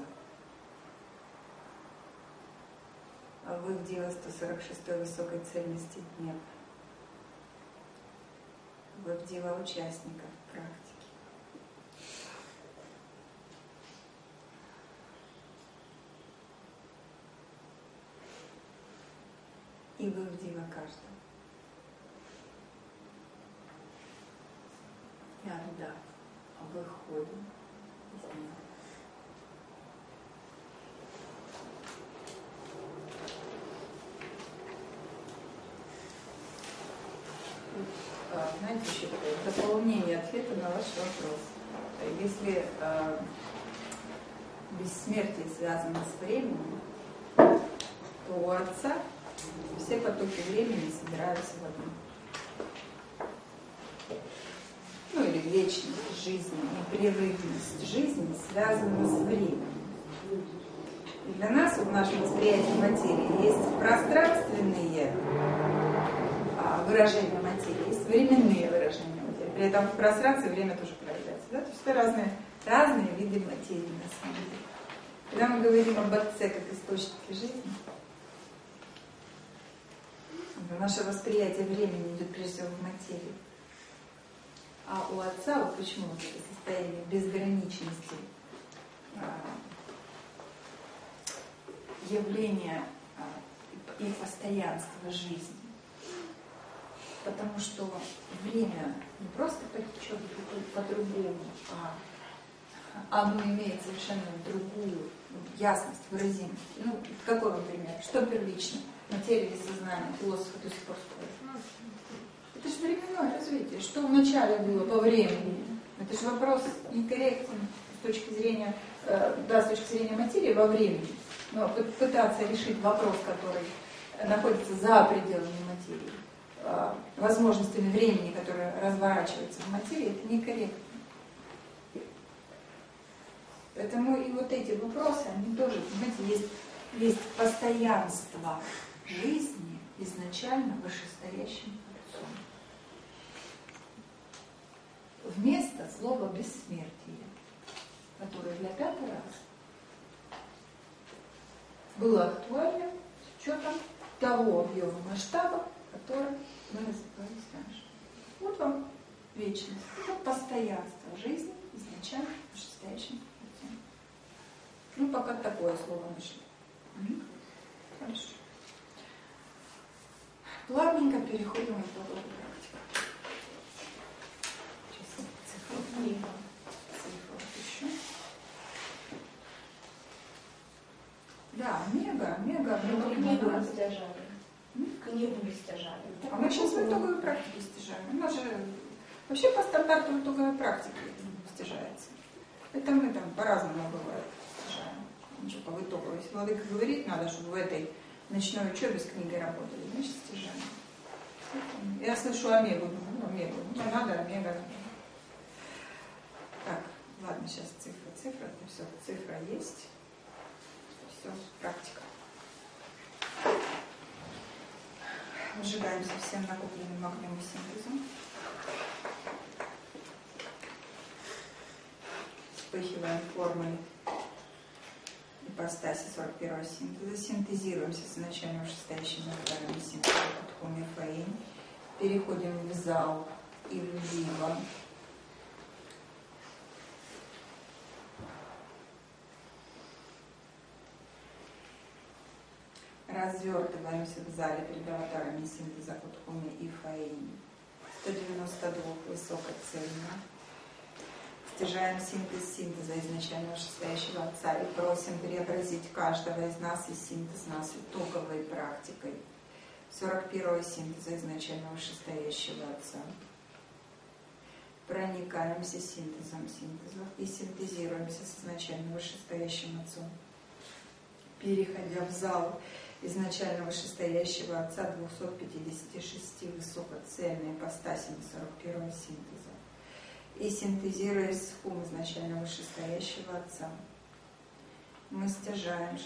А вы в дело 146-й высокой цельности Днепр. Вы в дело участников практики. И вы в дело каждого. И отдав, выходим из него. Знаете, еще такое дополнение ответа на ваш вопрос. Если бессмертие связано с временем, то у Отца все потоки времени собираются в одном. Ну или вечность жизни, непрерывность жизни связана с временем. И для нас в нашем восприятии материи есть пространственные выражения материи, есть временные выражения материи. При этом в пространстве время тоже проявляется. Да? То есть это разные виды материи на самом деле. Когда мы говорим об Отце как источнике жизни, наше восприятие времени идет прежде всего в материи. А у Отца, вот почему вот это состояние безграничности, явления и постоянства жизни. Потому что время не просто потечет по-другому, а оно имеет совершенно другую ясность, выразимость. Ну, какой вам пример? Что первично? Материя или сознание? Философы до сих пор спорят. Это же временное развитие. Что вначале было по времени? Это же вопрос некорректен с точки зрения, с точки зрения материи во времени. Но пытаться решить вопрос, который находится за пределами материи, возможностями времени, которое разворачивается в материи, это некорректно. Поэтому и вот эти вопросы, они тоже, понимаете, есть постоянство жизни изначально вышестоящим Отцом. Вместо слова бессмертия, которое для пятый раз было актуально с учетом того объема масштаба, который мы назывались раньше. Вот вам вечность, вот постоянство жизни изначально вышестоящим Отцом. Ну, пока такое слово нашли. Хорошо. Плавненько переходим к итоговой практике. Сейчас цифру еще. Да, мега. Книгу мы стяжали. Книгу мы стяжали. А мы сейчас в итоговой практике стяжаем. У нас же вообще по стандарту в итоговой практике стяжается. Это мы там по-разному бывает стяжаем. В итоговой. Если владыка говорит, надо, чтобы в этой ночной учебе с книгой работали, значит стяжаем. Я слышу омегу, омегу. Не надо, омега. Так, ладно, сейчас цифра, все, цифра есть. Все, практика. Выжигаемся всем накопленным огнем и синтезом. Вспыхиваем формой ипостаси 41-го синтеза. Синтезируемся с изначально вышестоящими ударами синтеза Кутхуми Фаинь. Переходим в зал и в вива. Развертываемся в зале перед аватарами синтеза Кутхуми и Фаинь. 192 высокоцельно. Стяжаем синтеза изначально вышестоящего Отца и просим преобразить каждого из нас и синтез нас итоговой практикой 41-го синтеза изначально вышестоящего Отца. Проникаемся синтезом синтезов и синтезируемся с изначально вышестоящим Отцом, переходя в зал изначально вышестоящего Отца 256 высокоцельной ипостасями 41-го синтеза. И синтезируясь с хум изначально вышестоящего Отца, мы стяжаем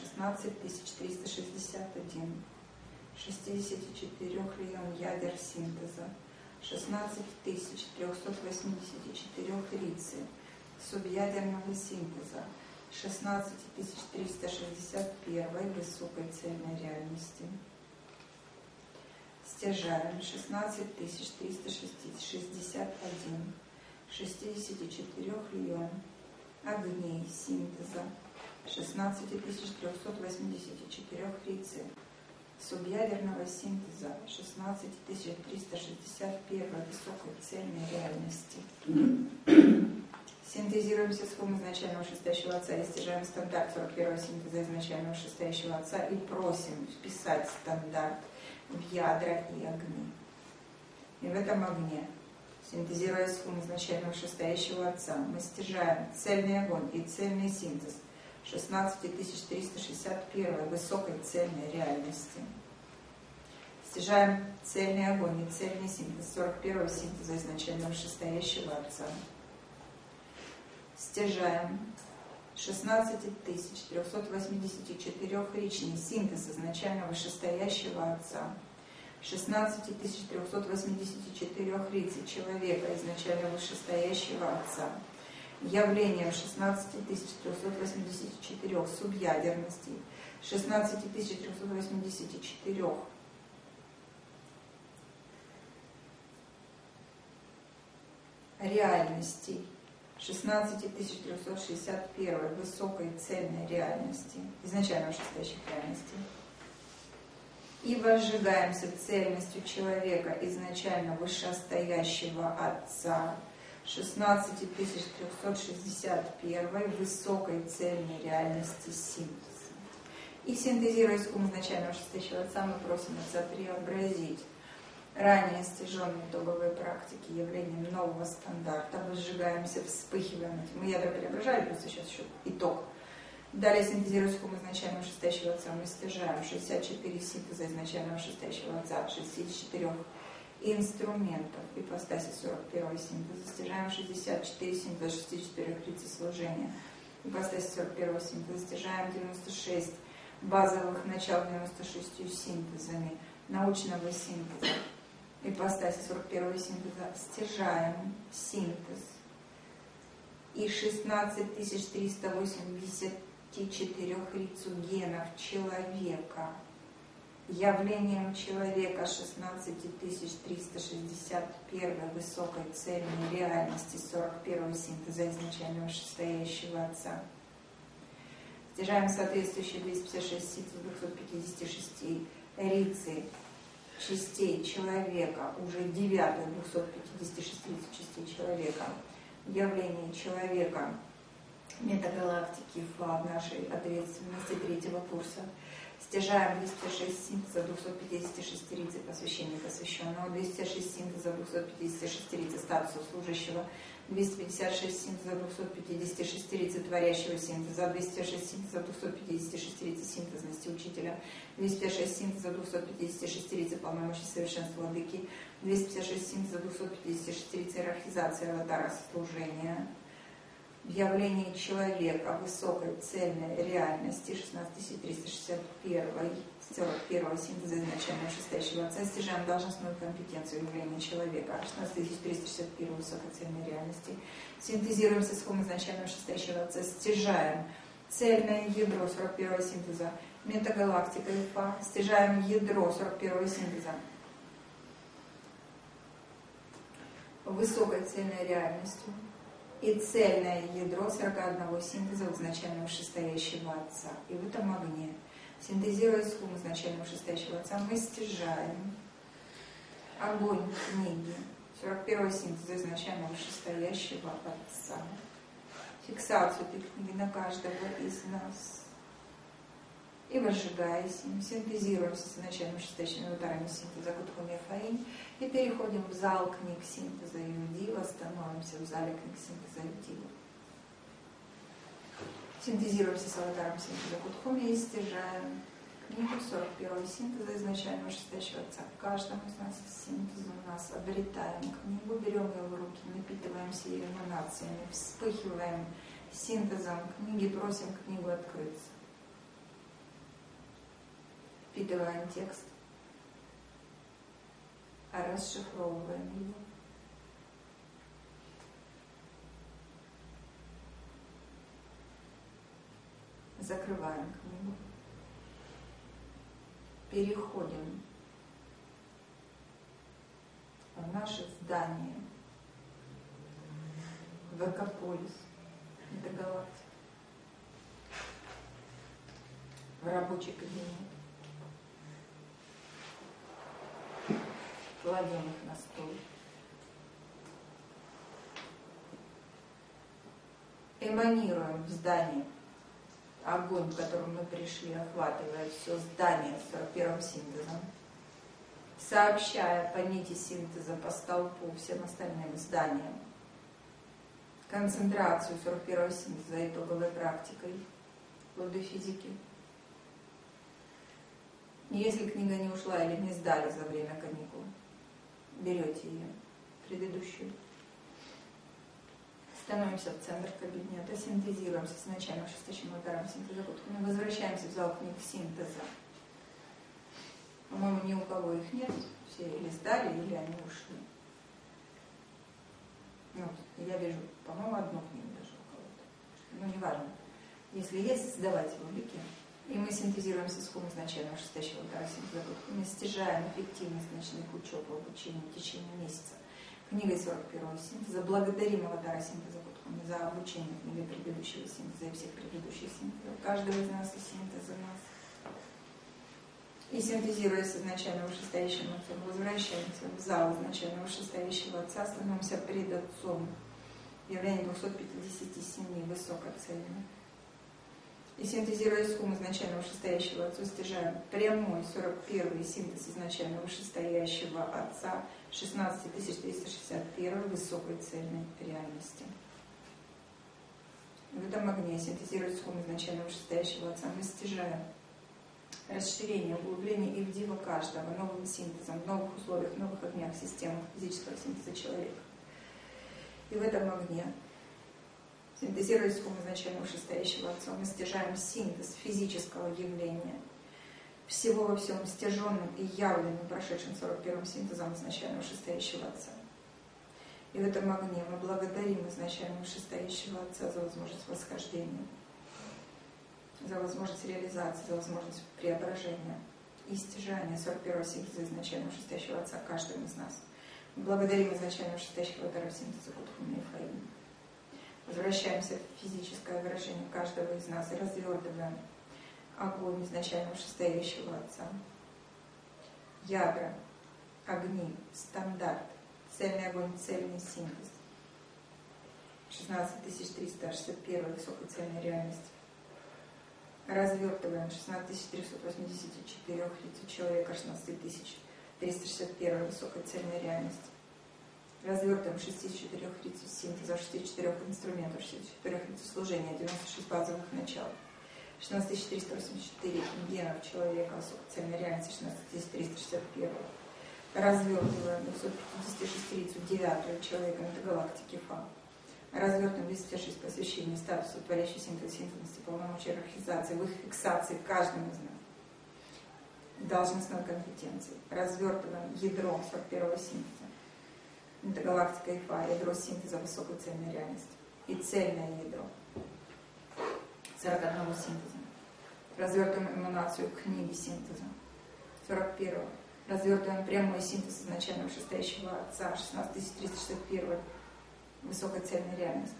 16361 64 лион ядер синтеза, 16384 рицы субъядерного синтеза, 16361 высокой цельной реальности. Стяжаем 16361 64 лион огней синтеза, 16384 рицы субъядерного синтеза, 16361 высокой цельной реальности. Синтезируемся с хум изначального вышестоящего Отца и стяжаем стандарт 41-го синтеза изначального вышестоящего Отца и просим вписать стандарт в ядра и огни. И в этом огне, синтезируя с хум изначального вышестоящего Отца, мы стяжаем цельный огонь и цельный синтез 16361 высокой цельной реальности. Стяжаем цельный огонь и цельный синтез 41-го синтеза изначального вышестоящего Отца. Стяжаем 16384 ричный синтез изначально вышестоящего Отца, 16384 рицы человека изначально вышестоящего Отца, явлением 16384 субъядерностей, 16384 реальностей, 16361 высокой цельной реальности, изначально вышестоящих реальностей. И возжигаемся цельностью человека изначально вышестоящего Отца, 16361 высокой цельной реальности синтеза. И синтезируясь ум изначально вышестоящего Отца, мы просим Отца преобразить ранее стяженные итоговые практики явлением нового стандарта. Возжигаемся, вспыхиваем. Мы ядра преображали, просто сейчас еще итог. Далее синтезируясь хум изначально вышестоящего Отца, мы стяжаем 64 синтеза изначально вышестоящего Отца, 64 инструментов ипостаси 41-го синтеза, стяжаем 64 синтеза 64 рицы служения ипостаси 41-го синтеза, стяжаем 96 базовых начал 96 синтезами научного синтеза ипостаси 41-го синтеза, стяжаем синтез и 16384 рицу генов человека, явлением человека 16361 высокой цельной реальности 41-го синтеза изначального вышестоящего Отца. Стяжаем соответствующие 256 ситцев 256 рицы частей человека, уже 9 256 частей человека, явление человека, метагалактики в нашей ответственности 3-го курса. Стяжаем 206 синтеза 256 рицы посвящения посвященного, 206 синтеза 256 рицы статуса служащего, 256 синтеза 256 рицы творящего синтеза, 206 синтеза 256 рицы синтезности учителя, 256 синтеза 256 рицы полномочий совершенства владыки, 256 синтеза 256 рицы иерархизации аватара служения, в явлении человека высокой цельной реальности 16361 синтеза изначально шестящего отца стяжаем должностную компетенцию явления человека 16361 высокой цельной реальности. Синтезируем с исходом изначально шестящего отца, стяжаем цельное ядро 41 синтеза метагалактика ИФА, стяжаем ядро 41 синтеза высокой цельной реальностью и цельное ядро 41 синтеза изначального шестоящего Отца. И в этом огне, синтезируя схему изначального шестоящего Отца, мы стяжаем огонь книги 41 синтеза изначального шестоящего Отца. Фиксацию этой книги на каждого из нас. И возжигаясь им, синтезируемся с изначальным шестящими ударами синтеза Гудхуми Фаинь и переходим в зал книг синтеза Юдива, становимся в зале книг синтеза Юдива. Синтезируемся с аватаром синтеза Гудхуми и стяжаем книгу 41 синтеза изначального шестящего Отца. Каждому из нас синтеза у нас обретаем книгу, берем ее в руки, напитываемся ее эманациями, вспыхиваем синтезом книги, просим книгу открыться. Впитываем текст, расшифровываем его. Закрываем книгу. Переходим в наше здание, в Экополис, метагалактика, в рабочий кабинет. Кладем их на стол. Эманируем в здании огонь, в котором мы пришли, охватывая все здание 41 синтезом, сообщая по нити синтеза по столпу всем остальным зданиям концентрацию 41 синтеза итоговой практикой плоды физики. Если книга не ушла или не сдали за время каникул, берете ее, предыдущую, становимся в центр кабинета, синтезируемся с начальным шестящим ударом синтеза Гудхуми, возвращаемся в зал книг синтеза. По-моему, ни у кого их нет, все или сдали, или они ушли. Ну, я вижу, по-моему, одну книгу даже у кого-то. Ну, неважно. Если есть, сдавайте в веке. И мы синтезируемся с изначального шестящего удара синтеза Гудхуми, стяжаем эффективность ночных учеб и обучения в течение месяца книгой 41 синтеза, благодарим аватара синтеза Гудхуми за обучение книги предыдущего синтеза и всех предыдущих синтезов, каждого из нас и синтеза нас. И синтезируя с изначального шестоящего Отца, возвращаемся в зал изначального шестоящего Отца, становимся пред Отцом в явлении 257 высокоцельных. И синтезируя сумму изначального шестоящего Отца, стяжаем прямой 41 синтез изначального шестоящего Отца 16361 высокой цельной реальности. В этом огне, синтезируя сумму изначального шестоящего Отца, мы стяжаем расширение, углубление и вдива каждого новым синтезом, в новых условиях, в новых огнях, системах физического синтеза человека. И в этом огне, синтезируя схему изначального шестоящего Отца, мы стяжаем синтез физического явления, всего во всем стяженным и явленным, прошедшим 41 синтезом изначального шестоящего Отца. И в этом огне мы благодарим изначального шестоящего Отца за возможность восхождения, за возможность реализации, за возможность преображения и стяжания 41 синтеза изначального шестоящего Отца каждым из нас. Мы благодарим изначального шестоящего удара синтеза Гудхуми Фаинь. Возвращаемся в физическое выражение каждого из нас и развертываем огонь изначального шестоящего Отца. Ядра, огни, стандарт, цельный огонь, цельный синтез. 16361 высокой цельной реальности. Развертываем 16384 лица человека, 16361 высокой цельной реальности. Развертываем 64 лиц синтеза, 64 инструментов, 64 лиц служения, 96 базовых начал. 16384 генов человека, высокой цельной реальности, 16361. Развертываем 256 лиц 9 человека метагалактики ФА. Развертываем 256 посвящений статусу творящей синтез, синтезности, полномочий иерархизации, в их фиксации каждым из нас. Должностной компетенции. Развертываем ядро 41-го синтеза. Метагалактика ИФА, ядро синтеза высокой цельной реальности. И цельное ядро 41 синтеза. Развертываем эманацию книги синтеза 41-го. Развертываем прямой синтез изначального шестоящего Отца 16361 высокой цельной реальности.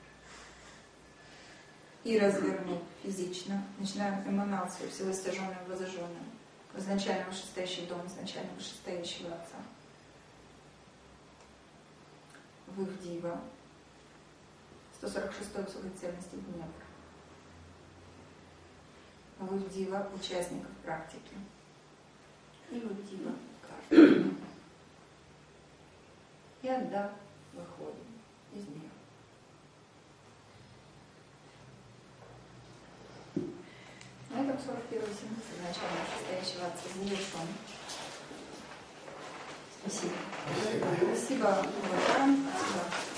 И развернув физично, начинаем эманацию всего стяженного и возожженного в изначального шестоящего дома, изначального шестоящего Отца. В их дива 146 высокой цельности Днепр. В их дива участников практики. И в их дива каждого. И отдав, выходим из мира. На этом 41-й синтез изначально шестоящего Отца завершен. Спасибо. Спасибо. Спасибо.